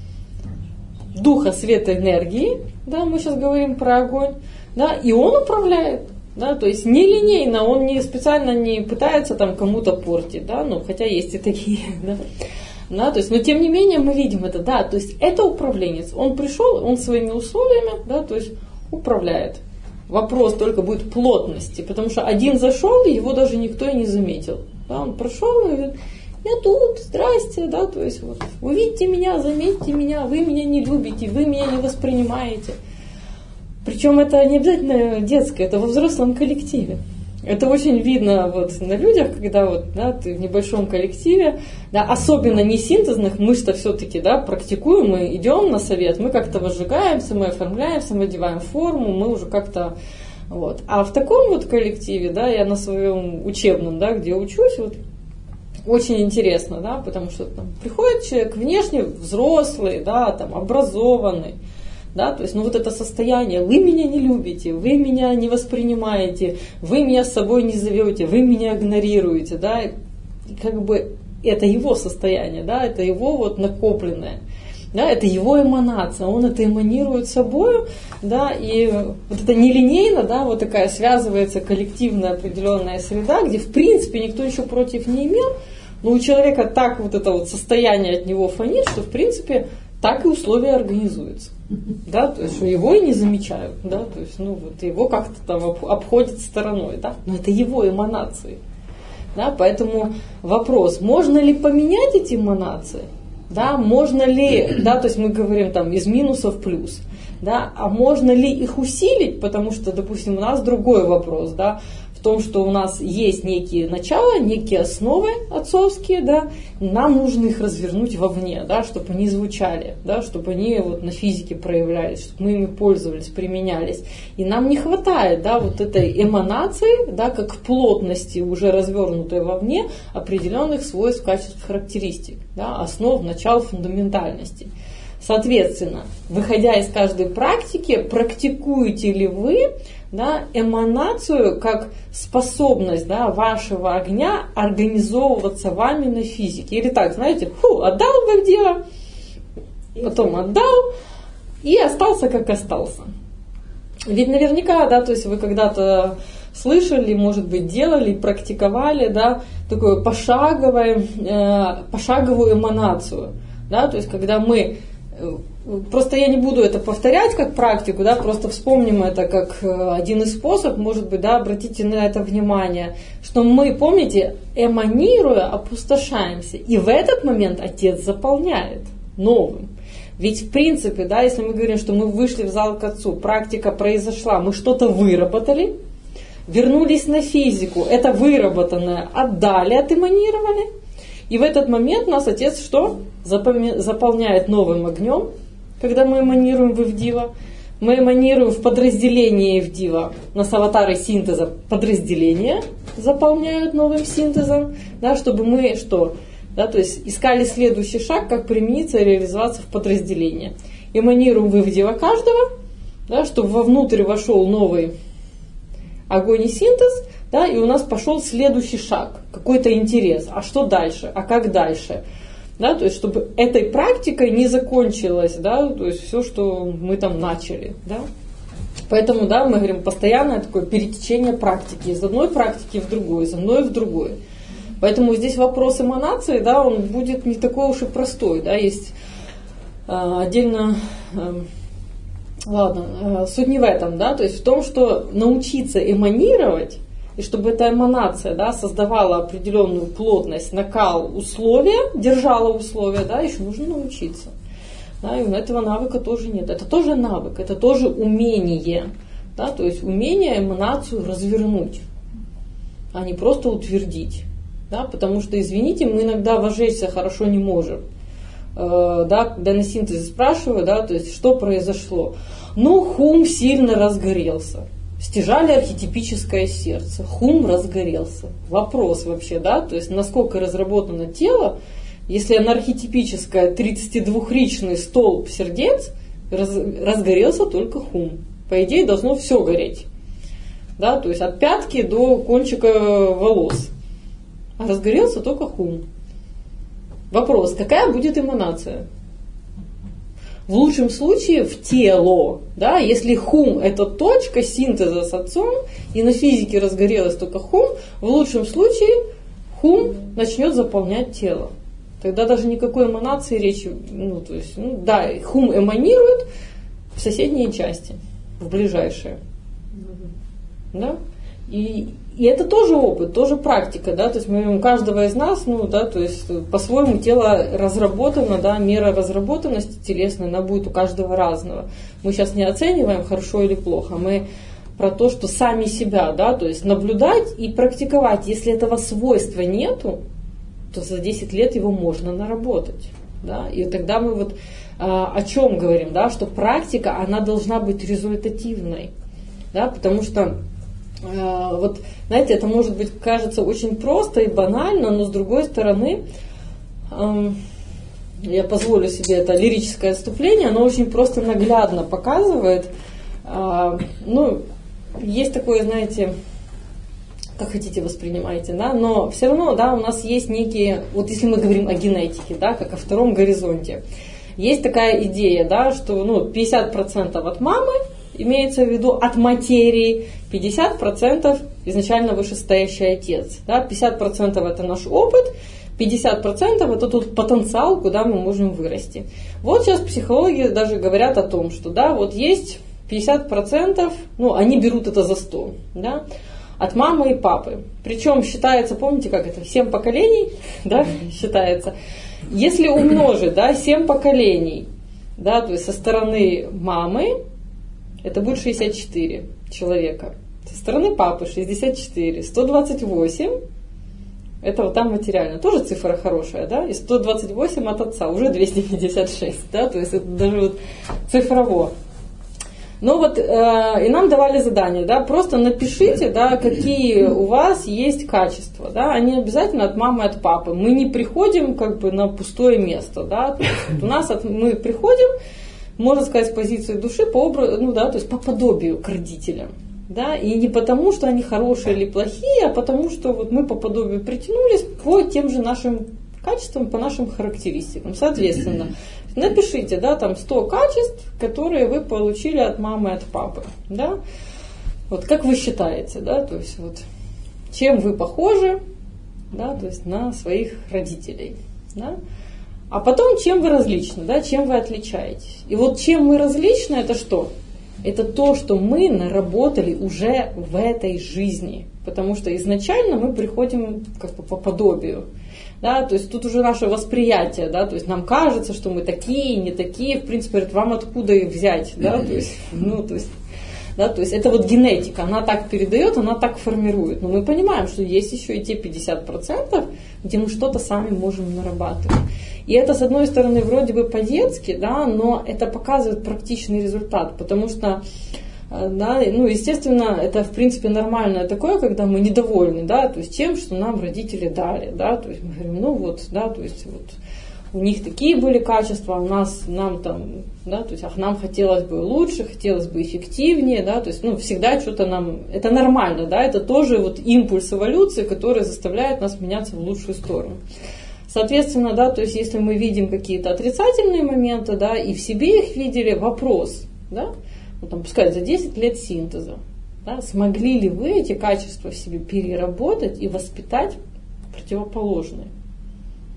духа, света, энергии, да, мы сейчас говорим про огонь, да, и он управляет. Да, то есть нелинейно, он не специально не пытается там кому-то портить, да, ну, хотя есть и такие, да. Да, то есть, но тем не менее мы видим это, да, то есть это управленец, он пришел, он своими условиями, да, то есть управляет. Вопрос только будет плотности, потому что один зашел, и его даже никто и не заметил. Да, он прошел и говорит, я тут, здрасте, да, то есть вот, увидите меня, заметьте меня, вы меня не любите, вы меня не воспринимаете. Причем это не обязательно детское, это во взрослом коллективе. Это очень видно вот на людях, когда вот, да, ты в небольшом коллективе, да, особенно не синтезных, мы-то все-таки, да, практикуем, мы идем на совет, мы как-то возжигаемся, мы оформляемся, мы одеваем форму, мы уже как-то вот. А в таком вот коллективе, да, я на своем учебном, да, где учусь, вот, очень интересно, да, потому что там приходит человек внешне взрослый, да, там образованный. Да, то есть, ну вот это состояние, вы меня не любите, вы меня не воспринимаете, вы меня с собой не зовете, вы меня игнорируете, да, и как бы это его состояние, да, это его вот накопленное, да, это его эманация, он это эманирует собой, да, и вот это нелинейно, да, вот такая связывается коллективная определенная среда, где в принципе никто еще против не имел, но у человека так вот это вот состояние от него фонит, что в принципе так и условия организуются. Да, то есть, что его и не замечают, да, то есть, ну, вот его как-то там обходят стороной, да, но это его эманации, да, поэтому вопрос, можно ли поменять эти эманации, да, можно ли, да, то есть мы говорим там из минуса в плюс, да, а можно ли их усилить, потому что, допустим, у нас другой вопрос, да, в том, что у нас есть некие начала, некие основы отцовские, да, нам нужно их развернуть вовне, да, чтобы они звучали, да, чтобы они вот на физике проявлялись, чтобы мы ими пользовались, применялись. И нам не хватает, да, вот этой эманации, да, как плотности, уже развернутой вовне, определенных свойств, качеств, характеристик, да, основ, начал, фундаментальности. Соответственно, выходя из каждой практики, практикуете ли вы, да, эманацию как способность, да, вашего огня организовываться вами на физике? Или так, знаете, фу, отдал в дело, потом отдал и остался как остался. Ведь наверняка, да, то есть вы когда-то слышали, может быть, делали, практиковали, да, такую пошаговую, э, пошаговую эманацию, да, то есть когда мы просто я не буду это повторять как практику, да, просто вспомним это как один из способов, может быть, да, обратите на это внимание, что мы, помните, эманируя, опустошаемся, и в этот момент Отец заполняет новым. Ведь в принципе, да, если мы говорим, что мы вышли в зал к Отцу, практика произошла, мы что-то выработали, вернулись на физику, это выработанное отдали, отэманировали, и в этот момент нас Отец что? Заполняет новым огнем, когда мы эманируем в Ивдива. Мы эманируем в подразделении Ивдива. Нас аватары синтеза подразделения заполняют новым синтезом, да, чтобы мы что? Да, то есть искали следующий шаг, как примениться и реализоваться в подразделение. Эманируем в Ивдива каждого, да, чтобы вовнутрь вошел новый огонь и синтез, да, и у нас пошел следующий шаг, какой-то интерес. А что дальше? А как дальше? Да, то есть, чтобы этой практикой не закончилось, да, то есть все, что мы там начали. Да. Поэтому, да, мы говорим, постоянное такое перетечение практики из одной практики в другую, из одной в другую. Поэтому здесь вопрос эманации, да, он будет не такой уж и простой. Да. Есть отдельно, ладно, суть не в этом, да, то есть в том, что научиться эманировать, и чтобы эта эманация, да, создавала определенную плотность, накал, условия, держала условия, да, еще нужно научиться. Да, и у этого навыка тоже нет. Это тоже навык, это тоже умение. Да, то есть умение эманацию развернуть, а не просто утвердить. Да, потому что, извините, мы иногда вожечься хорошо не можем. Э, да, когда на синтезе спрашиваю, да, то есть что произошло. Ну, хум сильно разгорелся. Стяжали архетипическое сердце. Хум разгорелся. Вопрос вообще, да, то есть насколько разработано тело, если оно архетипическое тридцатидвухричный столб сердец, раз, разгорелся только хум. По идее должно все гореть. Да, то есть от пятки до кончика волос. А разгорелся только хум. Вопрос, какая будет эманация? В лучшем случае в тело, да, если хум это точка синтеза с отцом, и на физике разгорелось только хум, в лучшем случае хум начнет заполнять тело. Тогда даже никакой эманации речи, ну, то есть, ну, да, хум эманирует в соседние части, в ближайшие. Да? И, и это тоже опыт, тоже практика, да, то есть мы, у каждого из нас, ну, да, то есть по-своему тело разработано, да, мера разработанности телесной, она будет у каждого разного. Мы сейчас не оцениваем, хорошо или плохо, мы про то, что сами себя, да, то есть наблюдать и практиковать. Если этого свойства нету, то за десять лет его можно наработать, да, и тогда мы вот а, о чем говорим, да, что практика, она должна быть результативной, да, потому что вот, знаете, это может быть кажется очень просто и банально, но с другой стороны, эм, я позволю себе это лирическое отступление, оно очень просто наглядно показывает, э, ну, есть такое, знаете, как хотите воспринимайте, да, но все равно, да, у нас есть некие, вот если мы говорим о генетике, да, как о втором горизонте, есть такая идея, да, что, ну, пятьдесят процентов от мамы, имеется в виду от материи, пятьдесят процентов изначально вышестоящий отец. Да? пятьдесят процентов это наш опыт, пятьдесят процентов это тот потенциал, куда мы можем вырасти. Вот сейчас психологи даже говорят о том, что да, вот есть пятьдесят процентов, ну, они берут это за сто, да, от мамы и папы. Причем считается, помните, как это, семь поколений, да, считается. Если умножить, да, семь поколений, да, то есть со стороны мамы, это будет шестьдесят четыре человека. Со стороны папы шестьдесят четыре. сто двадцать восемь. Это вот там материально. Тоже цифра хорошая, да? И сто двадцать восемь от отца. Уже двести пятьдесят шесть. Да? То есть это даже вот цифрово. Ну вот, э, и нам давали задание, да, просто напишите, да, какие у вас есть качества, да, они обязательно от мамы, от папы. Мы не приходим как бы на пустое место, да, то есть вот у нас от, мы приходим, можно сказать, с позиции души по образу, ну да, то есть по подобию к родителям, да, и не потому, что они хорошие или плохие, а потому, что вот мы по подобию притянулись по тем же нашим качествам, по нашим характеристикам, соответственно. Напишите, да, там сто качеств, которые вы получили от мамы и от папы, да. Вот как вы считаете, да, то есть вот чем вы похожи, да, то есть на своих родителей, да. А потом чем вы различны, да, чем вы отличаетесь. И вот чем мы различны, это что? Это то, что мы наработали уже в этой жизни, потому что изначально мы приходим как бы по подобию. Да, то есть тут уже наше восприятие, да, то есть нам кажется, что мы такие, не такие, в принципе, говорят, вам откуда их взять, да, то есть, ну, то есть, да, то есть это вот генетика, она так передает, она так формирует, но мы понимаем, что есть еще и те пятьдесят процентов, где мы что-то сами можем нарабатывать. И это, с одной стороны, вроде бы по-детски, да, но это показывает практичный результат, потому что, да, ну, естественно, это, в принципе, нормальное такое, когда мы недовольны, да, то есть тем, что нам родители дали, да, то есть мы говорим, ну вот, да, то есть вот у них такие были качества, а у нас, нам там, да, то есть, ах, нам хотелось бы лучше, хотелось бы эффективнее, да, то есть, ну, всегда что-то нам, это нормально, да, это тоже вот импульс эволюции, который заставляет нас меняться в лучшую сторону. Соответственно, да, то есть, если мы видим какие-то отрицательные моменты, да, и в себе их видели, вопрос, да, ну, там, пускай за десять лет синтеза, да, смогли ли вы эти качества в себе переработать и воспитать противоположные?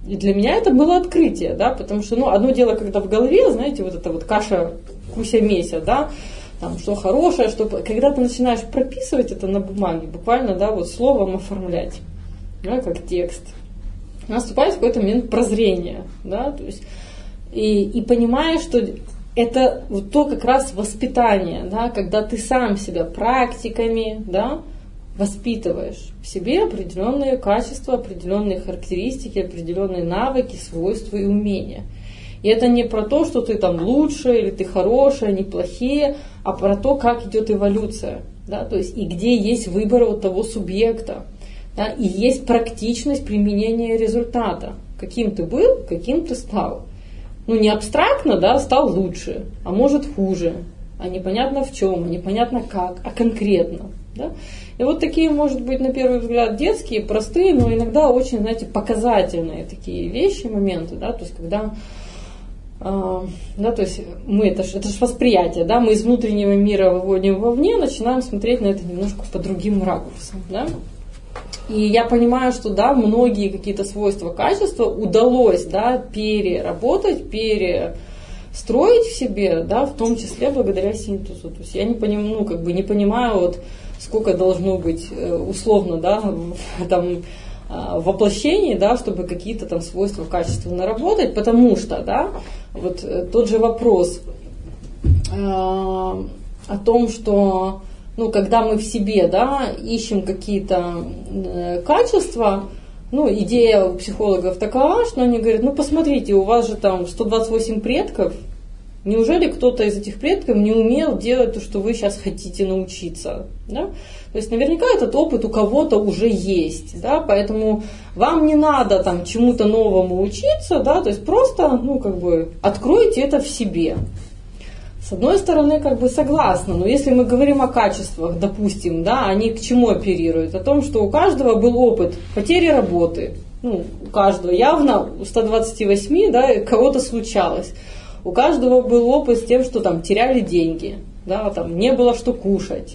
И для меня это было открытие, да, потому что, ну, одно дело, когда в голове, знаете, вот эта вот каша куся-меся, да, там, что хорошее, что... Когда ты начинаешь прописывать это на бумаге, буквально, да, вот словом оформлять, да, как текст, наступает в какой-то момент прозрение, да, то есть, и, и понимаешь, что это вот то как раз воспитание, да, когда ты сам себя практиками, да, воспитываешь в себе определенные качества, определенные характеристики, определенные навыки, свойства и умения. И это не про то, что ты там лучше, или ты хорошая, не плохие, а про то, как идет эволюция, да, то есть и где есть выбор от того субъекта, да, и есть практичность применения результата. Каким ты был, каким ты стал. Ну, не абстрактно, да, стал лучше, а может хуже, а непонятно в чем, а непонятно как, а конкретно. Да? И вот такие, может быть, на первый взгляд детские, простые, но иногда очень, знаете, показательные такие вещи, моменты, да, то есть когда, э, да, то есть мы, это же это ж восприятие, да, мы из внутреннего мира выводим вовне, начинаем смотреть на это немножко по другим ракурсам, да. И я понимаю, что, да, многие какие-то свойства, качества удалось, да, переработать, перестроить в себе, да, в том числе благодаря синтезу. То есть я не понимаю, ну, как бы не понимаю, вот, сколько должно быть условно, да, там, воплощений, да, чтобы какие-то там свойства, качества наработать, потому что, да, вот тот же вопрос э, о том, что, ну, когда мы в себе, да, ищем какие-то э, качества, ну, идея у психологов такова, что они говорят, ну, посмотрите, у вас же там сто двадцать восемь предков, неужели кто-то из этих предков не умел делать то, что вы сейчас хотите научиться, да? То есть наверняка этот опыт у кого-то уже есть, да, поэтому вам не надо там чему-то новому учиться, да, то есть просто, ну, как бы, откройте это в себе. С одной стороны, как бы согласна, но если мы говорим о качествах, допустим, да, они к чему оперируют? О том, что у каждого был опыт потери работы, ну, у каждого явно, у ста двадцати восьми, да, кого-то случалось. У каждого был опыт с тем, что там теряли деньги, да, там не было что кушать,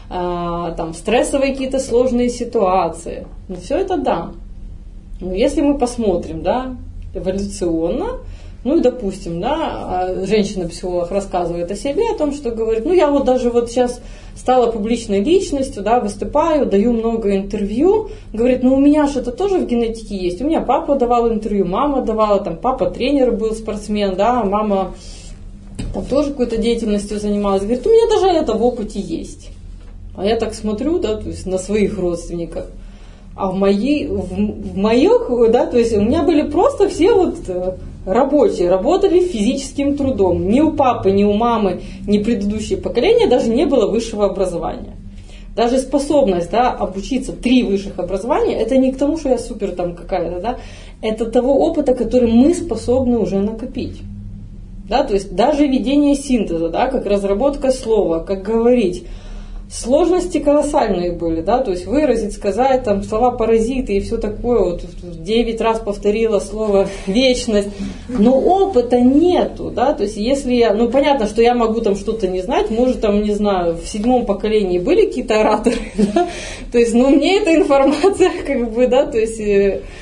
а, там стрессовые какие-то сложные ситуации. Ну, все это да. Но если мы посмотрим, да, эволюционно, ну и допустим, да, женщина-психолог рассказывает о себе, о том, что говорит, ну я вот даже вот сейчас стала публичной личностью, да, выступаю, даю много интервью, говорит, ну у меня же это тоже в генетике есть, у меня папа давал интервью, мама давала, там папа тренер был, спортсмен, да, мама там тоже какой-то деятельностью занималась, говорит, у меня даже это в опыте есть. А я так смотрю, да, то есть на своих родственников, а в моей, в, в моих, да, то есть у меня были просто все вот рабочие, работали физическим трудом. Ни у папы, ни у мамы, ни предыдущие поколения даже не было высшего образования. Даже способность, да, обучиться три высших образования, это не к тому, что я супер там какая-то, да, это того опыта, который мы способны уже накопить. Да, то есть даже ведение синтеза, да, как разработка слова, как говорить, сложности колоссальные были, да, то есть выразить, сказать там слова паразиты и все такое, вот девять раз повторила слово вечность, но опыта нету, да, то есть если я, ну понятно, что я могу там что-то не знать, может там, не знаю, в седьмом поколении были какие-то ораторы, да? То есть, ну мне эта информация как бы, да, то есть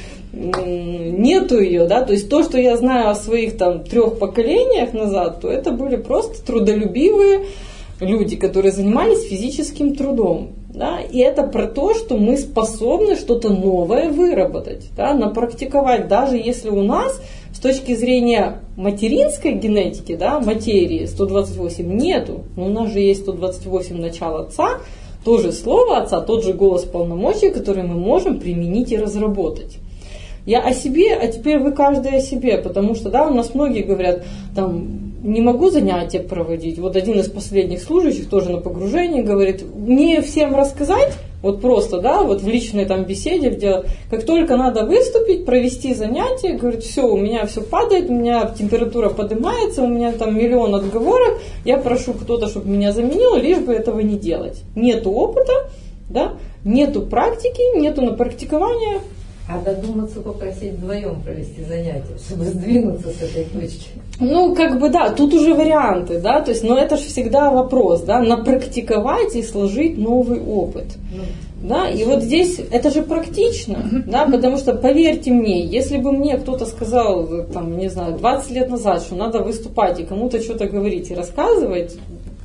нету ее, да, то есть то, что я знаю о своих там трех поколениях назад, то это были просто трудолюбивые люди, которые занимались физическим трудом, да, и это про то, что мы способны что-то новое выработать, да, напрактиковать, даже если у нас с точки зрения материнской генетики, да, материи сто двадцать восемь нету, но у нас же есть сто двадцать восемь начала отца, тоже слово отца, тот же голос полномочий, который мы можем применить и разработать. Я о себе, а теперь вы каждый о себе, потому что, да, у нас многие говорят, там, не могу занятия проводить. Вот один из последних служащих тоже на погружении говорит, мне всем рассказать, вот просто, да, вот в личной там беседе, где как только надо выступить, провести занятие, говорит, все, у меня все падает, у меня температура поднимается, у меня там миллион отговорок, я прошу кто-то, чтобы меня заменил, лишь бы этого не делать. Нету опыта, да, нету практики, нету напрактикования. А додуматься попросить вдвоем провести занятия, чтобы сдвинуться с этой точки. Ну, как бы, да, тут уже варианты, да, то есть, но это же всегда вопрос, да, напрактиковать и сложить новый опыт. Да, и вот здесь это же практично, да, потому что, поверьте мне, если бы мне кто-то сказал, там, не знаю, двадцать лет назад, что надо выступать и кому-то что-то говорить и рассказывать,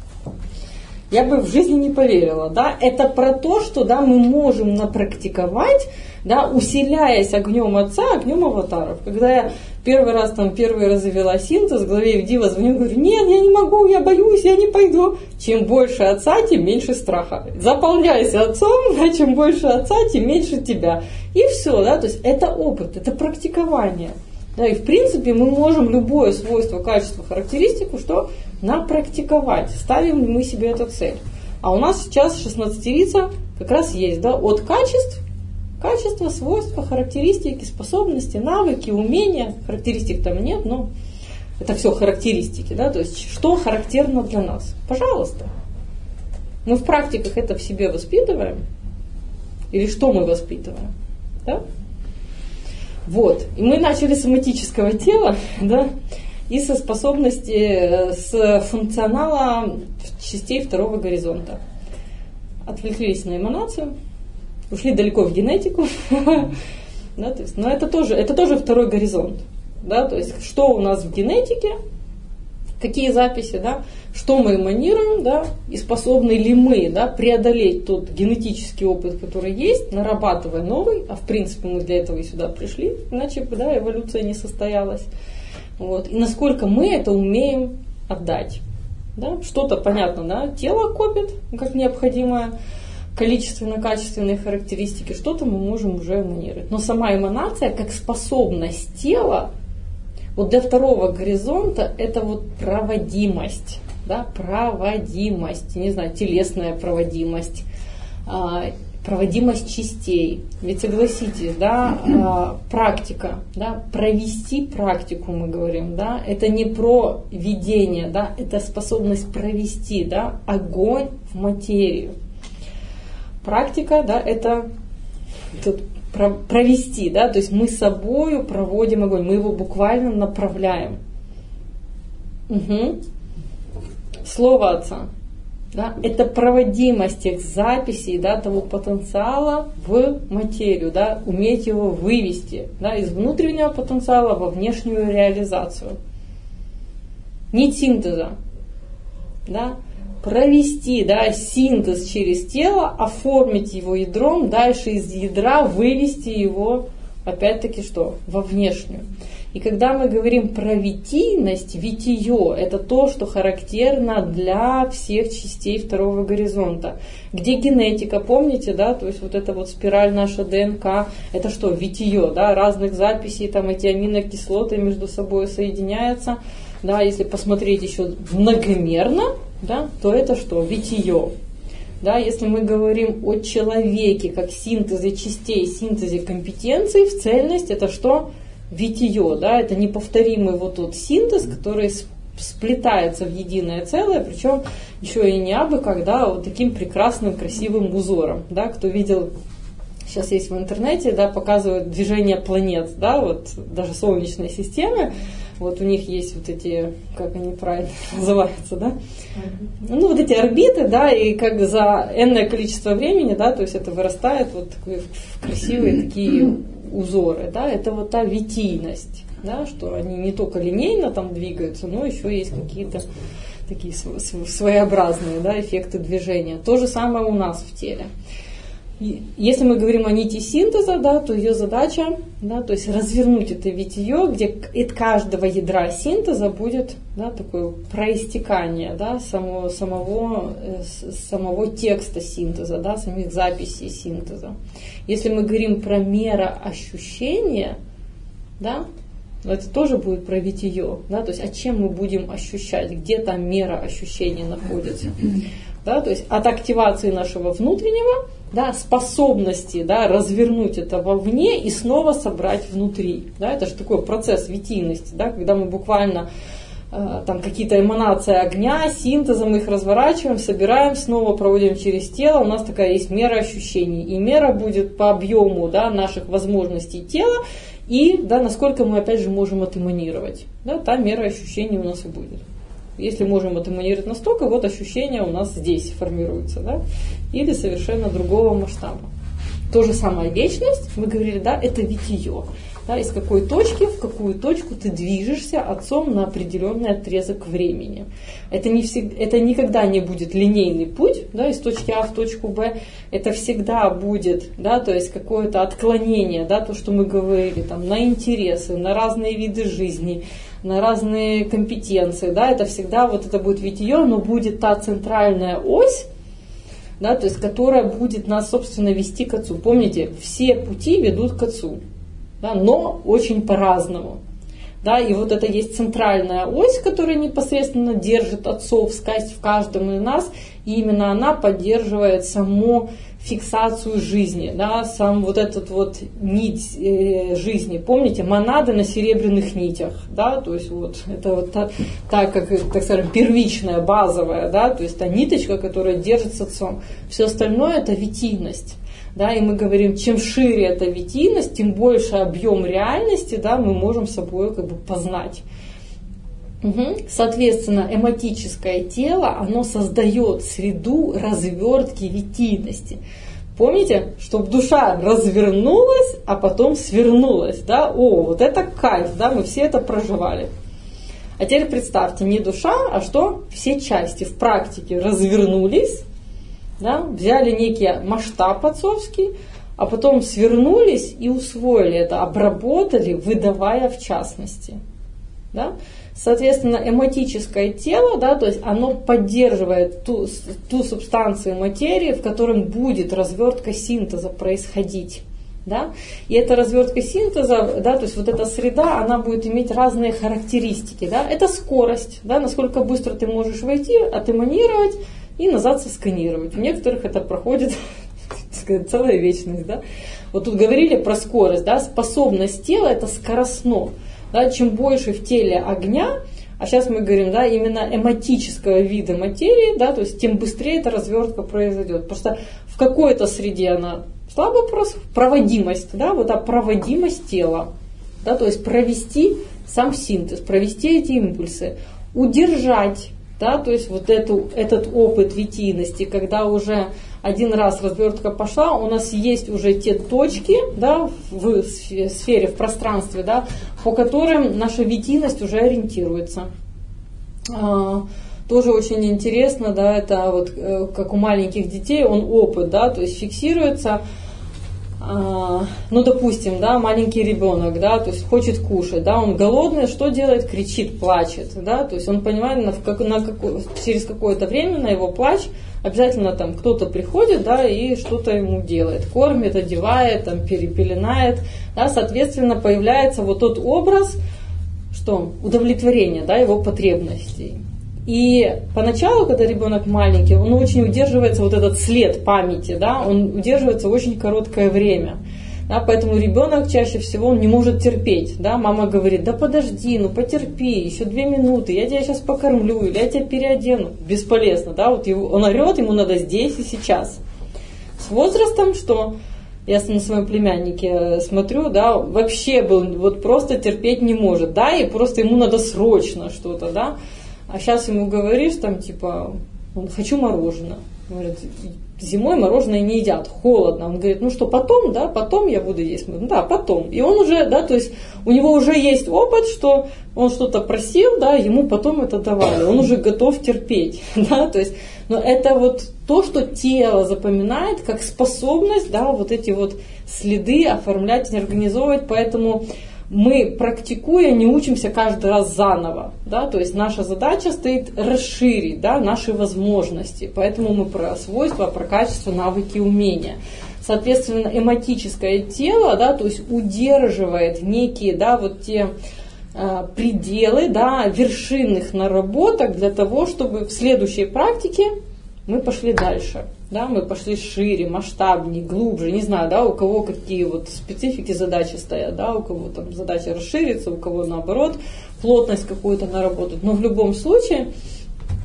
я бы в жизни не поверила, да. Это про то, что, да, мы можем напрактиковать, да, усиляясь огнем Отца, огнем аватаров. Когда я первый раз, там, первые разы вела синтез, в главе Евдива звоню, говорю, нет, я не могу, я боюсь, я не пойду. Чем больше Отца, тем меньше страха. Заполняйся Отцом, да, чем больше Отца, тем меньше тебя. И все, да, то есть это опыт, это практикование. Да, и в принципе мы можем любое свойство, качество, характеристику, что напрактиковать. Ставим ли мы себе эту цель. А у нас сейчас шестнадцатилица как раз есть, да, от качеств, качества, свойства, характеристики, способности, навыки, умения. Характеристик там нет, но это все характеристики, да, то есть что характерно для нас. Пожалуйста. Мы в практиках это в себе воспитываем. Или что мы воспитываем? Да? Вот. И мы начали с соматического тела, да, и со способности, с функционала частей второго горизонта. Отвлеклись на эманацию, ушли далеко в генетику, да, то есть, но это тоже, это тоже второй горизонт. Да, то есть, что у нас в генетике, какие записи, да, что мы эманируем, да, и способны ли мы, да, преодолеть тот генетический опыт, который есть, нарабатывая новый, а в принципе мы для этого и сюда пришли, иначе бы, да, эволюция не состоялась. Вот. И насколько мы это умеем отдать. Да? Что-то, понятно, да, тело копит как необходимое, количественно-качественные характеристики, что-то мы можем уже эманировать. Но сама эманация как способность тела, вот для второго горизонта это вот проводимость, да, проводимость, не знаю, телесная проводимость, проводимость частей. Ведь согласитесь, да, практика, да, провести практику, мы говорим, да, это не про видение, да, это способность провести, да, огонь в материю. Практика, да, это тут провести, да, то есть мы собою проводим огонь, мы его буквально направляем. Угу. Слово Отца, да, это проводимость тех записей, да, того потенциала в материю, да, уметь его вывести, да, из внутреннего потенциала во внешнюю реализацию. Нить синтеза, да, провести, да, синтез через тело, оформить его ядром, дальше из ядра вывести его, опять-таки, что? Во внешнюю. И когда мы говорим про витийность, витие – это то, что характерно для всех частей второго горизонта. Где генетика, помните, да, то есть вот эта вот спираль наша ДНК, это что? Витие, да, разных записей, там эти аминокислоты между собой соединяются. Да, если посмотреть еще многомерно, да, то это что? Витие. Да, если мы говорим о человеке как синтезе частей, синтезе компетенций, в цельность, это что? Витие. Да, это неповторимый вот тот синтез, который сплетается в единое целое, причем еще и не абы когда, вот таким прекрасным, красивым узором. Да, кто видел, сейчас есть в интернете, да, показывают движение планет, да, вот даже Солнечной системы. Вот у них есть вот эти, как они правильно называются, да? Ну, вот эти орбиты, да, и как за энное количество времени, да, то есть это вырастает вот такие красивые такие узоры, да, это вот та витийность, да, что они не только линейно там двигаются, но еще есть какие-то такие своеобразные, да, эффекты движения. То же самое у нас в теле. Если мы говорим о нити синтеза, да, то ее задача, да, то есть развернуть это витие, где от каждого ядра синтеза будет, да, такое проистекание, да, самого, самого, самого текста синтеза, да, самих записей синтеза. Если мы говорим про мероощущение, да, это тоже будет про витие, да, то есть, а чем мы будем ощущать, где там мера ощущения находится, да, то есть от активации нашего внутреннего, да, способности, да, развернуть это вовне и снова собрать внутри, да, это же такой процесс витийности, да, когда мы буквально э, там какие-то эманации огня, синтезом их разворачиваем, собираем, снова проводим через тело, у нас такая есть мера ощущений, и мера будет по объему, да, наших возможностей тела, и, да, насколько мы, опять же, можем отэманировать. Да, та мера ощущений у нас и будет. Если можем это эманировать настолько, вот ощущение у нас здесь формируется, да, или совершенно другого масштаба. То же самое вечность, мы говорили, да, это витие. Да, из какой точки в какую точку ты движешься отцом на определенный отрезок времени. Это, не всегда, это никогда не будет линейный путь, да, из точки А в точку Б. Это всегда будет, да, то есть какое-то отклонение, да, то, что мы говорили, там, на интересы, на разные виды жизни, на разные компетенции. Да, это всегда вот это будет витие, но будет та центральная ось, да, то есть, которая будет нас, собственно, вести к отцу. Помните, все пути ведут к отцу. Да, но очень по-разному. Да, и вот это есть центральная ось, которая непосредственно держит отцовскость в каждом из нас, и именно она поддерживает саму фиксацию жизни, да, сам вот этот вот нить э, жизни. Помните, монады на серебряных нитях, да, то есть вот это вот та, та, как, так скажем, первичная, базовая, да, то есть та ниточка, которая держит с отцом. Все остальное это витийность. Да, и мы говорим, чем шире эта витийность, тем больше объем реальности, да, мы можем собой как бы познать. Угу. Соответственно, эматическое тело, оно создает среду развертки витийности. Помните, чтобы душа развернулась, а потом свернулась. Да? О, вот это кайф, да, мы все это проживали. А теперь представьте, не душа, а что? Все части в практике развернулись, да, взяли некий масштаб отцовский, а потом свернулись и усвоили это, обработали, выдавая в частности. Да? Соответственно, эматическое тело, да, то есть оно поддерживает ту, ту субстанцию материи, в котором будет развертка синтеза происходить. Да? И эта развертка синтеза, да, то есть вот эта среда, она будет иметь разные характеристики. Да? Это скорость, да, насколько быстро ты можешь войти, отэманировать, и назад сосканировать. У некоторых это проходит целая вечность. Да? Вот тут говорили про скорость. Да? Способность тела это скоростно. Да? Чем больше в теле огня, а сейчас мы говорим, да, именно эматического вида материи, да, то есть тем быстрее эта развертка произойдет. Потому что в какой-то среде она слабо просто, проводимость, да, вот а проводимость тела. Да, то есть провести сам синтез, провести эти импульсы, удержать. Да, то есть вот эту, этот опыт витийности, когда уже один раз развертка пошла, у нас есть уже те точки, да, в сфере, в пространстве, да, по которым наша витийность уже ориентируется. А, тоже очень интересно, да, это вот как у маленьких детей, он опыт, да, то есть фиксируется. Ну, допустим, да, маленький ребенок, да, то есть хочет кушать, да, он голодный, что делает? Кричит, плачет, да, то есть он понимает, на, как, на какой, через какое-то время на его плач обязательно там кто-то приходит, да, и что-то ему делает, кормит, одевает, там, перепеленает, да, соответственно, появляется вот тот образ, что удовлетворение, да, его потребностей. И поначалу, когда ребенок маленький, он очень удерживается, вот этот след памяти, да, он удерживается очень короткое время. Да, поэтому ребенок чаще всего он не может терпеть. Да, мама говорит, да подожди, ну потерпи, еще две минуты, я тебя сейчас покормлю, или я тебя переодену. Бесполезно, да, вот его, он орет, ему надо здесь и сейчас. С возрастом что? Я на своем племяннике смотрю, да, вообще был, вот просто терпеть не может, да, и просто ему надо срочно что-то, да. А сейчас ему говоришь, там, типа, хочу мороженое. Говорит, зимой мороженое не едят, холодно. Он говорит, ну что, потом, да, потом я буду есть. Ну, да, потом. И он уже, да, то есть у него уже есть опыт, что он что-то просил, да, ему потом это давали. Он уже готов терпеть, да, то есть, но это вот то, что тело запоминает как способность, да, вот эти вот следы оформлять, организовывать, поэтому мы, практикуя, не учимся каждый раз заново. Да? То есть наша задача стоит расширить, да, наши возможности. Поэтому мы про свойства, про качество, навыки, умения. Соответственно, эматическое тело, да, то есть удерживает некие, да, вот те э, пределы, да, вершинных наработок для того, чтобы в следующей практике мы пошли дальше. Да, мы пошли шире, масштабнее, глубже, не знаю, да, у кого какие вот специфики задачи стоят, да, у кого там задача расширится, у кого наоборот плотность какую-то наработать. Но в любом случае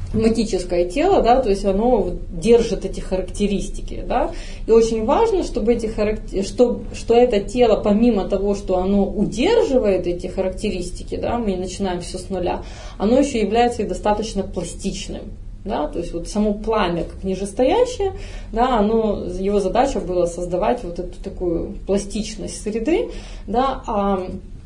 эматическое тело, да, то есть оно держит эти характеристики, да, и очень важно, чтобы эти характер... что, что это тело, помимо того, что оно удерживает эти характеристики, да, мы начинаем все с нуля, оно еще является и достаточно пластичным, да, то есть вот само пламя как нижестоящее, да, оно, его задача была создавать вот эту такую пластичность среды, да, а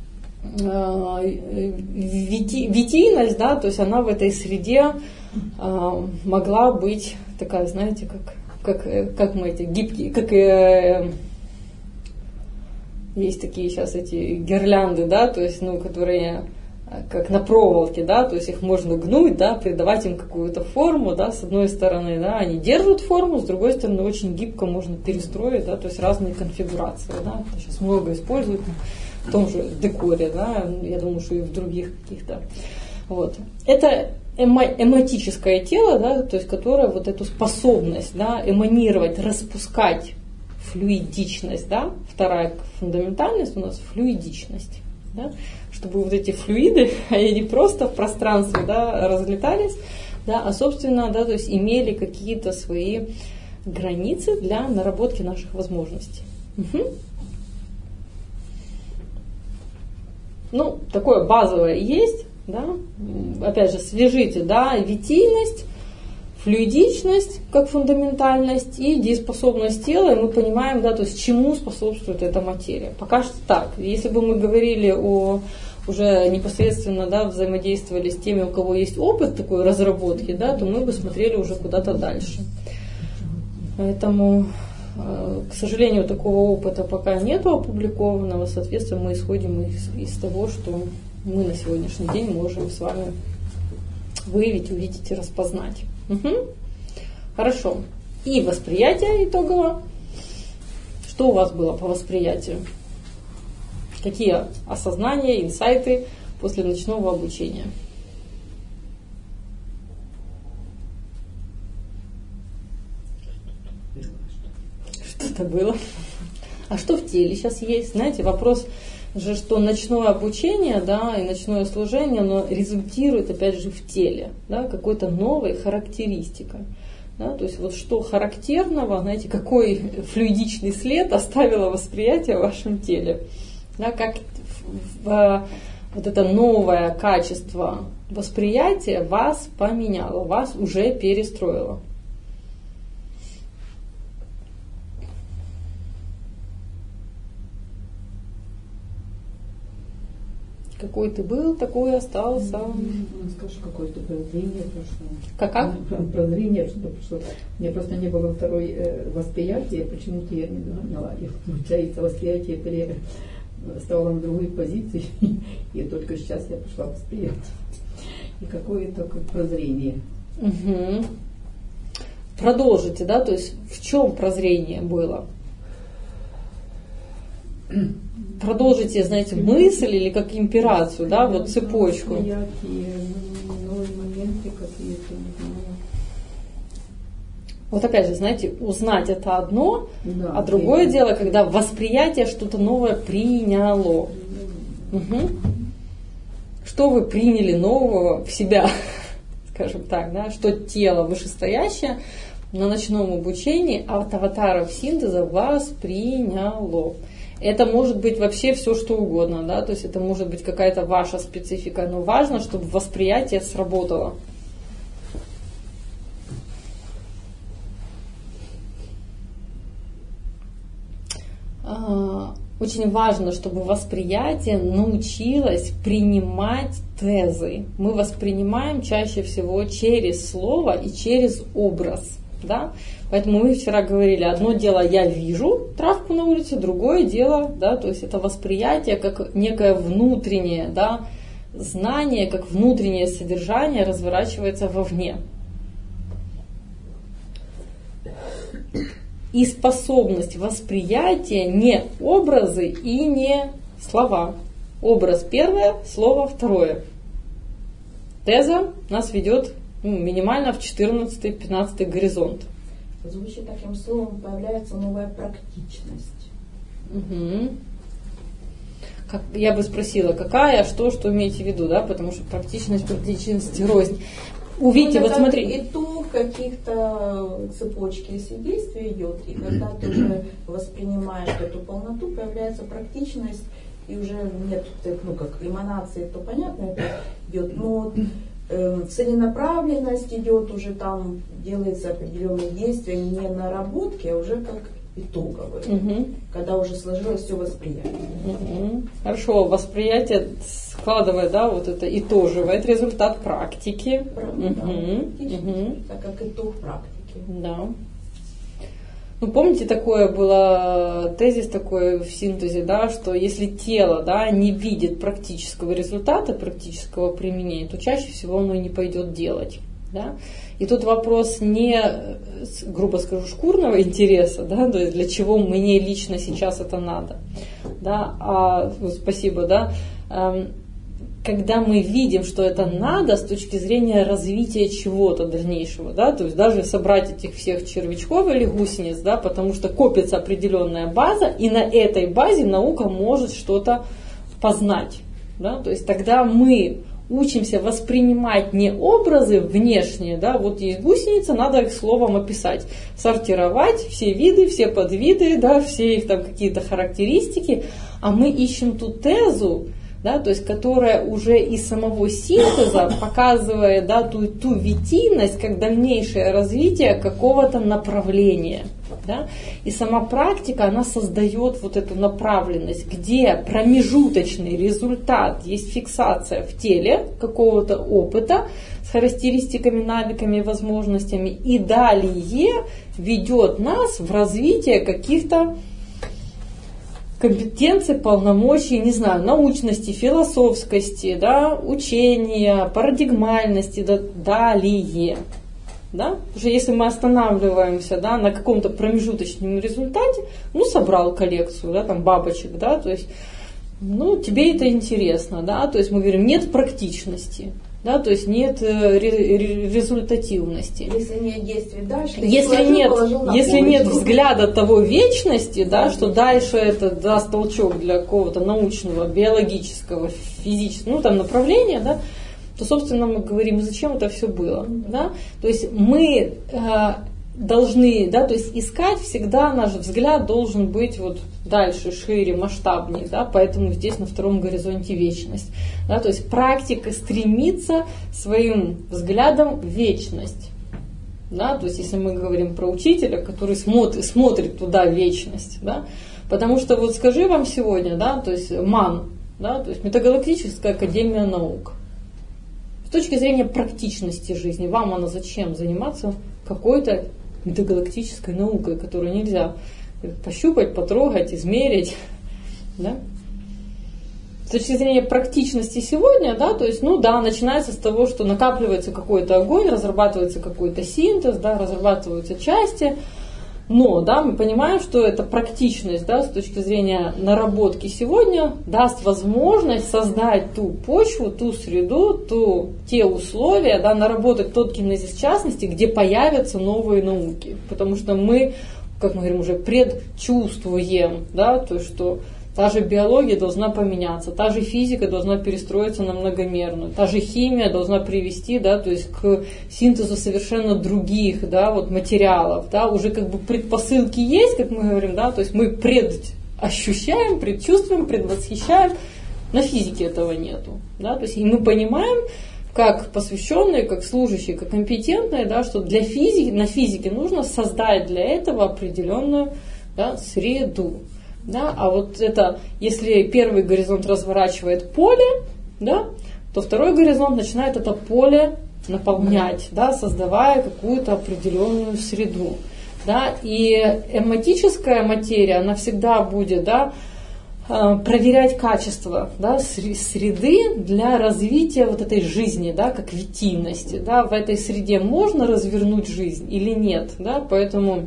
витийность, да, то есть она в этой среде а, могла быть такая, знаете, как, как, как мы эти гибкие, как э, есть такие сейчас эти гирлянды, да, то есть, ну, которые как на проволоке, да, то есть их можно гнуть, да, придавать им какую-то форму, да, с одной стороны, да, они держат форму, с другой стороны, очень гибко можно перестроить, да, то есть разные конфигурации, да, это сейчас много используют в том же декоре, да, я думаю, что и в других каких-то. Вот. Это эмо- эматическое тело, да, то есть которое вот эту способность, да, эманировать, распускать флюидичность, да, вторая фундаментальность у нас флюидичность, да, чтобы вот эти флюиды, они не просто в пространстве, да, разлетались, да, а собственно, да, то есть имели какие-то свои границы для наработки наших возможностей. Угу. Ну, такое базовое есть, да, опять же, свяжите, да, витийность, флюидичность как фундаментальность и дееспособность тела, и мы понимаем, да, то есть чему способствует эта материя. Пока что так. Если бы мы говорили о уже непосредственно, да, взаимодействовали с теми, у кого есть опыт такой разработки, да, то мы бы смотрели уже куда-то дальше. Поэтому, к сожалению, такого опыта пока нету опубликованного, соответственно, мы исходим из, из того, что мы на сегодняшний день можем с вами выявить, увидеть и распознать. Угу. Хорошо. И восприятие итогово. Что у вас было по восприятию? Какие осознания, инсайты после ночного обучения? Что-то было. А что в теле сейчас есть? Знаете, вопрос же, что ночное обучение, да, и ночное служение, оно результирует, опять же, в теле, да, какой-то новой характеристикой. Да, то есть вот что характерного, знаете, какой флюидичный след оставило восприятие в вашем теле. Да, как в, в, вот это новое качество восприятия вас поменяло, вас уже перестроило. Какой ты был, такой остался. Скажешь, какое-то прозрение прошло. Как как? Прозрение что-то прошло. У меня просто не было второй э, восприятия, почему-то я не поняла. И получается, восприятие пере... стало на другой позиции, и только сейчас я пошла восприятие. И какое-то как прозрение. Угу. Продолжите, да, то есть в чем прозрение было? Продолжите, знаете, мысль или как имперацию, да, вот цепочку. Новые моменты какие-то, не знаю. Вот опять же, знаете, узнать это одно, Да, а другое и... дело, когда восприятие что-то новое приняло. Угу. Что вы приняли нового в себя, скажем так, да, что тело вышестоящее на ночном обучении от аватаров синтеза восприняло. Это может быть вообще все, что угодно, да, то есть это может быть какая-то ваша специфика, но важно, чтобы восприятие сработало. Очень важно, чтобы восприятие научилось принимать тезы. Мы воспринимаем чаще всего через слово и через образ. Да? Поэтому мы вчера говорили, одно дело я вижу травку на улице, другое дело, да, то есть это восприятие как некое внутреннее, да, знание, как внутреннее содержание разворачивается вовне. И способность восприятия не образы и не слова. Образ первое, слово второе. Теза нас ведет ну, минимально в четырнадцатый-пятнадцатый горизонт. Звучит таким словом, появляется новая практичность. Угу. Как, я бы спросила, какая, что, что имеете в виду, да, потому что практичность, практичность, рознь. увидите, ну, вот смотри. Итог каких-то цепочки действий идет, и когда ты уже воспринимаешь эту полноту, появляется практичность, и уже нет, ну как эманации, то понятно, это идет, но э, целенаправленность идет, уже там делается определенные действия, не наработки, а уже как итоговые, угу. Когда уже сложилось все восприятие. Угу. Хорошо, восприятие складывает, да, вот это итоживает результат практики. Правда, угу. Да, угу. Так как итог практики. Да. Ну, помните, такое было, тезис такой в синтезе, да, что если тело, да, не видит практического результата, практического применения, то чаще всего оно и не пойдет делать. Да? И тут вопрос не, грубо скажу, шкурного интереса, да, то есть для чего мне лично сейчас это надо, да, а, спасибо, да, когда мы видим, что это надо с точки зрения развития чего-то дальнейшего, да, то есть даже собрать этих всех червячков или гусениц, да, потому что копится определенная база, и на этой базе наука может что-то познать, да, то есть тогда мы учимся воспринимать не образы внешние, да, вот есть гусеница, надо их словом описать, сортировать все виды, все подвиды, да, все их там какие-то характеристики, а мы ищем ту тезу, да, то есть которая уже из самого синтеза показывает, да, ту, ту витийность как дальнейшее развитие какого-то направления. Да? И сама практика, она создает вот эту направленность, где промежуточный результат, есть фиксация в теле какого-то опыта с характеристиками, навыками, возможностями, и далее ведет нас в развитие каких-то компетенций, полномочий, не знаю, научности, философскости, да, учения, парадигмальности, да, далее. Да? Потому что если мы останавливаемся, да, на каком-то промежуточном результате, ну, собрал коллекцию, да, там, бабочек, да, то есть, ну, тебе это интересно, да, то есть мы говорим, нет практичности, да, то есть нет результативности. Если нет действий дальше, если положил, нет, положил на если полочку. нет взгляда того вечности, да, что дальше это даст толчок для какого-то научного, биологического, физического, ну, там, направления, да, то, собственно, мы говорим, зачем это все было. Да? То есть мы э, должны, да, то есть искать всегда, наш взгляд должен быть вот дальше, шире, масштабнее, да, поэтому здесь на втором горизонте вечность. Да? То есть практика стремится своим взглядом в вечность. Да? То есть если мы говорим про учителя, который смотрит, смотрит туда в вечность. Да? Потому что вот скажи вам сегодня, да, то есть МАН, да, то есть Метагалактическая академия наук. С точки зрения практичности жизни, вам она зачем заниматься какой-то метагалактической наукой, которую нельзя пощупать, потрогать, измерить, да? С точки зрения практичности сегодня, да, то есть, ну да, начинается с того, что накапливается какой-то огонь, разрабатывается какой-то синтез, да, разрабатываются части. Но, да, мы понимаем, что эта практичность, да, с точки зрения наработки сегодня даст возможность создать ту почву, ту среду, ту, те условия, да, наработать тот генезис частности, где появятся новые науки. Потому что мы, как мы говорим, уже предчувствуем, да, то, что та же биология должна поменяться, та же физика должна перестроиться на многомерную, та же химия должна привести, да, то есть к синтезу совершенно других, да, вот материалов, да, уже как бы предпосылки есть, как мы говорим, да, то есть мы предощущаем, предчувствуем, предвосхищаем, на физике этого нету, да, то есть и мы понимаем, как посвященные, как служащие, как компетентные, да, что для физики, на физике нужно создать для этого определенную, да, среду. Да, а вот это, если первый горизонт разворачивает поле, да, то второй горизонт начинает это поле наполнять, да, создавая какую-то определенную среду. Да, и эматическая материя, она всегда будет, да, проверять качество, да, среды для развития вот этой жизни, да, как витийности. Да, в этой среде можно развернуть жизнь или нет. Да, поэтому...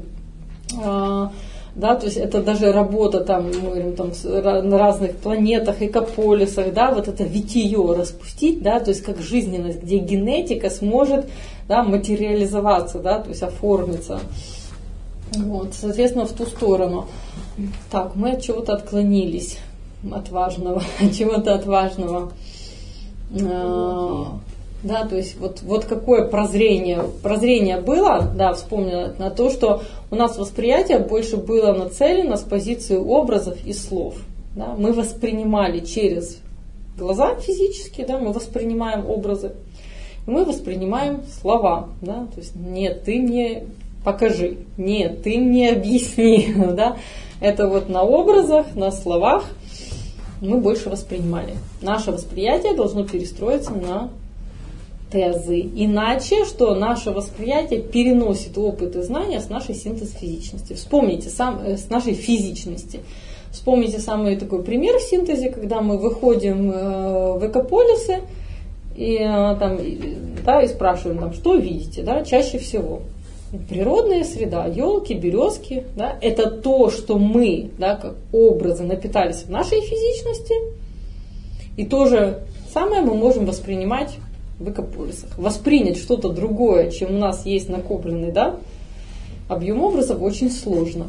Да, то есть это даже работа там, мы говорим, там, на разных планетах, экополисах, да, вот это витие распустить, да, то есть как жизненность, где генетика сможет, да, материализоваться, да, то есть оформиться. Вот, соответственно, в ту сторону. Так, мы от чего-то отклонились, от важного, от чего-то от важного. Да, то есть вот, вот какое прозрение, прозрение было, да, вспомнила, на то, что у нас восприятие больше было нацелено с позиции образов и слов. Да. Мы воспринимали через глаза физически, да, мы воспринимаем образы, и мы воспринимаем слова. Да, то есть нет, ты мне покажи, нет, ты мне объясни. Да. Это вот на образах, на словах мы больше воспринимали. Наше восприятие должно перестроиться на тезы. Иначе, что наше восприятие переносит опыт и знания с нашей синтез-физичности. Вспомните, сам, э, с нашей физичности. Вспомните самый такой пример в синтезе, когда мы выходим э, в экополисы и, э, там, и, да, и спрашиваем, там, что видите, да, чаще всего. Природная среда, елки, березки, да, это то, что мы, да, как образы напитались в нашей физичности, и то же самое мы можем воспринимать в экополисах. Воспринять что-то другое, чем у нас есть накопленный, да, объем образов, очень сложно.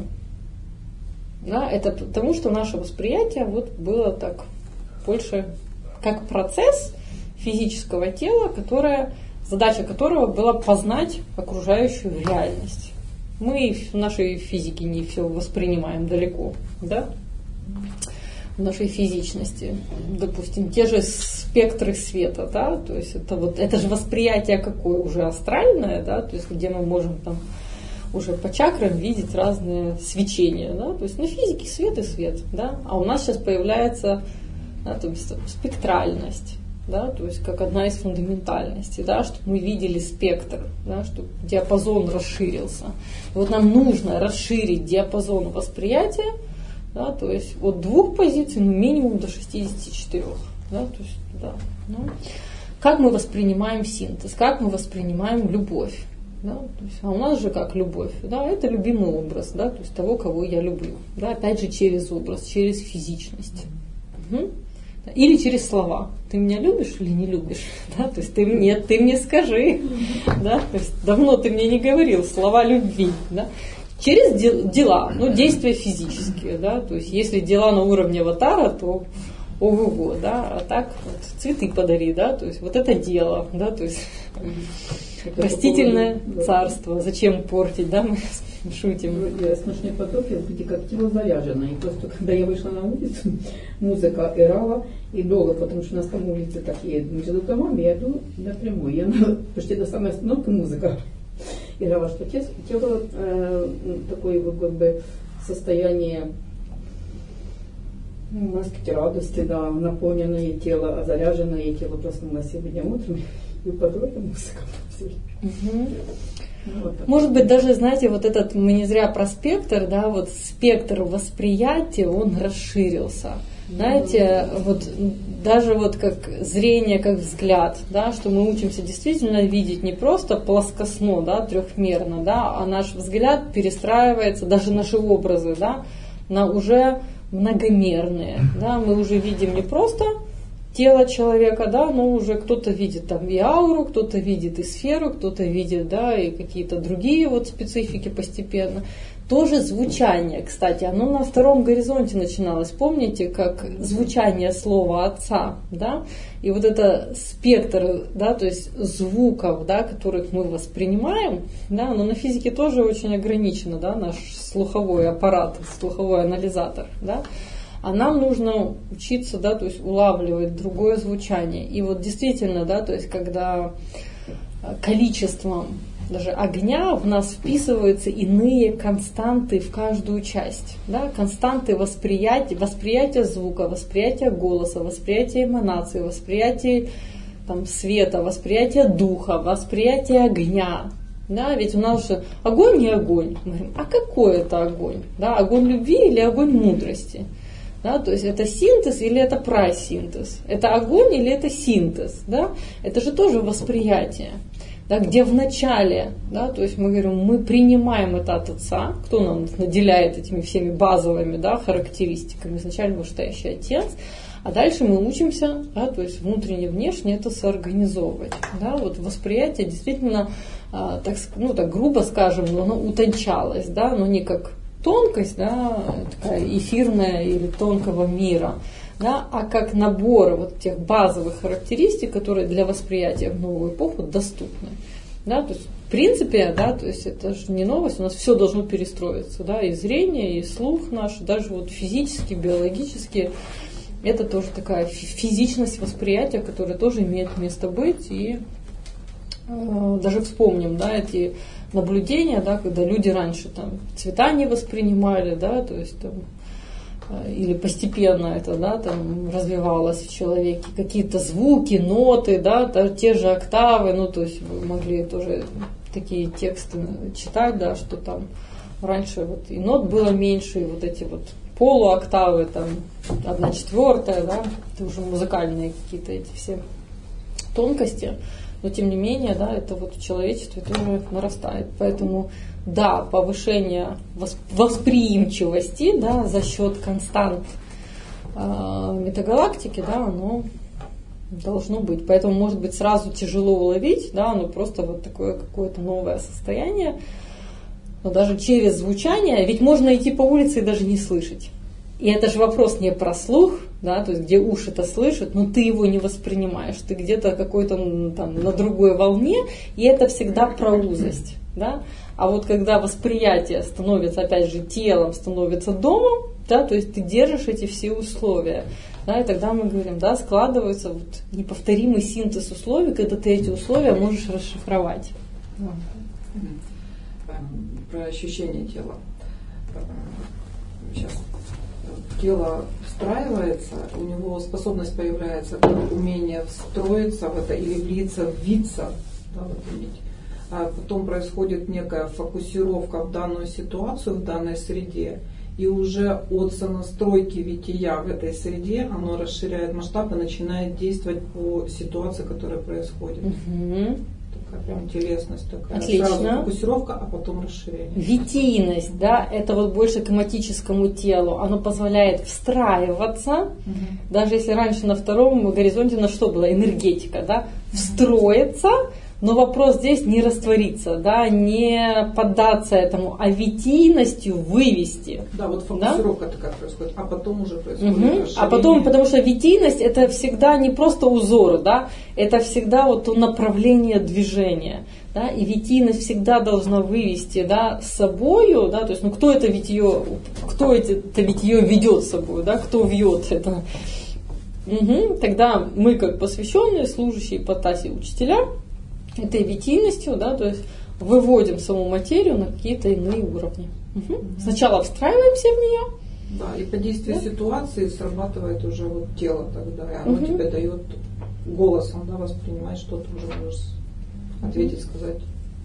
Да, это потому, что наше восприятие вот было так больше как процесс физического тела, которое, задача которого была познать окружающую реальность. Мы в нашей физике не все воспринимаем далеко, да? В нашей физичности, допустим, те же спектры света, да, то есть это вот это же восприятие какое уже астральное, да, то есть где мы можем там уже по чакрам видеть разные свечения, да, то есть на физике свет и свет, да, а у нас сейчас появляется, да, то есть спектральность, да, то есть как одна из фундаментальностей, да, чтобы мы видели спектр, да, чтобы диапазон расширился. И вот нам нужно расширить диапазон восприятия, да, то есть от двух позиций, ну, минимум до шестидесяти четырёх. Да, то есть, да, ну, как мы воспринимаем синтез, как мы воспринимаем любовь. Да, то есть, а у нас же как любовь, да, это любимый образ, да, то есть того, кого я люблю. Да, опять же через образ, через физичность. Угу. Или через слова. Ты меня любишь или не любишь? Да, то есть ты мне, ты мне скажи. Да, то есть давно ты мне не говорил слова любви. Да. Через дела, ну, действия физические, да, то есть если дела на уровне аватара, то ого-го, да, а так вот, цветы подари, да, то есть вот это дело, да, то есть это растительное поводу, царство, да. Зачем портить, да, мы шутим. Я смешной потоке, как тело заряжено, и просто когда я вышла на улицу, музыка играла, и долго, потому что у нас там улицы такие, между домами, я иду напрямую, я почти до самой остановки музыка. Играла, что тело э, такое вот, как бы состояние, ну, может быть, радости, да, наполненное тело, заряженное тело проснулось сегодня утром, и подруга музыка. Угу. Вот. Может быть, даже, знаете, вот этот, мы не зря про спектр, да, вот спектр восприятия, он расширился. Знаете, вот даже вот как зрение, как взгляд, да, что мы учимся действительно видеть не просто плоскостно, да, трехмерно, да, а наш взгляд перестраивается, даже наши образы, да, на уже многомерные, да, мы уже видим не просто тело человека, да, но уже кто-то видит там и ауру, кто-то видит и сферу, кто-то видит, да, и какие-то другие вот специфики постепенно. Тоже звучание, кстати, оно на втором горизонте начиналось. Помните, как звучание слова отца, да? И вот это спектр, да, то есть звуков, да, которых мы воспринимаем, да, но на физике тоже очень ограничено, да, наш слуховой аппарат, слуховой анализатор, да. А нам нужно учиться, да, то есть улавливать другое звучание. И вот действительно, да, то есть когда количеством даже огня в нас вписываются иные константы в каждую часть. Да? Константы восприятия, восприятия звука, восприятия голоса, восприятия эманации, восприятия там, света, восприятия духа, восприятия огня. Да? Ведь у нас же огонь не огонь. Мы говорим, а какой это огонь? Да? Огонь любви или огонь мудрости? Да? То есть это синтез или это прасинтез? Это огонь или это синтез? Да? Это же тоже восприятие. Да, где в начале, да, то есть мы говорим, мы принимаем это от Отца, кто нам наделяет этими всеми базовыми, да, характеристиками, изначально вышестоящий Отец, а дальше мы учимся, да, то есть внутренне, внешне это соорганизовывать. Да, вот восприятие действительно, а, так, ну, так грубо скажем, но оно утончалось, да, но не как тонкость, да, такая эфирная или тонкого мира, да, а как набор вот тех базовых характеристик, которые для восприятия в новую эпоху доступны. Да, то есть, в принципе, да, то есть это же не новость, у нас все должно перестроиться, да, и зрение, и слух наш, даже вот физически, биологически, это тоже такая физичность восприятия, которая тоже имеет место быть, и э, даже вспомним, да, эти наблюдения, да, когда люди раньше там цвета не воспринимали, да, то есть там, э, или постепенно это, да, там развивалось в человеке, какие-то звуки, ноты, да, даже те же октавы, ну, то есть вы могли тоже такие тексты читать, да, что там раньше вот и нот было меньше, и вот эти вот полуоктавы, там, одна четвертая, да, это уже музыкальные какие-то эти все тонкости, но тем не менее, да, это вот в человечестве тоже нарастает. Поэтому, да, повышение восприимчивости, да, за счет констант э, метагалактики, да, оно должно быть. Поэтому, может быть, сразу тяжело уловить, да, оно просто вот такое какое-то новое состояние. Но даже через звучание, ведь можно идти по улице и даже не слышать. И это же вопрос не про слух, да, то есть где уши-то слышат, но ты его не воспринимаешь, ты где-то какой-то там на другой волне, и это всегда про узость, да. А вот когда восприятие становится, опять же, телом, становится домом, да, то есть ты держишь эти все условия, да, и тогда мы говорим, да, складывается вот неповторимый синтез условий, когда ты эти условия можешь расшифровать. Про ощущение тела. Сейчас тело встраивается, у него способность появляется, как умение встроиться в это или влиться, ввиться, да, вот, а потом происходит некая фокусировка в данную ситуацию, в данной среде, и уже от сонастройки бытия в этой среде оно расширяет масштаб и начинает действовать по ситуации, которая происходит. Угу. Такая прям телесность такая. Отлично. Сразу фокусировка, а потом расширение. Витийность, да, это вот больше к эматическому телу. Оно позволяет встраиваться, угу. Даже если раньше на втором горизонте на что было? Энергетика, да, встроиться. Но вопрос здесь не раствориться, да, не поддаться этому, а витийностью вывести. Да, вот фокусировка такая происходит, а потом уже происходит угу. А потом, потому что витийность это всегда не просто узоры, да, это всегда вот то направление движения. Да, и витийность всегда должна вывести, да, с собою, да, то есть, ну кто это витье, кто это, это витье ведет с собой, да, кто вьет это. Угу. Тогда мы, как посвященные, служащие ипостаси учителя, этой витийностью, да, то есть выводим саму материю на какие-то иные уровни. Угу. Сначала встраиваемся в нее. Да, и по действию да. ситуации срабатывает уже вот тело тогда, и оно угу. тебе дает голосом, да, воспринимать, что ты уже можешь ответить, сказать.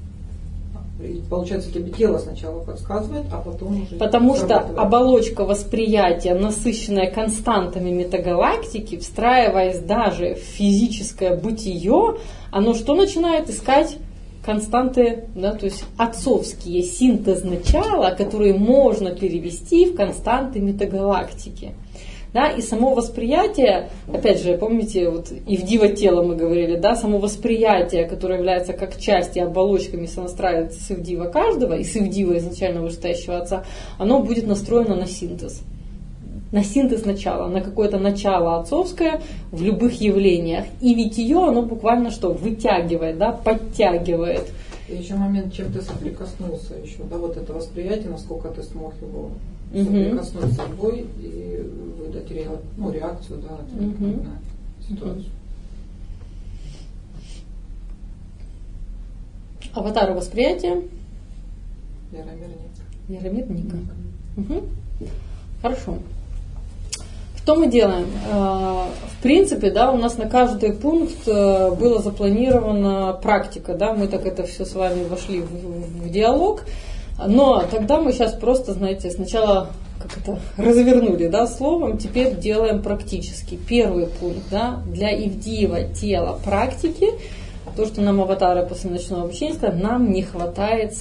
И получается, тебе тело сначала подсказывает, а потом уже Потому что оболочка восприятия, насыщенная константами метагалактики, встраиваясь даже в физическое бытие, оно что начинает искать? Константы, да, то есть отцовские, синтез начала, которые можно перевести в константы метагалактики. Да, и само восприятие, опять же, помните, вот и в диво тело мы говорили, да, само восприятие, которое является как часть и оболочками сонастраивается с ивдива каждого, и с ивдива изначально вышестоящего отца, оно будет настроено на синтез. На синтез начала, на какое-то начало отцовское в любых явлениях. И витие, оно буквально что? Вытягивает, да, подтягивает. И еще момент, чем ты соприкоснулся еще, да, вот это восприятие, насколько ты смог его соприкоснуть с собой и выдать ре, ну, реакцию, да, угу. на ситуацию. Аватар восприятия. Яромир Ника. Яромир Ника. Угу. Хорошо. Что мы делаем? В принципе, да, у нас на каждый пункт была запланирована практика, да, мы так это все с вами вошли в, в диалог, но тогда мы сейчас просто, знаете, сначала как это развернули, да, словом, теперь делаем практически. Первый пункт, да, для ивдиева тела практики, то, что нам аватары после ночного обучения сказали, нам не хватает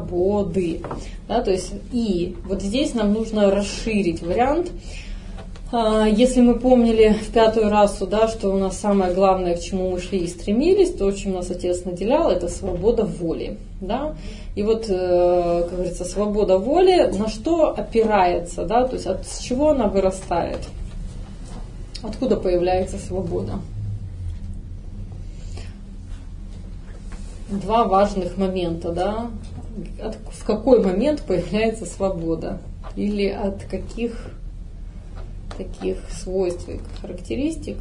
свободы, да, то есть и вот здесь нам нужно расширить вариант. Если мы помнили в пятую расу, да, что у нас самое главное, к чему мы шли и стремились, то, чем нас Отец наделял, это свобода воли. Да? И вот, как говорится, свобода воли на что опирается, да? То есть от чего она вырастает? Откуда появляется свобода? Два важных момента, да? От, в какой момент появляется свобода? Или от каких таких свойств и характеристик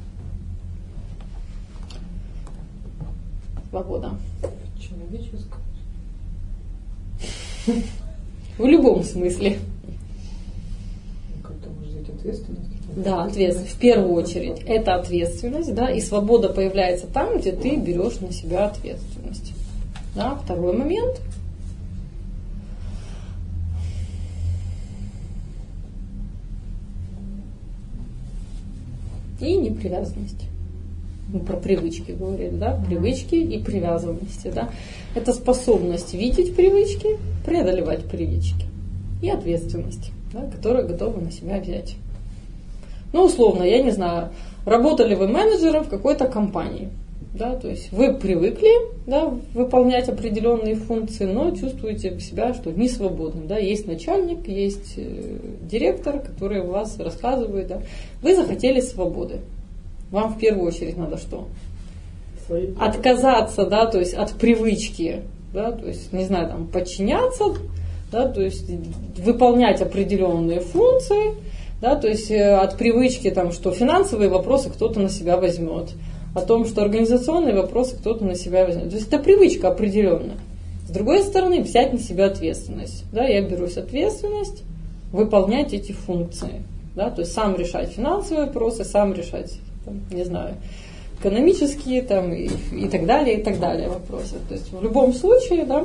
свобода? Человеческая. В любом смысле. Как-то может быть ответственность. Да, ответственность. В первую очередь это ответственность, да, и свобода появляется там, где ты берешь на себя ответственность. Да, второй момент. И непривязанность. Мы про привычки говорили, да, привычки и привязанности, да. Это способность видеть привычки, преодолевать привычки и ответственность, да, которую готовы на себя взять. Ну, условно, я не знаю, работали вы менеджером в какой-то компании, да, то есть вы привыкли, да, выполнять определенные функции, но чувствуете себя, что не свободны, да, есть начальник, есть директор, который у вас рассказывает, да, вы захотели свободы. Вам в первую очередь надо что? Отказаться, да, то есть от привычки, да, то есть, не знаю, там, подчиняться, да, то есть выполнять определенные функции, да, то есть от привычки, там, что финансовые вопросы кто-то на себя возьмет, о том, что организационные вопросы кто-то на себя возьмет. То есть это привычка определенная. С другой стороны, взять на себя ответственность. Да, я берусь ответственность выполнять эти функции. Да, то есть сам решать финансовые вопросы, сам решать, там, не знаю, экономические там, и, и так далее, и так далее вопросы. То есть в любом случае, да,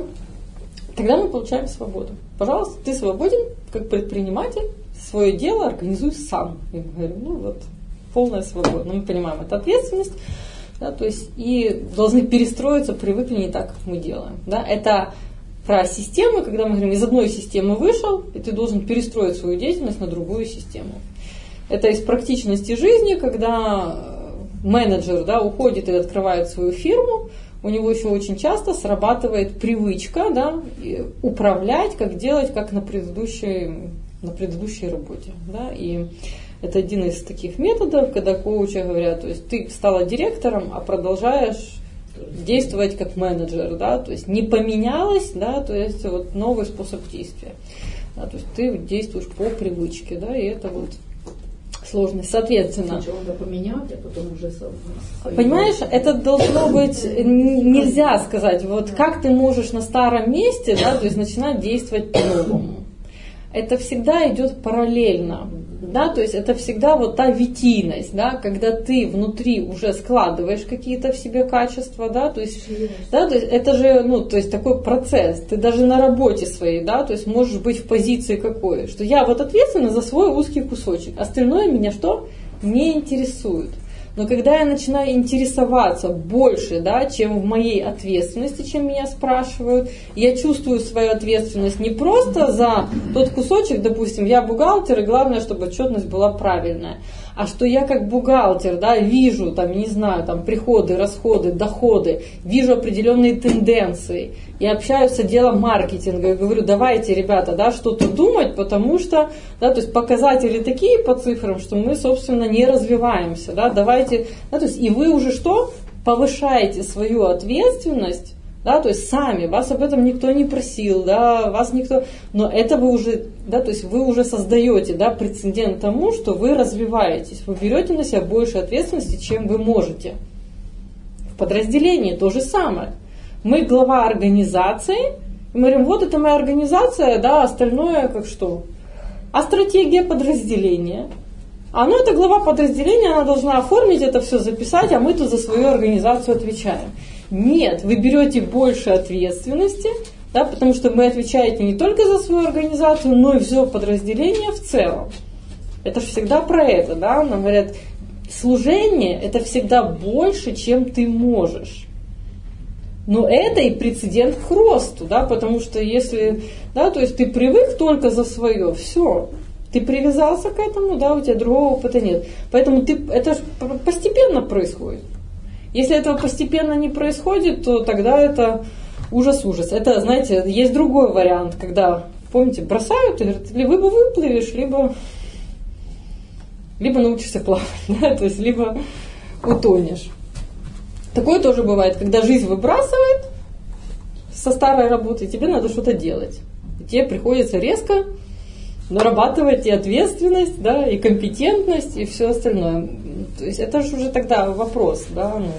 тогда мы получаем свободу. Пожалуйста, ты свободен как предприниматель, свое дело организуй сам. Я говорю, ну вот, полная свобода. Но мы понимаем, это ответственность, да, то есть и должны перестроиться, привыкли не так, как мы делаем. Да. Это про систему, когда мы говорим, из одной системы вышел, и ты должен перестроить свою деятельность на другую систему. Это из практичности жизни, когда менеджер, да, уходит и открывает свою фирму, у него еще очень часто срабатывает привычка, да, управлять, как делать, как на предыдущей, на предыдущей работе. Да, и это один из таких методов, когда коучи говорят, то есть ты стала директором, а продолжаешь действовать как менеджер, да, то есть не поменялось, да, то есть вот новый способ действия. Да, то есть ты действуешь по привычке, да, и это вот сложность. Соответственно, сначала надо поменять, а потом уже сам. Понимаешь, это должно быть, нельзя сказать, вот как ты можешь на старом месте, да, то есть начинать действовать по-новому. Это всегда идет параллельно, да, то есть это всегда вот та витийность, да, когда ты внутри уже складываешь какие-то в себе качества, да, то есть, да, то есть это же, ну, то есть такой процесс, ты даже на работе своей, да, то есть можешь быть в позиции какой, что я вот ответственна за свой узкий кусочек, остальное меня что? Не интересует. Но когда я начинаю интересоваться больше, да, чем в моей ответственности, чем меня спрашивают, я чувствую свою ответственность не просто за тот кусочек, допустим, я бухгалтер, и главное, чтобы отчетность была правильная, а что я как бухгалтер, да, вижу, там, не знаю, там, приходы, расходы, доходы, вижу определенные тенденции, и общаюсь с отделом маркетинга, и говорю, давайте, ребята, да, что-то думать, потому что, да, то есть показатели такие по цифрам, что мы, собственно, не развиваемся, да, давайте, да, то есть и вы уже что? Повышаете свою ответственность, да, то есть сами, вас об этом никто не просил, да, вас никто, но это вы уже, да, то есть вы уже создаете, да, прецедент тому, что вы развиваетесь, вы берете на себя больше ответственности, чем вы можете. В подразделении то же самое. Мы глава организации, мы говорим, вот это моя организация, да, остальное как что? А стратегия подразделения? А ну это глава подразделения, она должна оформить это все, записать, а мы тут за свою организацию отвечаем. Нет, вы берете больше ответственности, да, потому что вы отвечаете не только за свою организацию, но и все подразделение в целом. Это же всегда про это, да, нам говорят, служение это всегда больше, чем ты можешь. Но это и прецедент к росту, да, потому что если, да, то есть ты привык только за свое, все, Ты привязался к этому, да, у тебя другого опыта нет. Поэтому ты, это же постепенно происходит. Если этого постепенно не происходит, то тогда это ужас-ужас. Это, знаете, есть другой вариант, когда, помните, бросают и говорят, либо выплывешь, либо, либо научишься плавать, да, то есть либо утонешь. Такое тоже бывает, когда жизнь выбрасывает со старой работы, и тебе надо что-то делать. И тебе приходится резко нарабатывать и ответственность, да, и компетентность, и все остальное. То есть это же уже тогда вопрос, да, ну,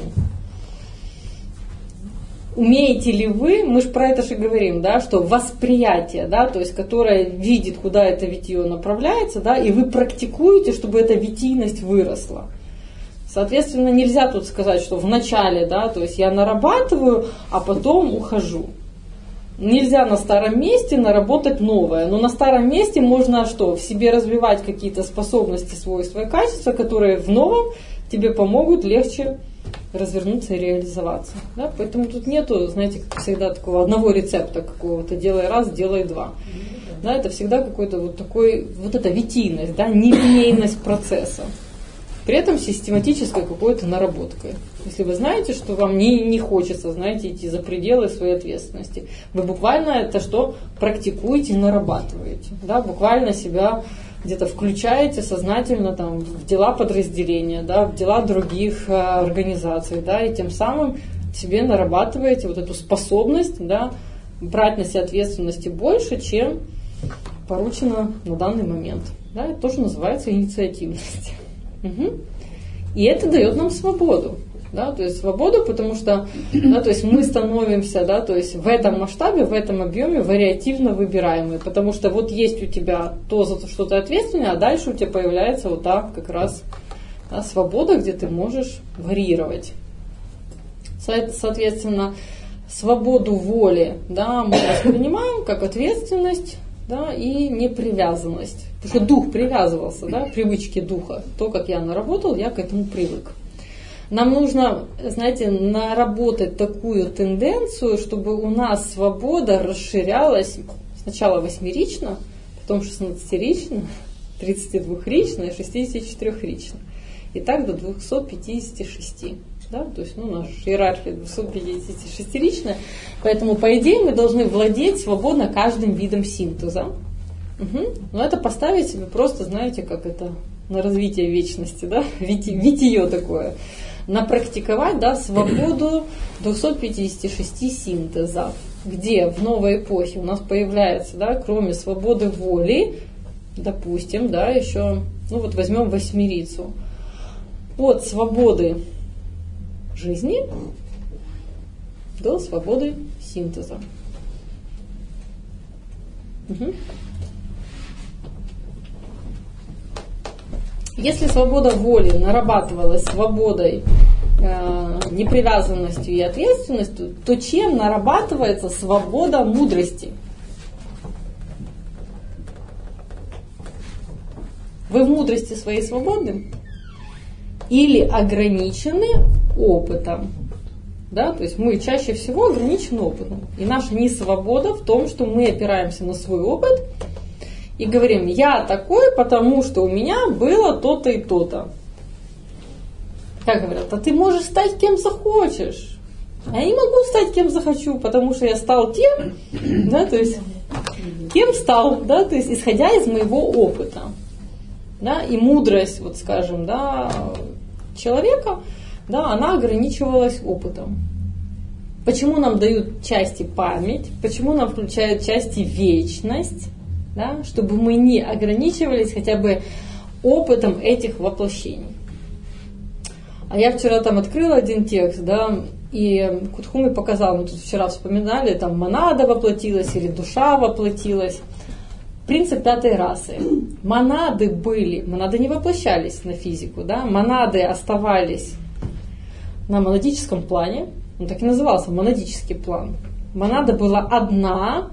умеете ли вы, мы же про это же говорим, да, что восприятие, да, то есть которое видит, куда это витье направляется, да, и вы практикуете, чтобы эта витийность выросла. Соответственно, нельзя тут сказать, что вначале, да, то есть я нарабатываю, а потом ухожу. Нельзя на старом месте наработать новое, но на старом месте можно что? В себе развивать какие-то способности, свойства и качества, которые в новом тебе помогут легче развернуться и реализоваться. Да? Поэтому тут нету, знаете, как всегда, такого одного рецепта какого-то, делай раз, делай два. Да, это всегда какой-то вот такой, вот эта витийность, да, нелинейность процесса. При этом систематической какой-то наработкой. Если вы знаете, что вам не, не хочется, знаете, идти за пределы своей ответственности, вы буквально это что? Практикуете, нарабатываете. Да? Буквально себя где-то включаете сознательно там, в дела подразделения, да, в дела других э, организаций, да, и тем самым себе нарабатываете вот эту способность, да, брать на себя ответственности больше, чем поручено на данный момент. Да? Это тоже называется инициативность. Угу. И это дает нам свободу, да, то есть свободу, потому что, да, то есть мы становимся, да, то есть в этом масштабе, в этом объеме вариативно выбираемые, потому что вот есть у тебя то, за что ты ответственный, а дальше у тебя появляется вот так как раз, да, свобода, где ты можешь варьировать. Соответственно, свободу воли, да, мы воспринимаем как ответственность, да, и непривязанность. Потому что дух привязывался, да, привычки духа. То, как я наработал, я к этому привык. Нам нужно, знаете, наработать такую тенденцию, чтобы у нас свобода расширялась сначала восьмерично, потом шестнадцатерично, тридцатидвухрично и шестидесятичетырехрично. И так до двухсот пятидесяти шести. Да? То есть, ну, наша иерархия двухсот пятидесяти шестиричная. Поэтому, по идее, мы должны владеть свободно каждым видом синтеза. Угу. Но это поставить себе просто, знаете, как это на развитие вечности, да, витие такое. Напрактиковать, да, свободу двухсот пятидесяти шести синтезов, где в новой эпохе у нас появляется, да, кроме свободы воли, допустим, да, еще, ну вот возьмем восьмерицу, от свободы жизни до свободы синтеза. Угу. Если свобода воли нарабатывалась свободой, э, непривязанностью и ответственностью, то чем нарабатывается свобода мудрости? Вы в мудрости своей свободны или ограничены опытом? Да? То есть мы чаще всего ограничены опытом. И наша несвобода в том, что мы опираемся на свой опыт и говорим, я такой, потому что у меня было то-то и то-то. Как говорят, а ты можешь стать кем захочешь. А я не могу стать кем захочу, потому что я стал тем, да, то есть кем стал, да, то есть исходя из моего опыта. Да, и мудрость, вот скажем, да, человека, да, она ограничивалась опытом. Почему нам дают части память, почему нам включают части вечность? Да, чтобы мы не ограничивались хотя бы опытом этих воплощений. А я вчера там открыла один текст, да, и Кутхуми показал, мы тут вчера вспоминали, там монада воплотилась или душа воплотилась. Принцип пятой расы. Монады были, монады не воплощались на физику, да, монады оставались на монадическом плане, он так и назывался, монадический план. Монада была одна,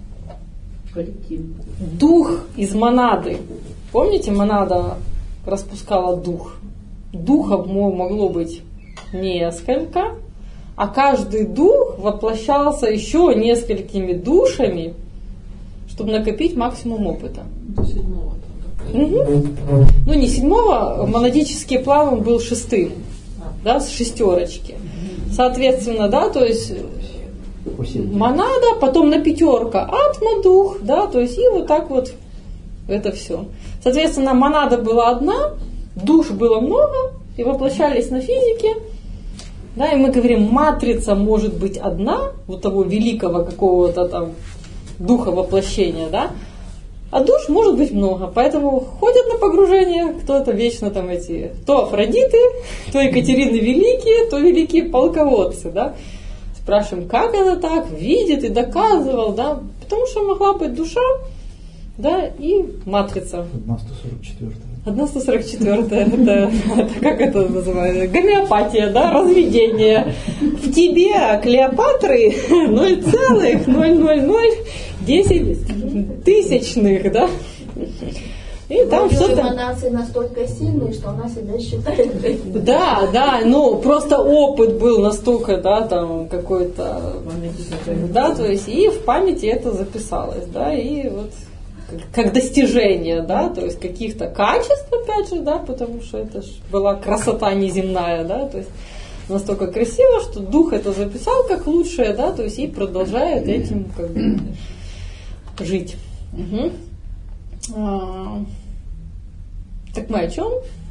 дух из монады. Помните, монада распускала дух? Духов могло быть несколько, а каждый дух воплощался еще несколькими душами, чтобы накопить максимум опыта. До седьмого. Угу. Ну, не седьмого, монадический плавом был шестым, да, с шестерочки. Соответственно, да, то есть монада, потом на пятерка атма, дух, да, то есть и вот так вот это все. Соответственно, монада была одна, душ было много, и воплощались на физике. Да, и мы говорим, матрица может быть одна, вот того великого какого-то там духа воплощения, да, а душ может быть много, поэтому ходят на погружение, кто-то вечно там эти, то Афродиты, то Екатерины Великие, то великие полководцы, да. Спрашиваем, как это так, видит и доказывал, да, потому что могла быть душа, да, и матрица. одна сто сорок четвёртая. одна сто сорок четвёртая, это, это как это называется? Гомеопатия, да, разведение. В тебе Клеопатры ноль целых ноль ноль ноль десять тысячных, да. И там что-то... эманации настолько сильные, что она себя считает. Да, да, ну просто опыт был настолько, да, там какой-то, да, то есть и в памяти это записалось, да, и вот как достижение, да, то есть каких-то качеств, опять же, да, потому что это ж была красота неземная, да, то есть настолько красиво, что дух это записал как лучшее, да, то есть и продолжает этим как бы жить. Угу. А, так мы о чем?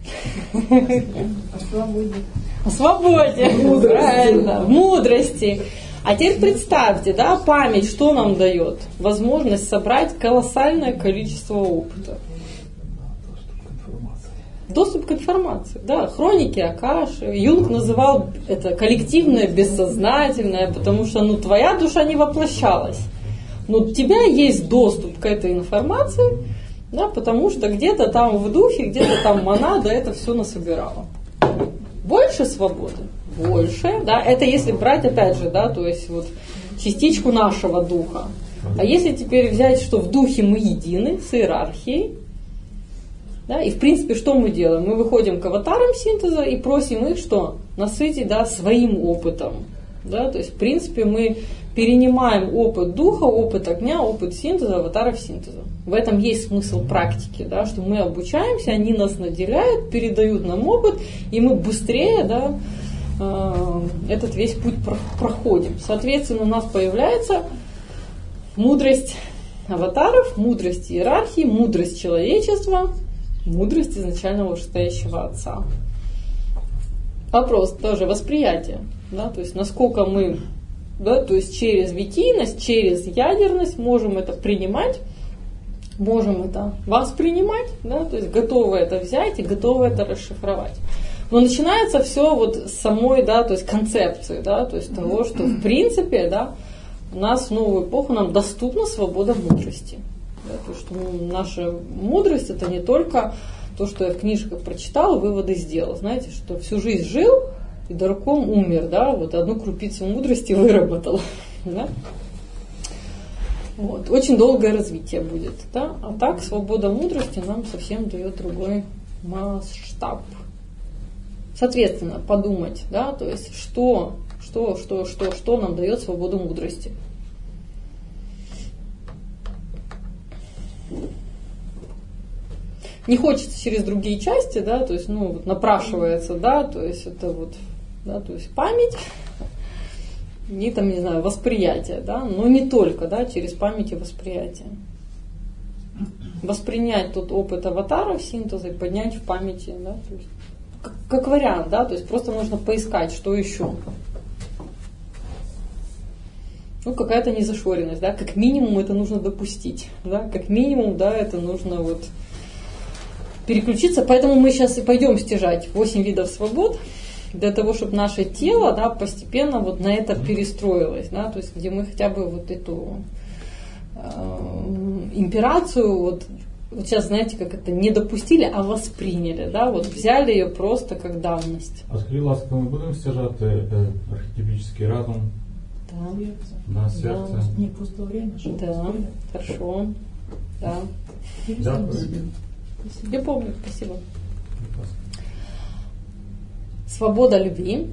О свободе. О свободе, правильно, мудрости. А теперь представьте, да, память что нам дает? Возможность собрать колоссальное количество опыта. Доступ к информации, да, хроники Акаши. Юнг называл это коллективное бессознательное, потому что, ну, твоя душа не воплощалась. Но у тебя есть доступ к этой информации, да, потому что где-то там в духе, где-то там монада это все насобирала. Больше свободы? Больше, да, это если брать, опять же, да, то есть вот частичку нашего духа. А если теперь взять, что в духе мы едины с иерархией, да, и в принципе, что мы делаем? Мы выходим к аватарам синтеза и просим их, что насытить, да, своим опытом, да, то есть в принципе мы перенимаем опыт духа, опыт огня, опыт синтеза, аватаров синтеза. В этом есть смысл практики, да, что мы обучаемся, они нас наделяют, передают нам опыт, и мы быстрее, да, этот весь путь проходим. Соответственно, у нас появляется мудрость аватаров, мудрость иерархии, мудрость человечества, мудрость изначального вышестоящего Отца. Вопрос тоже восприятие, да, то есть насколько мы, да, то есть через витийность, через ядерность можем это принимать, можем это воспринимать, да, то есть готовы это взять и готовы это расшифровать. Но начинается все вот с самой, да, то есть концепции, да, то есть того, что в принципе, да, у нас в новую эпоху нам доступна свобода мудрости. Да, то, что ну, наша мудрость это не только то, что я в книжках прочитал, выводы сделал. Знаете, что всю жизнь жил и дураком умер, да, вот одну крупицу мудрости выработал. Да? Вот. Очень долгое развитие будет. Да? А так свобода мудрости нам совсем дает другой масштаб. Соответственно, подумать, да, то есть что, что, что, что, что нам дает свободу мудрости. Не хочется через другие части, да, то есть, ну, вот напрашивается, да, то есть это вот, да, то есть память, и там, не знаю, восприятие, да, но не только, да, через память и восприятие. Воспринять тот опыт аватаров синтеза и поднять в памяти, да, то есть, как, как вариант, да, то есть просто нужно поискать, что еще. Ну, какая-то незашоренность, да, как минимум это нужно допустить, да, как минимум, да, это нужно вот переключиться, поэтому мы сейчас и пойдем стяжать восемь видов свобод, для того, чтобы наше тело, да, постепенно вот на это перестроилось, да, то есть где мы хотя бы вот эту э, имперацию, вот, вот сейчас, знаете, как это, не допустили, а восприняли, да, вот взяли ее просто как давность. А скажи, ласка, ми будемо стяжати е, архетипический разум Да. на сердце? Да, не пустое время, что Да, хорошо, да. Дякую. Я помню, спасибо. Свобода любви.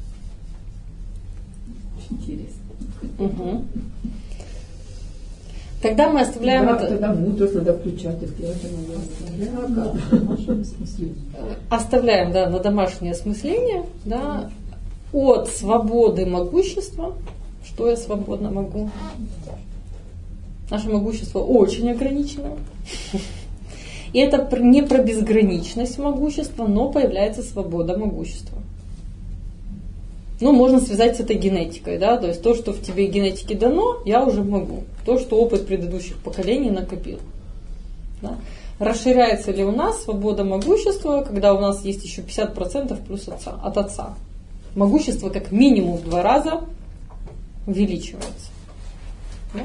интересно. Угу. Тогда мы оставляем да, это... Тогда мудрость надо включать, если это надо. Оставляем, да, на домашнее осмысление, да, от свободы могущества. Что я свободно могу? Наше могущество очень ограничено. И это не про безграничность могущества, но появляется свобода могущества. Ну, можно связать с этой генетикой, да, то есть то, что в тебе генетике дано, я уже могу. То, что опыт предыдущих поколений накопил. Да. Расширяется ли у нас свобода могущества, когда у нас есть еще пятьдесят процентов плюс отца, от отца? Могущество как минимум в два раза увеличивается. Да?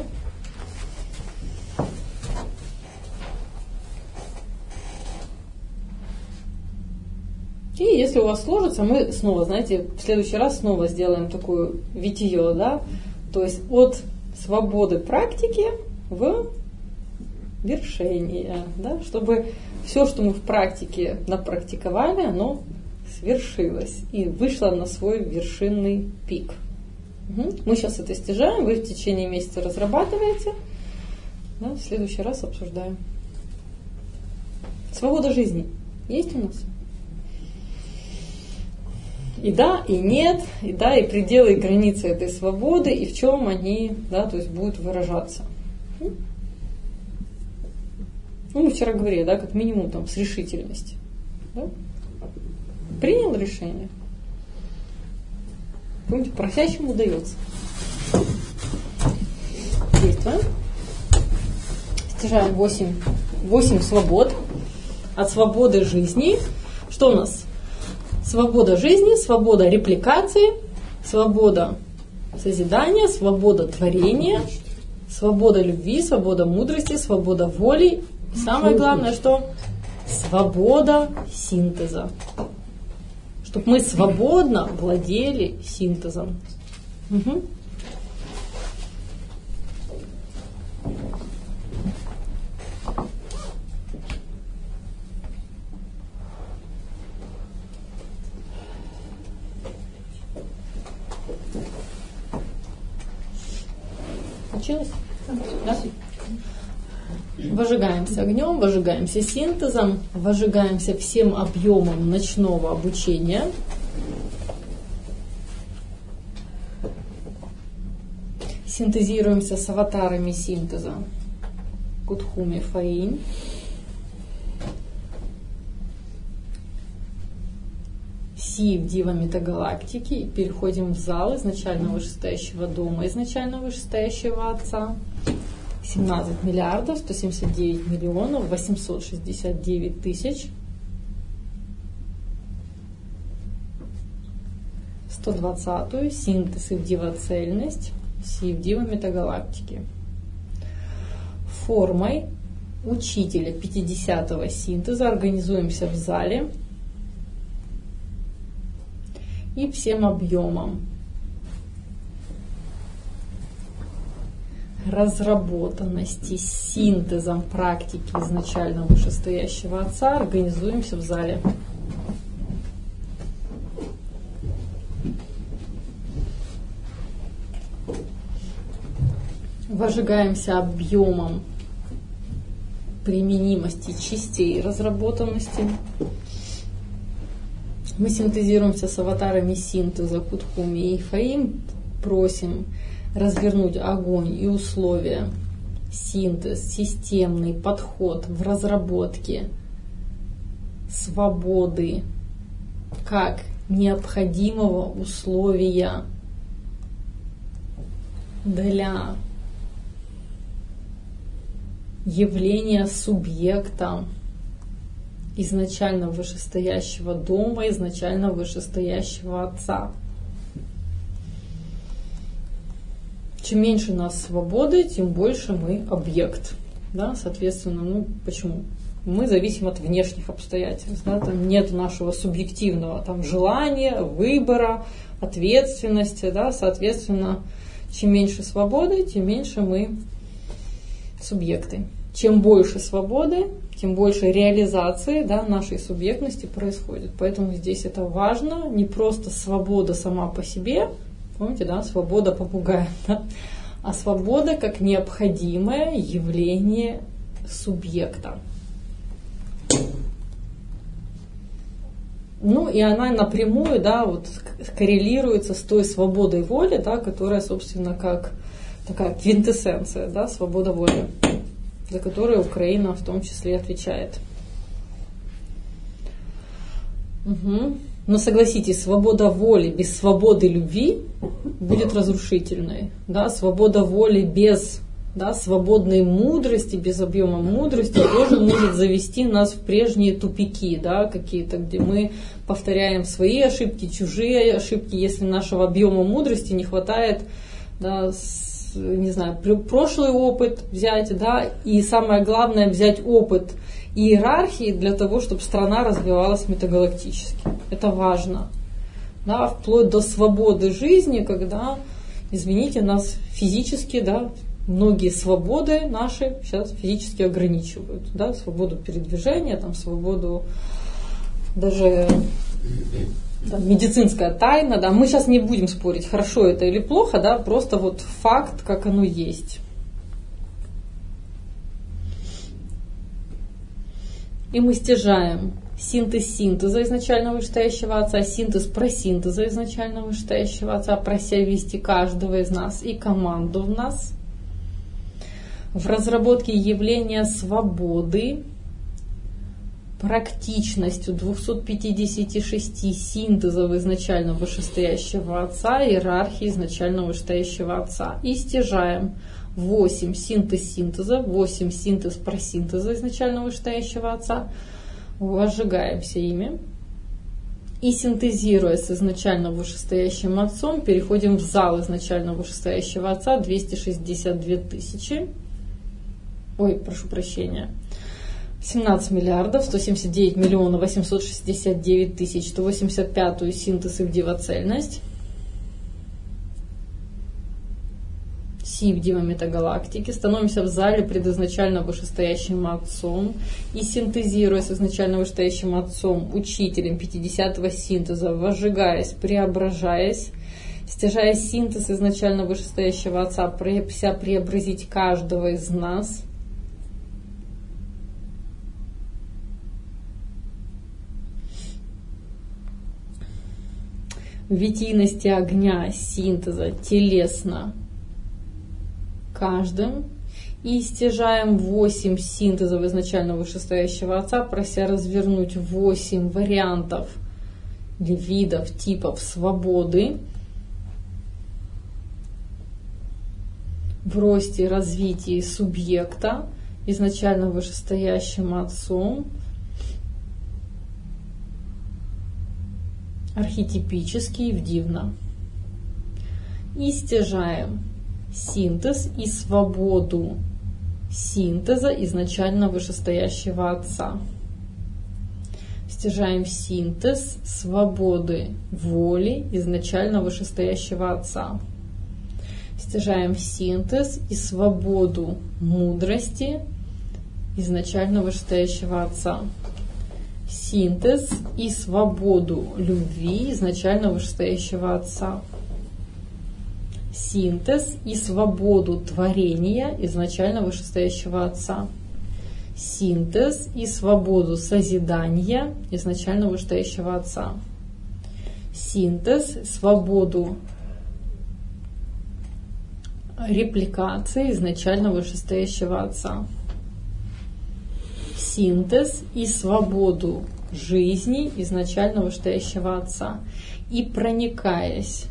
И если у вас сложится, мы снова, знаете, в следующий раз снова сделаем такую витие, да, то есть от свободы практики в вершение, да, чтобы все, что мы в практике напрактиковали, оно свершилось и вышло на свой вершинный пик. Угу. Мы сейчас это стяжаем, вы в течение месяца разрабатываете, да, в следующий раз обсуждаем. Свобода жизни есть у нас? И да, и нет, и да, и пределы, и границы этой свободы, и в чем они, да, то есть будут выражаться. Ну, мы вчера говорили, да, как минимум там с решительностью. Да? Принял решение. Помните, просящему дается. Действуем. Стяжаем восемь, восемь свобод. От свободы жизни. Что у нас? Свобода жизни, свобода репликации, свобода созидания, свобода творения, свобода любви, свобода мудрости, свобода воли. И самое главное, что свобода синтеза. Чтобы мы свободно владели синтезом. Угу. Получилось? Да? Выжигаемся огнем, выжигаемся синтезом, выжигаемся всем объемом ночного обучения. Синтезируемся с аватарами синтеза. Кутхуми Фаинь. Сив Дива Метагалактики. И переходим в зал изначально вышестоящего дома, изначально вышестоящего Отца. семнадцать миллиардов сто семьдесят девять миллионов восемьсот шестьдесят девять тысяч сто двадцатую синтез Ивдива-цельность Сивдива Метагалактики. Формой учителя пятидесятого синтеза организуемся в зале и всем объемом разработанности синтезом практики изначально вышестоящего Отца организуемся в зале. Выжигаемся объемом применимости частей разработанности. Мы синтезируемся с аватарами синтеза Кутхуми и Фаим. Просим развернуть огонь и условия, синтез, системный подход в разработке свободы как необходимого условия для явления субъекта изначально вышестоящего дома, изначально вышестоящего Отца. Чем меньше у нас свободы, тем больше мы объект. Да? Соответственно, ну почему? Мы зависим от внешних обстоятельств. Да? Там нет нашего субъективного там, желания, выбора, ответственности. Да? Соответственно, чем меньше свободы, тем меньше мы субъекты. Чем больше свободы, тем больше реализации, да, нашей субъектности происходит. Поэтому здесь это важно. Не просто свобода сама по себе, помните, да, свобода попугая, да? а свобода как необходимое явление субъекта. Ну и она напрямую, да, вот коррелируется с той свободой воли, да, которая, собственно, как такая квинтэссенция, да, свобода воли, за которую Украина в том числе отвечает. Угу. Но согласитесь, свобода воли без свободы любви будет разрушительной. Да? Свобода воли без, да, свободной мудрости, без объема мудрости тоже может завести нас в прежние тупики, да, какие-то, где мы повторяем свои ошибки, чужие ошибки, если нашего объема мудрости не хватает, да, с, не знаю, прошлый опыт взять, да, и самое главное взять опыт иерархии для того, чтобы страна развивалась метагалактически. Это важно. Да, вплоть до свободы жизни, когда, извините, нас физически, да, многие свободы наши сейчас физически ограничивают. Да, свободу передвижения, там, свободу даже там, медицинская тайна. Да. Мы сейчас не будем спорить, хорошо это или плохо, да, просто вот факт, как оно есть. И мы стяжаем синтез синтеза изначально вышестоящего Отца, синтез просинтеза изначально вышестоящего Отца, прося вести каждого из нас и команду в нас. В разработке явления свободы практичностью двухсот пятидесяти шести синтезов изначально вышестоящего Отца, иерархии изначально вышестоящего Отца. И стяжаем восемь синтез синтеза, восемь синтез просинтеза изначально вышестоящего Отца, возжигаемся ими и, синтезируя с изначально вышестоящим Отцом, переходим в зал изначально вышестоящего Отца двести шестьдесят две тысячи, ой, прошу прощения, семнадцать миллиардов сто семьдесят девять миллионов восемьсот шестьдесят девять тысяч сто восемьдесят пятую синтез и вдивоцельность, Си в Дива метагалактики, становимся в зале пред изначально вышестоящим Отцом и, синтезируя с изначально вышестоящим Отцом, учителем пятидесятого синтеза, возжигаясь, преображаясь, стяжая синтез изначально вышестоящего Отца, прося преобразить каждого из нас, в витийности огня синтеза телесно каждым, и стяжаем восемь синтезов изначально вышестоящего Отца, прося развернуть восемь вариантов или видов, типов свободы в росте и развитии субъекта изначально вышестоящим Отцом, архетипически и вдивно. И стяжаем синтез и свободу синтеза изначально вышестоящего Отца. Стяжаем синтез свободы воли изначально вышестоящего Отца. Стяжаем синтез и свободу мудрости изначально вышестоящего Отца. Синтез и свободу любви изначально вышестоящего Отца. Синтез и свободу творения изначально вышестоящего Отца. Синтез и свободу созидания изначально вышестоящего Отца. Синтез, свободу репликации изначально вышестоящего Отца. Синтез и свободу жизни изначально вышестоящего Отца. И, проникаясь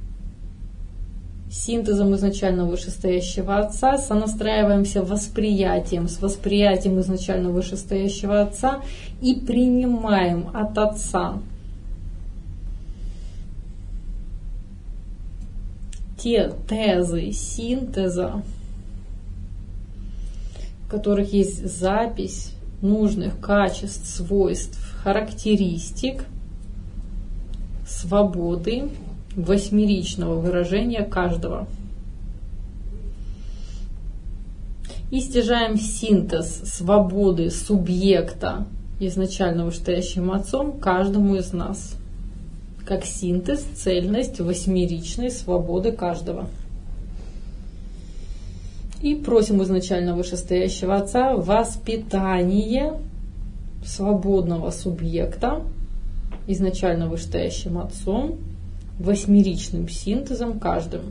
синтезом изначально вышестоящего Отца, сонастраиваемся восприятием, с восприятием изначально вышестоящего Отца и принимаем от Отца те тезы синтеза, в которых есть запись нужных качеств, свойств, характеристик свободы восьмеричного выражения каждого. И стяжаем синтез свободы субъекта изначально вышестоящим Отцом каждому из нас, как синтез, цельность восьмеричной свободы каждого. И просим изначально вышестоящего Отца воспитание свободного субъекта изначально вышестоящим Отцом, восьмеричным синтезом каждым.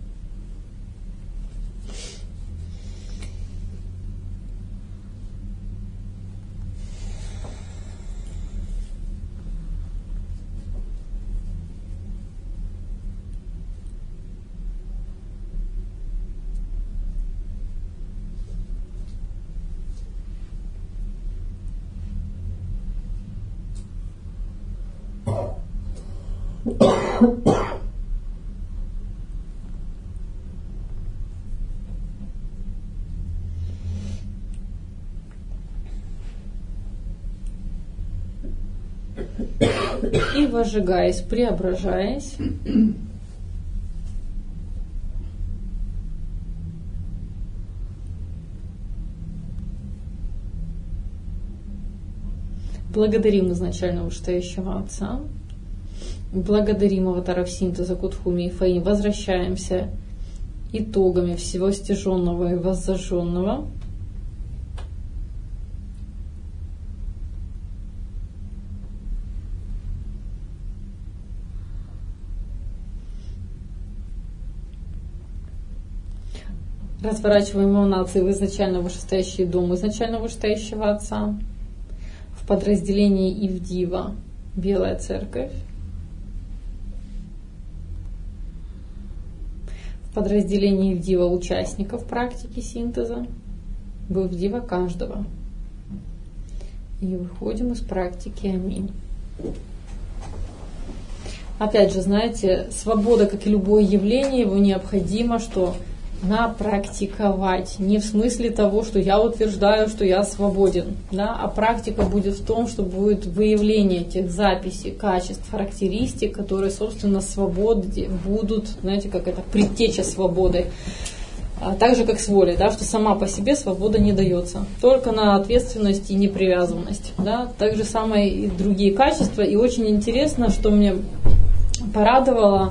И возжигаясь, преображаясь, благодарим изначально вышестоящего Отца, благодарим аватаров синтеза Кудхуми и Фаи, возвращаемся итогами всего стяженного и воззажженного. Разворачиваем эманации в изначально вышестоящий дом изначально вышестоящего Отца, в подразделении Ивдива Белая Церковь, в подразделении Ивдива участников практики синтеза, в Ивдива каждого. И выходим из практики. Аминь. Опять же, знаете, свобода, как и любое явление, его необходимо, что напрактиковать. Не в смысле того, что я утверждаю, что я свободен, да, а практика будет в том, что будет выявление этих записей, качеств, характеристик, которые, собственно, свободе будут, знаете, как это, предтеча свободы. А так же, как с волей, да, что сама по себе свобода не дается, только на ответственность и непривязанность. Да. Так же самое и другие качества. И очень интересно, что мне порадовало,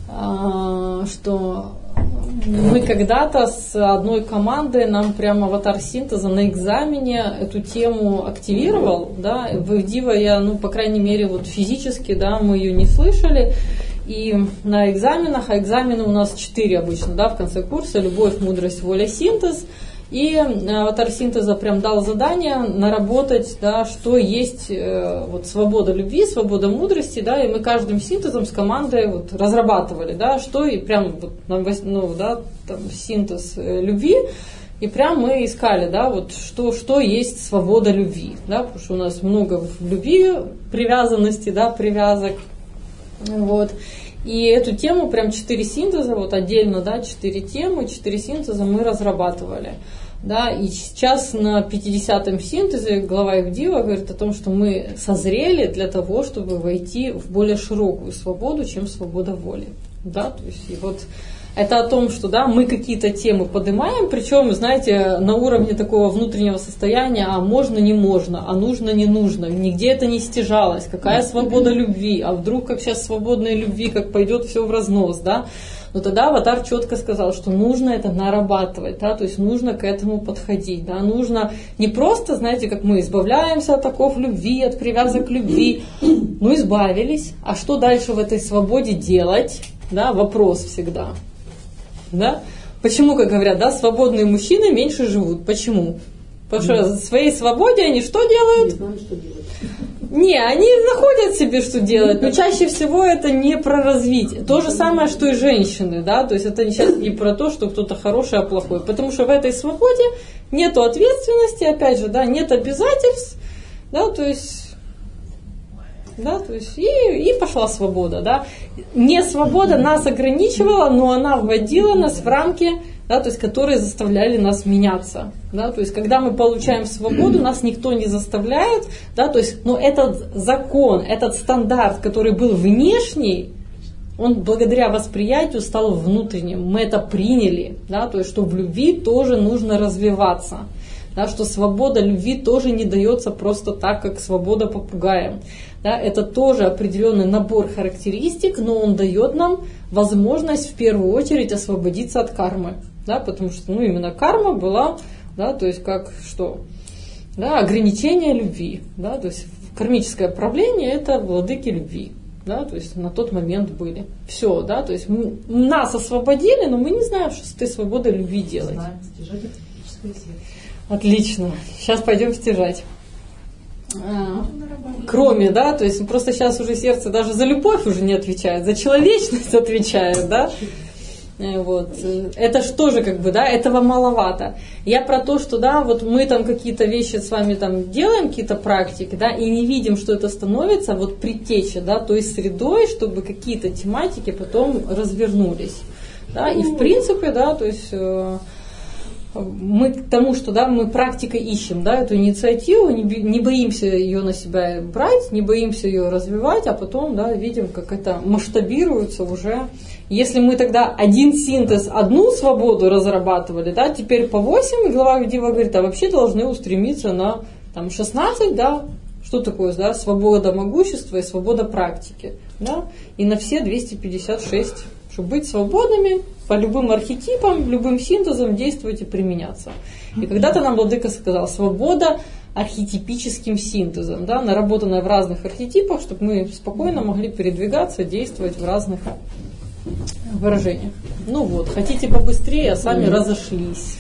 что мы когда-то с одной командой, нам прямо аватар синтеза на экзамене эту тему активировал, да, в Ивдива я, ну, по крайней мере, вот физически, да, мы ее не слышали, и на экзаменах, а экзамены у нас четыре обычно, да, в конце курса: любовь, мудрость, воля, синтез. И аватар синтеза прям дал задание наработать, да, что есть э, вот, свобода любви, свобода мудрости, да, и мы каждым синтезом с командой вот, разрабатывали, да, что и прям вот, ну, да, там, синтез э, любви, и прям мы искали, да, вот, что, что есть свобода любви, да, потому что у нас много в любви привязанности, да, привязок, вот. И эту тему, прям четыре синтеза, вот отдельно, да, четыре темы, четыре синтеза мы разрабатывали. Да, и сейчас на пятидесятом синтезе глава Ивдива говорит о том, что мы созрели для того, чтобы войти в более широкую свободу, чем свобода воли. Да, то есть, и вот это о том, что, да, мы какие-то темы поднимаем, причем, знаете, на уровне такого внутреннего состояния: а можно, не можно, а нужно, не нужно, нигде это не стяжалось, какая свобода любви, а вдруг, как сейчас свободной любви, как пойдет все в разнос, да. Но тогда аватар четко сказал, что нужно это нарабатывать, да, то есть нужно к этому подходить, да, нужно не просто, знаете, как мы избавляемся от оков любви, от привязок к любви, ну избавились, а что дальше в этой свободе делать, да, вопрос всегда, да. Почему, как говорят, да, свободные мужчины меньше живут, почему? Потому что в своей свободе они что делают? Не знаю, что делать. Не, они находят себе, что делать, но чаще всего это не про развитие. То же самое, что и женщины, да, то есть это сейчас не про то, что кто-то хороший, а плохой, потому что в этой свободе нету ответственности, опять же, да, нет обязательств, да, то есть, да, то есть и, и пошла свобода, да. Не свобода нас ограничивала, но она вводила нас в рамки, да, то есть, которые заставляли нас меняться. Да, то есть, когда мы получаем свободу, нас никто не заставляет, да, то есть, но этот закон, этот стандарт, который был внешний, он благодаря восприятию стал внутренним. Мы это приняли, да, то есть, что в любви тоже нужно развиваться, да, что свобода любви тоже не дается просто так, как свобода попугаям. Да, это тоже определенный набор характеристик, но он дает нам возможность в первую очередь освободиться от кармы. да, потому что, ну, именно карма была, да, то есть как что, да, ограничение любви, да, то есть кармическое правление это владыки любви, да, то есть на тот момент были. Все, да, то есть мы, нас освободили, но мы не знаем, что с этой свободой любви делать. Знаем, стяжать архетипическое сердце. Отлично. Сейчас пойдем стяжать. А, кроме, да, то есть просто сейчас уже сердце даже за любовь уже не отвечает, за человечность отвечает, да. Вот. Это же тоже как бы, да, этого маловато. Я про то, что, да, вот мы там какие-то вещи с вами там делаем, какие-то практики, да, и не видим, что это становится вот предтеча, да, той средой, чтобы какие-то тематики потом развернулись. Да, и в принципе, да, то есть э, мы к тому, что, да, мы практикой ищем, да, эту инициативу, не, не боимся ее на себя брать, не боимся ее развивать, а потом, да, видим, как это масштабируется уже. Если мы тогда один синтез, одну свободу разрабатывали, да, теперь по восемь, и глава Авидива говорит, а вообще должны устремиться на там, шестнадцать, да, что такое, да, свобода могущества и свобода практики, да, и на все двести пятьдесят шесть, чтобы быть свободными по любым архетипам, любым синтезам действовать и применяться. И когда-то нам Владыка сказал, свобода архетипическим синтезом, да, наработанная в разных архетипах, чтобы мы спокойно могли передвигаться, действовать в разных выражениях. Ну вот, хотите побыстрее, а сами mm-hmm. разошлись.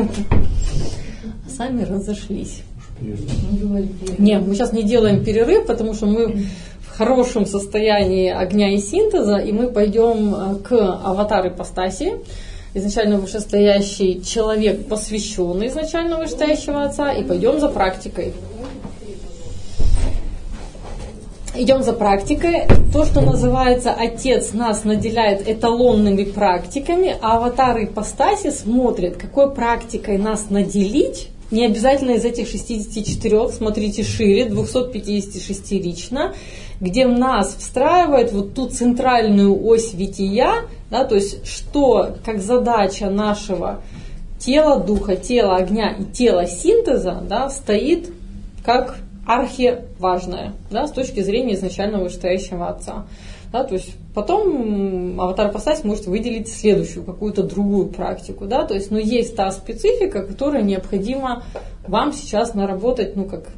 Сами разошлись. Не, мы сейчас не делаем перерыв, потому что мы в хорошем состоянии огня и синтеза, и мы пойдем к аватар ипостаси, изначально вышестоящий человек, посвященный изначально вышестоящего Отца, и пойдем за практикой. Идем за практикой. То, что называется Отец нас наделяет эталонными практиками, а аватар ипостаси смотрит, какой практикой нас наделить. Не обязательно из этих шестидесяти четырёх, смотрите шире, двухсот пятидесяти шести лично, где нас встраивает вот ту центральную ось бытия, да, то есть что как задача нашего тела, духа, тела огня и тела синтеза, да, стоит как архиважное, да, с точки зрения изначально вышестоящего Отца. Да, то есть потом аватар ипостась может выделить следующую, какую-то другую практику. Да, то есть, но есть та специфика, которая необходима вам сейчас наработать, ну как.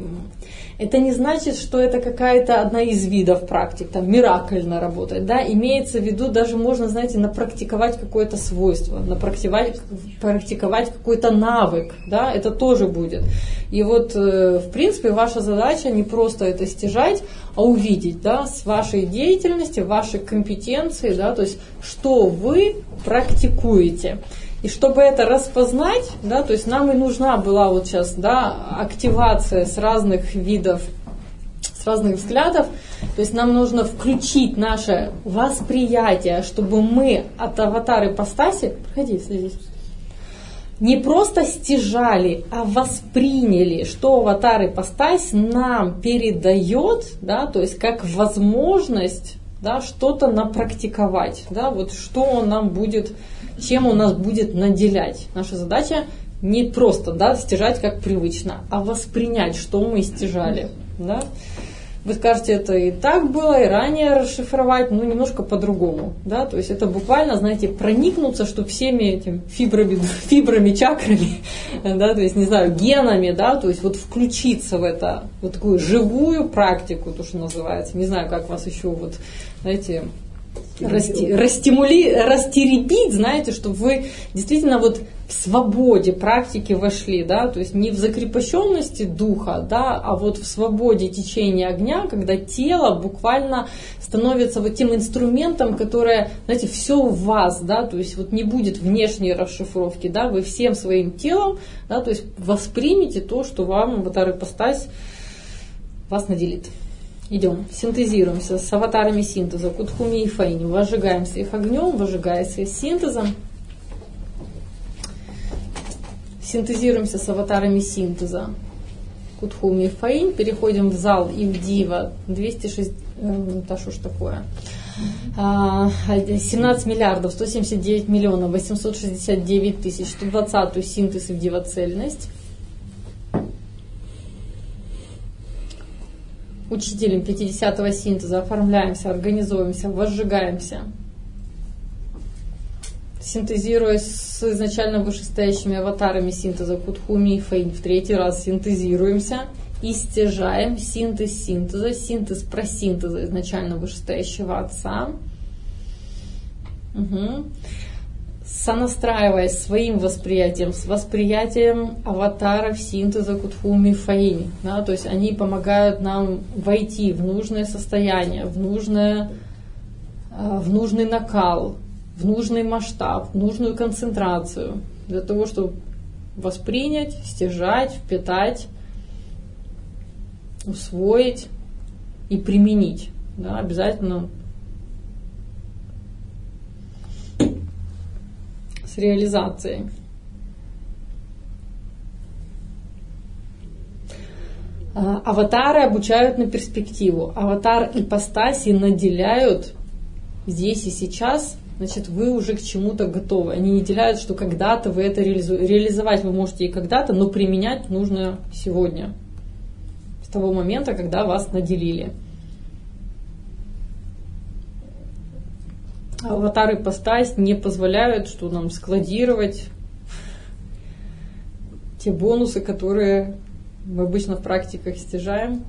Это не значит, что это какая-то одна из видов практик, там, миракольно работать, да, имеется в виду, даже можно, знаете, напрактиковать какое-то свойство, напрактиковать практиковать какой-то навык, да, это тоже будет. И вот, в принципе, ваша задача не просто это стяжать, а увидеть, да, с вашей деятельности, вашей компетенции, да, то есть, что вы практикуете. И чтобы это распознать, да, то есть нам и нужна была вот сейчас, да, активация с разных видов, с разных взглядов. То есть нам нужно включить наше восприятие, чтобы мы от аватара ипостаси, проходи, следи, не просто стяжали, а восприняли, что аватар ипостась нам передает, да, то есть как возможность, да, что-то напрактиковать, да, вот что он нам будет, чем он нас будет наделять. Наша задача не просто, да, стяжать как привычно, а воспринять, что мы стяжали. Да. Вы скажете, это и так было, и ранее расшифровать, но немножко по-другому. Да. То есть это буквально, знаете, проникнуться, чтобы всеми этими фибрами, фибрами, чакрами, да, то есть, не знаю, генами, да, то есть вот включиться в это, вот такую живую практику, то, что называется. Не знаю, как вас еще вот, знаете, Расти, растимули, растеребить, знаете, чтобы вы действительно вот в свободе практики вошли, да, то есть не в закрепощенности духа, да, а вот в свободе течения огня, когда тело буквально становится вот тем инструментом, которое, знаете, все в вас, да, то есть вот не будет внешней расшифровки, да, вы всем своим телом, да, то есть воспримите то, что вам аватар ипостась вас наделит. Идем, синтезируемся с аватарами синтеза, Кутхуми и Фейни, возжигаемся их огнем, возжигаемся синтезом, синтезируемся с аватарами синтеза, Кутхуми и Фейни, переходим в зал Ивдива, двести шесть, да что ж такое, семнадцать миллиардов сто семьдесят девять миллионов восемьсот шестьдесят девять тысяч сто двадцать синтез Ивдива цельность. Учителем пятидесятого синтеза оформляемся, организуемся, возжигаемся синтезируясь с изначально вышестоящими аватарами синтеза Кутхуми и Фэйнь, в третий раз синтезируемся и стяжаем синтез синтеза, синтез просинтеза изначально вышестоящего Отца. Угу. Сонастраиваясь своим восприятием с восприятием аватаров синтеза Кутхуми и Фэйнь. Да, то есть они помогают нам войти в нужное состояние, в, нужное, в нужный накал, в нужный масштаб, в нужную концентрацию, для того, чтобы воспринять, стяжать, впитать, усвоить и применить. Да, обязательно с реализацией. Аватары обучают на перспективу. Аватар ипостаси наделяют здесь и сейчас. Значит, вы уже к чему-то готовы. Они не делят, что когда-то вы это реализуете. Реализовать вы можете и когда-то, но применять нужно сегодня. С того момента, когда вас наделили. Аватары ипостась не позволяют, что нам складировать те бонусы, которые мы обычно в практиках стяжаем.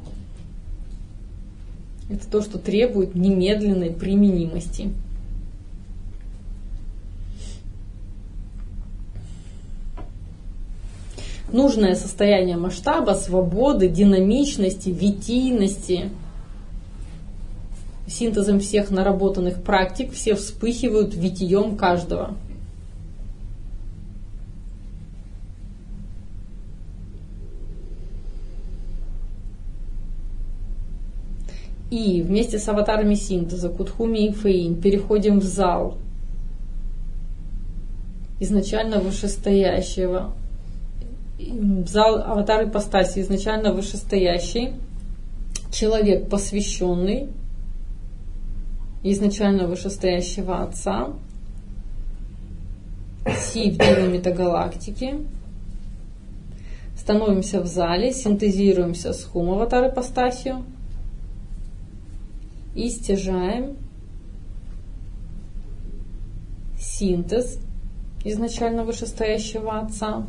Это то, что требует немедленной применимости. Нужное состояние масштаба, свободы, динамичности, витийности. Синтезом всех наработанных практик все вспыхивают витием каждого. И вместе с аватарами синтеза Кутхуми и Фэйнь переходим в зал изначально вышестоящего. Зал аватар ипостаси изначально вышестоящий, человек посвященный изначально вышестоящего Отца, Си в дивной метагалактике. Становимся в зале, синтезируемся с Хум аватар ипостасью и стяжаем синтез изначально вышестоящего Отца.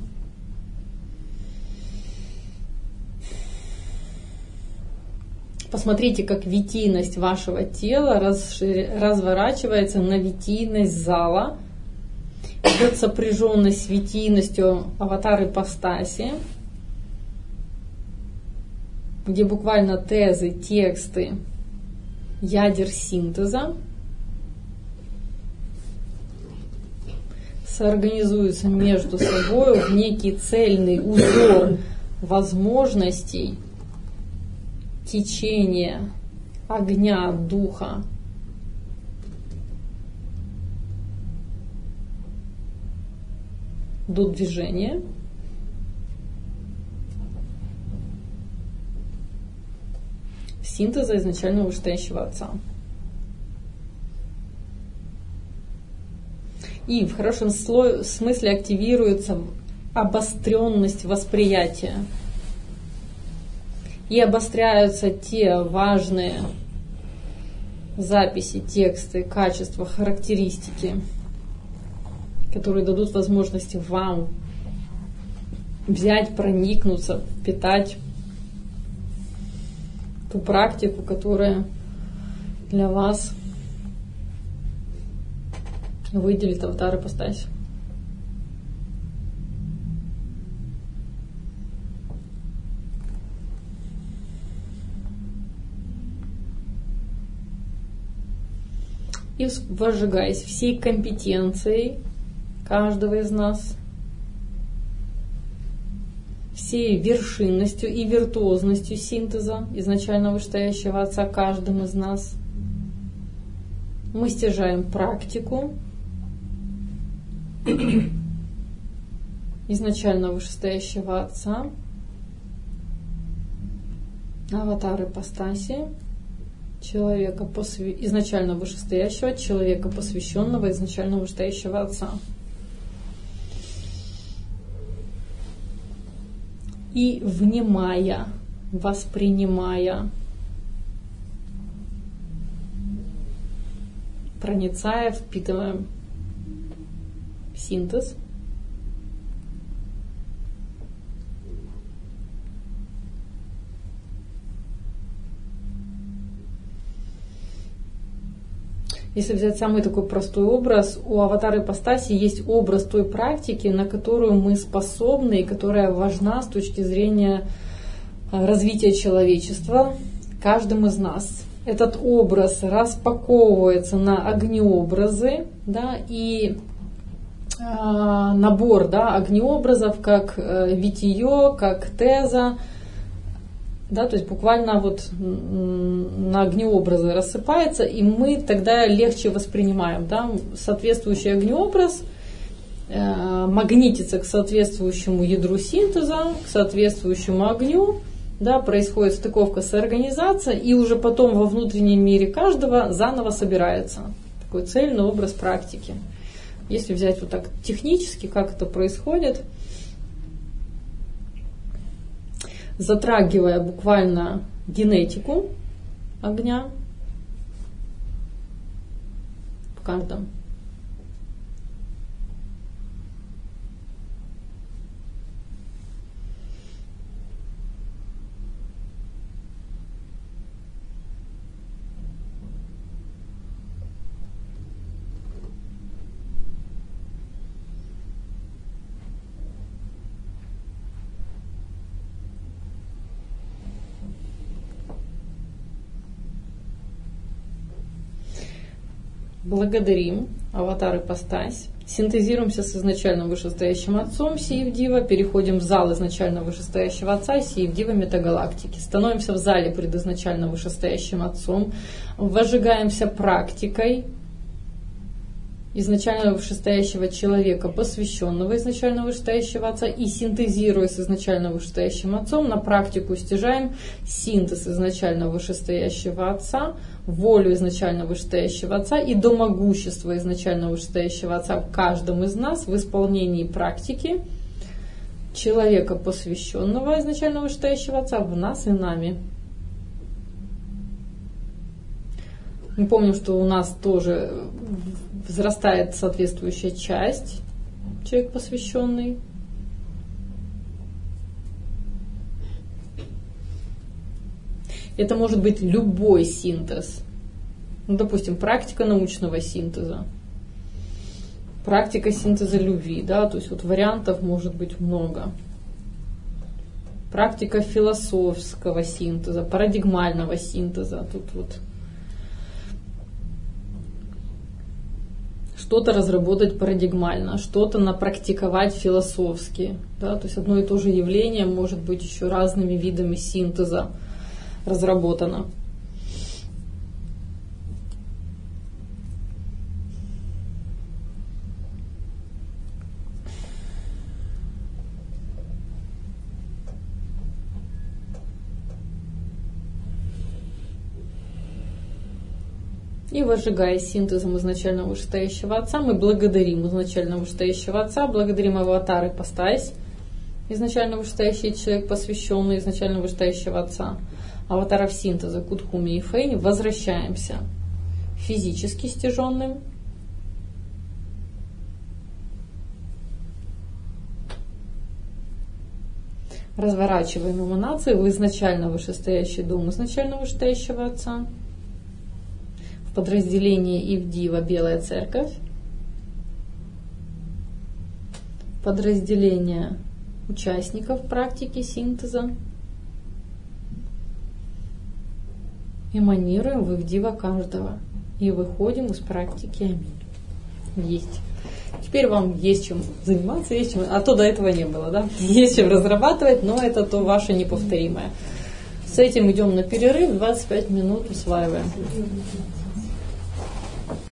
Посмотрите, как витийность вашего тела расшир... разворачивается на витийность зала. Идет сопряженность с витийностью аватар ипостаси, где буквально тезы, тексты ядер синтеза соорганизуются между собой в некий цельный узор возможностей течения огня, духа. До движения. Синтеза изначально вышестоящего Отца. И в хорошем смысле активируется обостренность восприятия. И обостряются те важные записи, тексты, качества, характеристики, которые дадут возможность вам взять, проникнуться, впитать ту практику, которая для вас выделит аватар ипостась. И возжигаясь всей компетенцией каждого из нас, всей вершинностью и виртуозностью синтеза изначально вышестоящего Отца каждым из нас, мы стяжаем практику изначально вышестоящего Отца, аватар ипостаси, человека посвя... изначально вышестоящего, человека посвященного изначально вышестоящего Отца. И внимая, воспринимая, проницая, впитываем синтез. Если взять самый такой простой образ, у аватара ипостаси есть образ той практики, на которую мы способны и которая важна с точки зрения развития человечества каждым из нас. Этот образ распаковывается на огнеобразы, да, и э, набор, да, огнеобразов, как э, витие, как теза, да, то есть буквально вот на огнеобразы рассыпается, и мы тогда легче воспринимаем, да, соответствующий огнеобраз э, магнитится к соответствующему ядру синтеза, к соответствующему огню, да, происходит стыковка, соорганизация, и уже потом во внутреннем мире каждого заново собирается такой цельный образ практики. Если взять вот так технически, как это происходит, затрагивая буквально генетику огня в каждом. Благодарим аватар ипостась, синтезируемся с изначальным вышестоящим отцом Сиевдива, переходим в зал изначально вышестоящего отца и Сиевдива метагалактики, становимся в зале предизначально вышестоящим отцом, возжигаемся практикой изначально вышестоящего человека, посвященного изначально вышестоящего отца, и синтезируя с изначально вышестоящим отцом, на практику стяжаем синтез изначально вышестоящего отца, волю изначально вышестоящего отца и до могущества изначально вышестоящего отца в каждом из нас в исполнении практики человека, посвященного изначально вышестоящего отца в нас и нами. Мы помним, что у нас тоже возрастает соответствующая часть, человек посвященный. Это может быть любой синтез. Ну, допустим, практика научного синтеза, практика синтеза любви, да, то есть вот вариантов может быть много. Практика философского синтеза, парадигмального синтеза. Тут вот что-то разработать парадигмально, что-то напрактиковать философски. Да? То есть одно и то же явление может быть еще разными видами синтеза разработано. И возжигая синтезом изначально вышестоящего отца, мы благодарим изначально вышестоящего отца, благодарим аватар ипостась, изначально вышестоящий человек, посвященный изначально вышестоящего отца, аватаров синтеза Кудхуми и Фейни, возвращаемся физически стяженным, разворачиваем эманации в изначально вышестоящий дом изначально вышестоящего отца, в подразделении Ивдива Белая Церковь, подразделение участников практики синтеза, эманируем в Ивдива каждого и выходим из практики. Аминь. Есть. Теперь вам есть чем заниматься, есть чем, а то до этого не было, да? Есть чем разрабатывать, но это то ваше неповторимое. С этим идем на перерыв, двадцать пять минут усваиваем.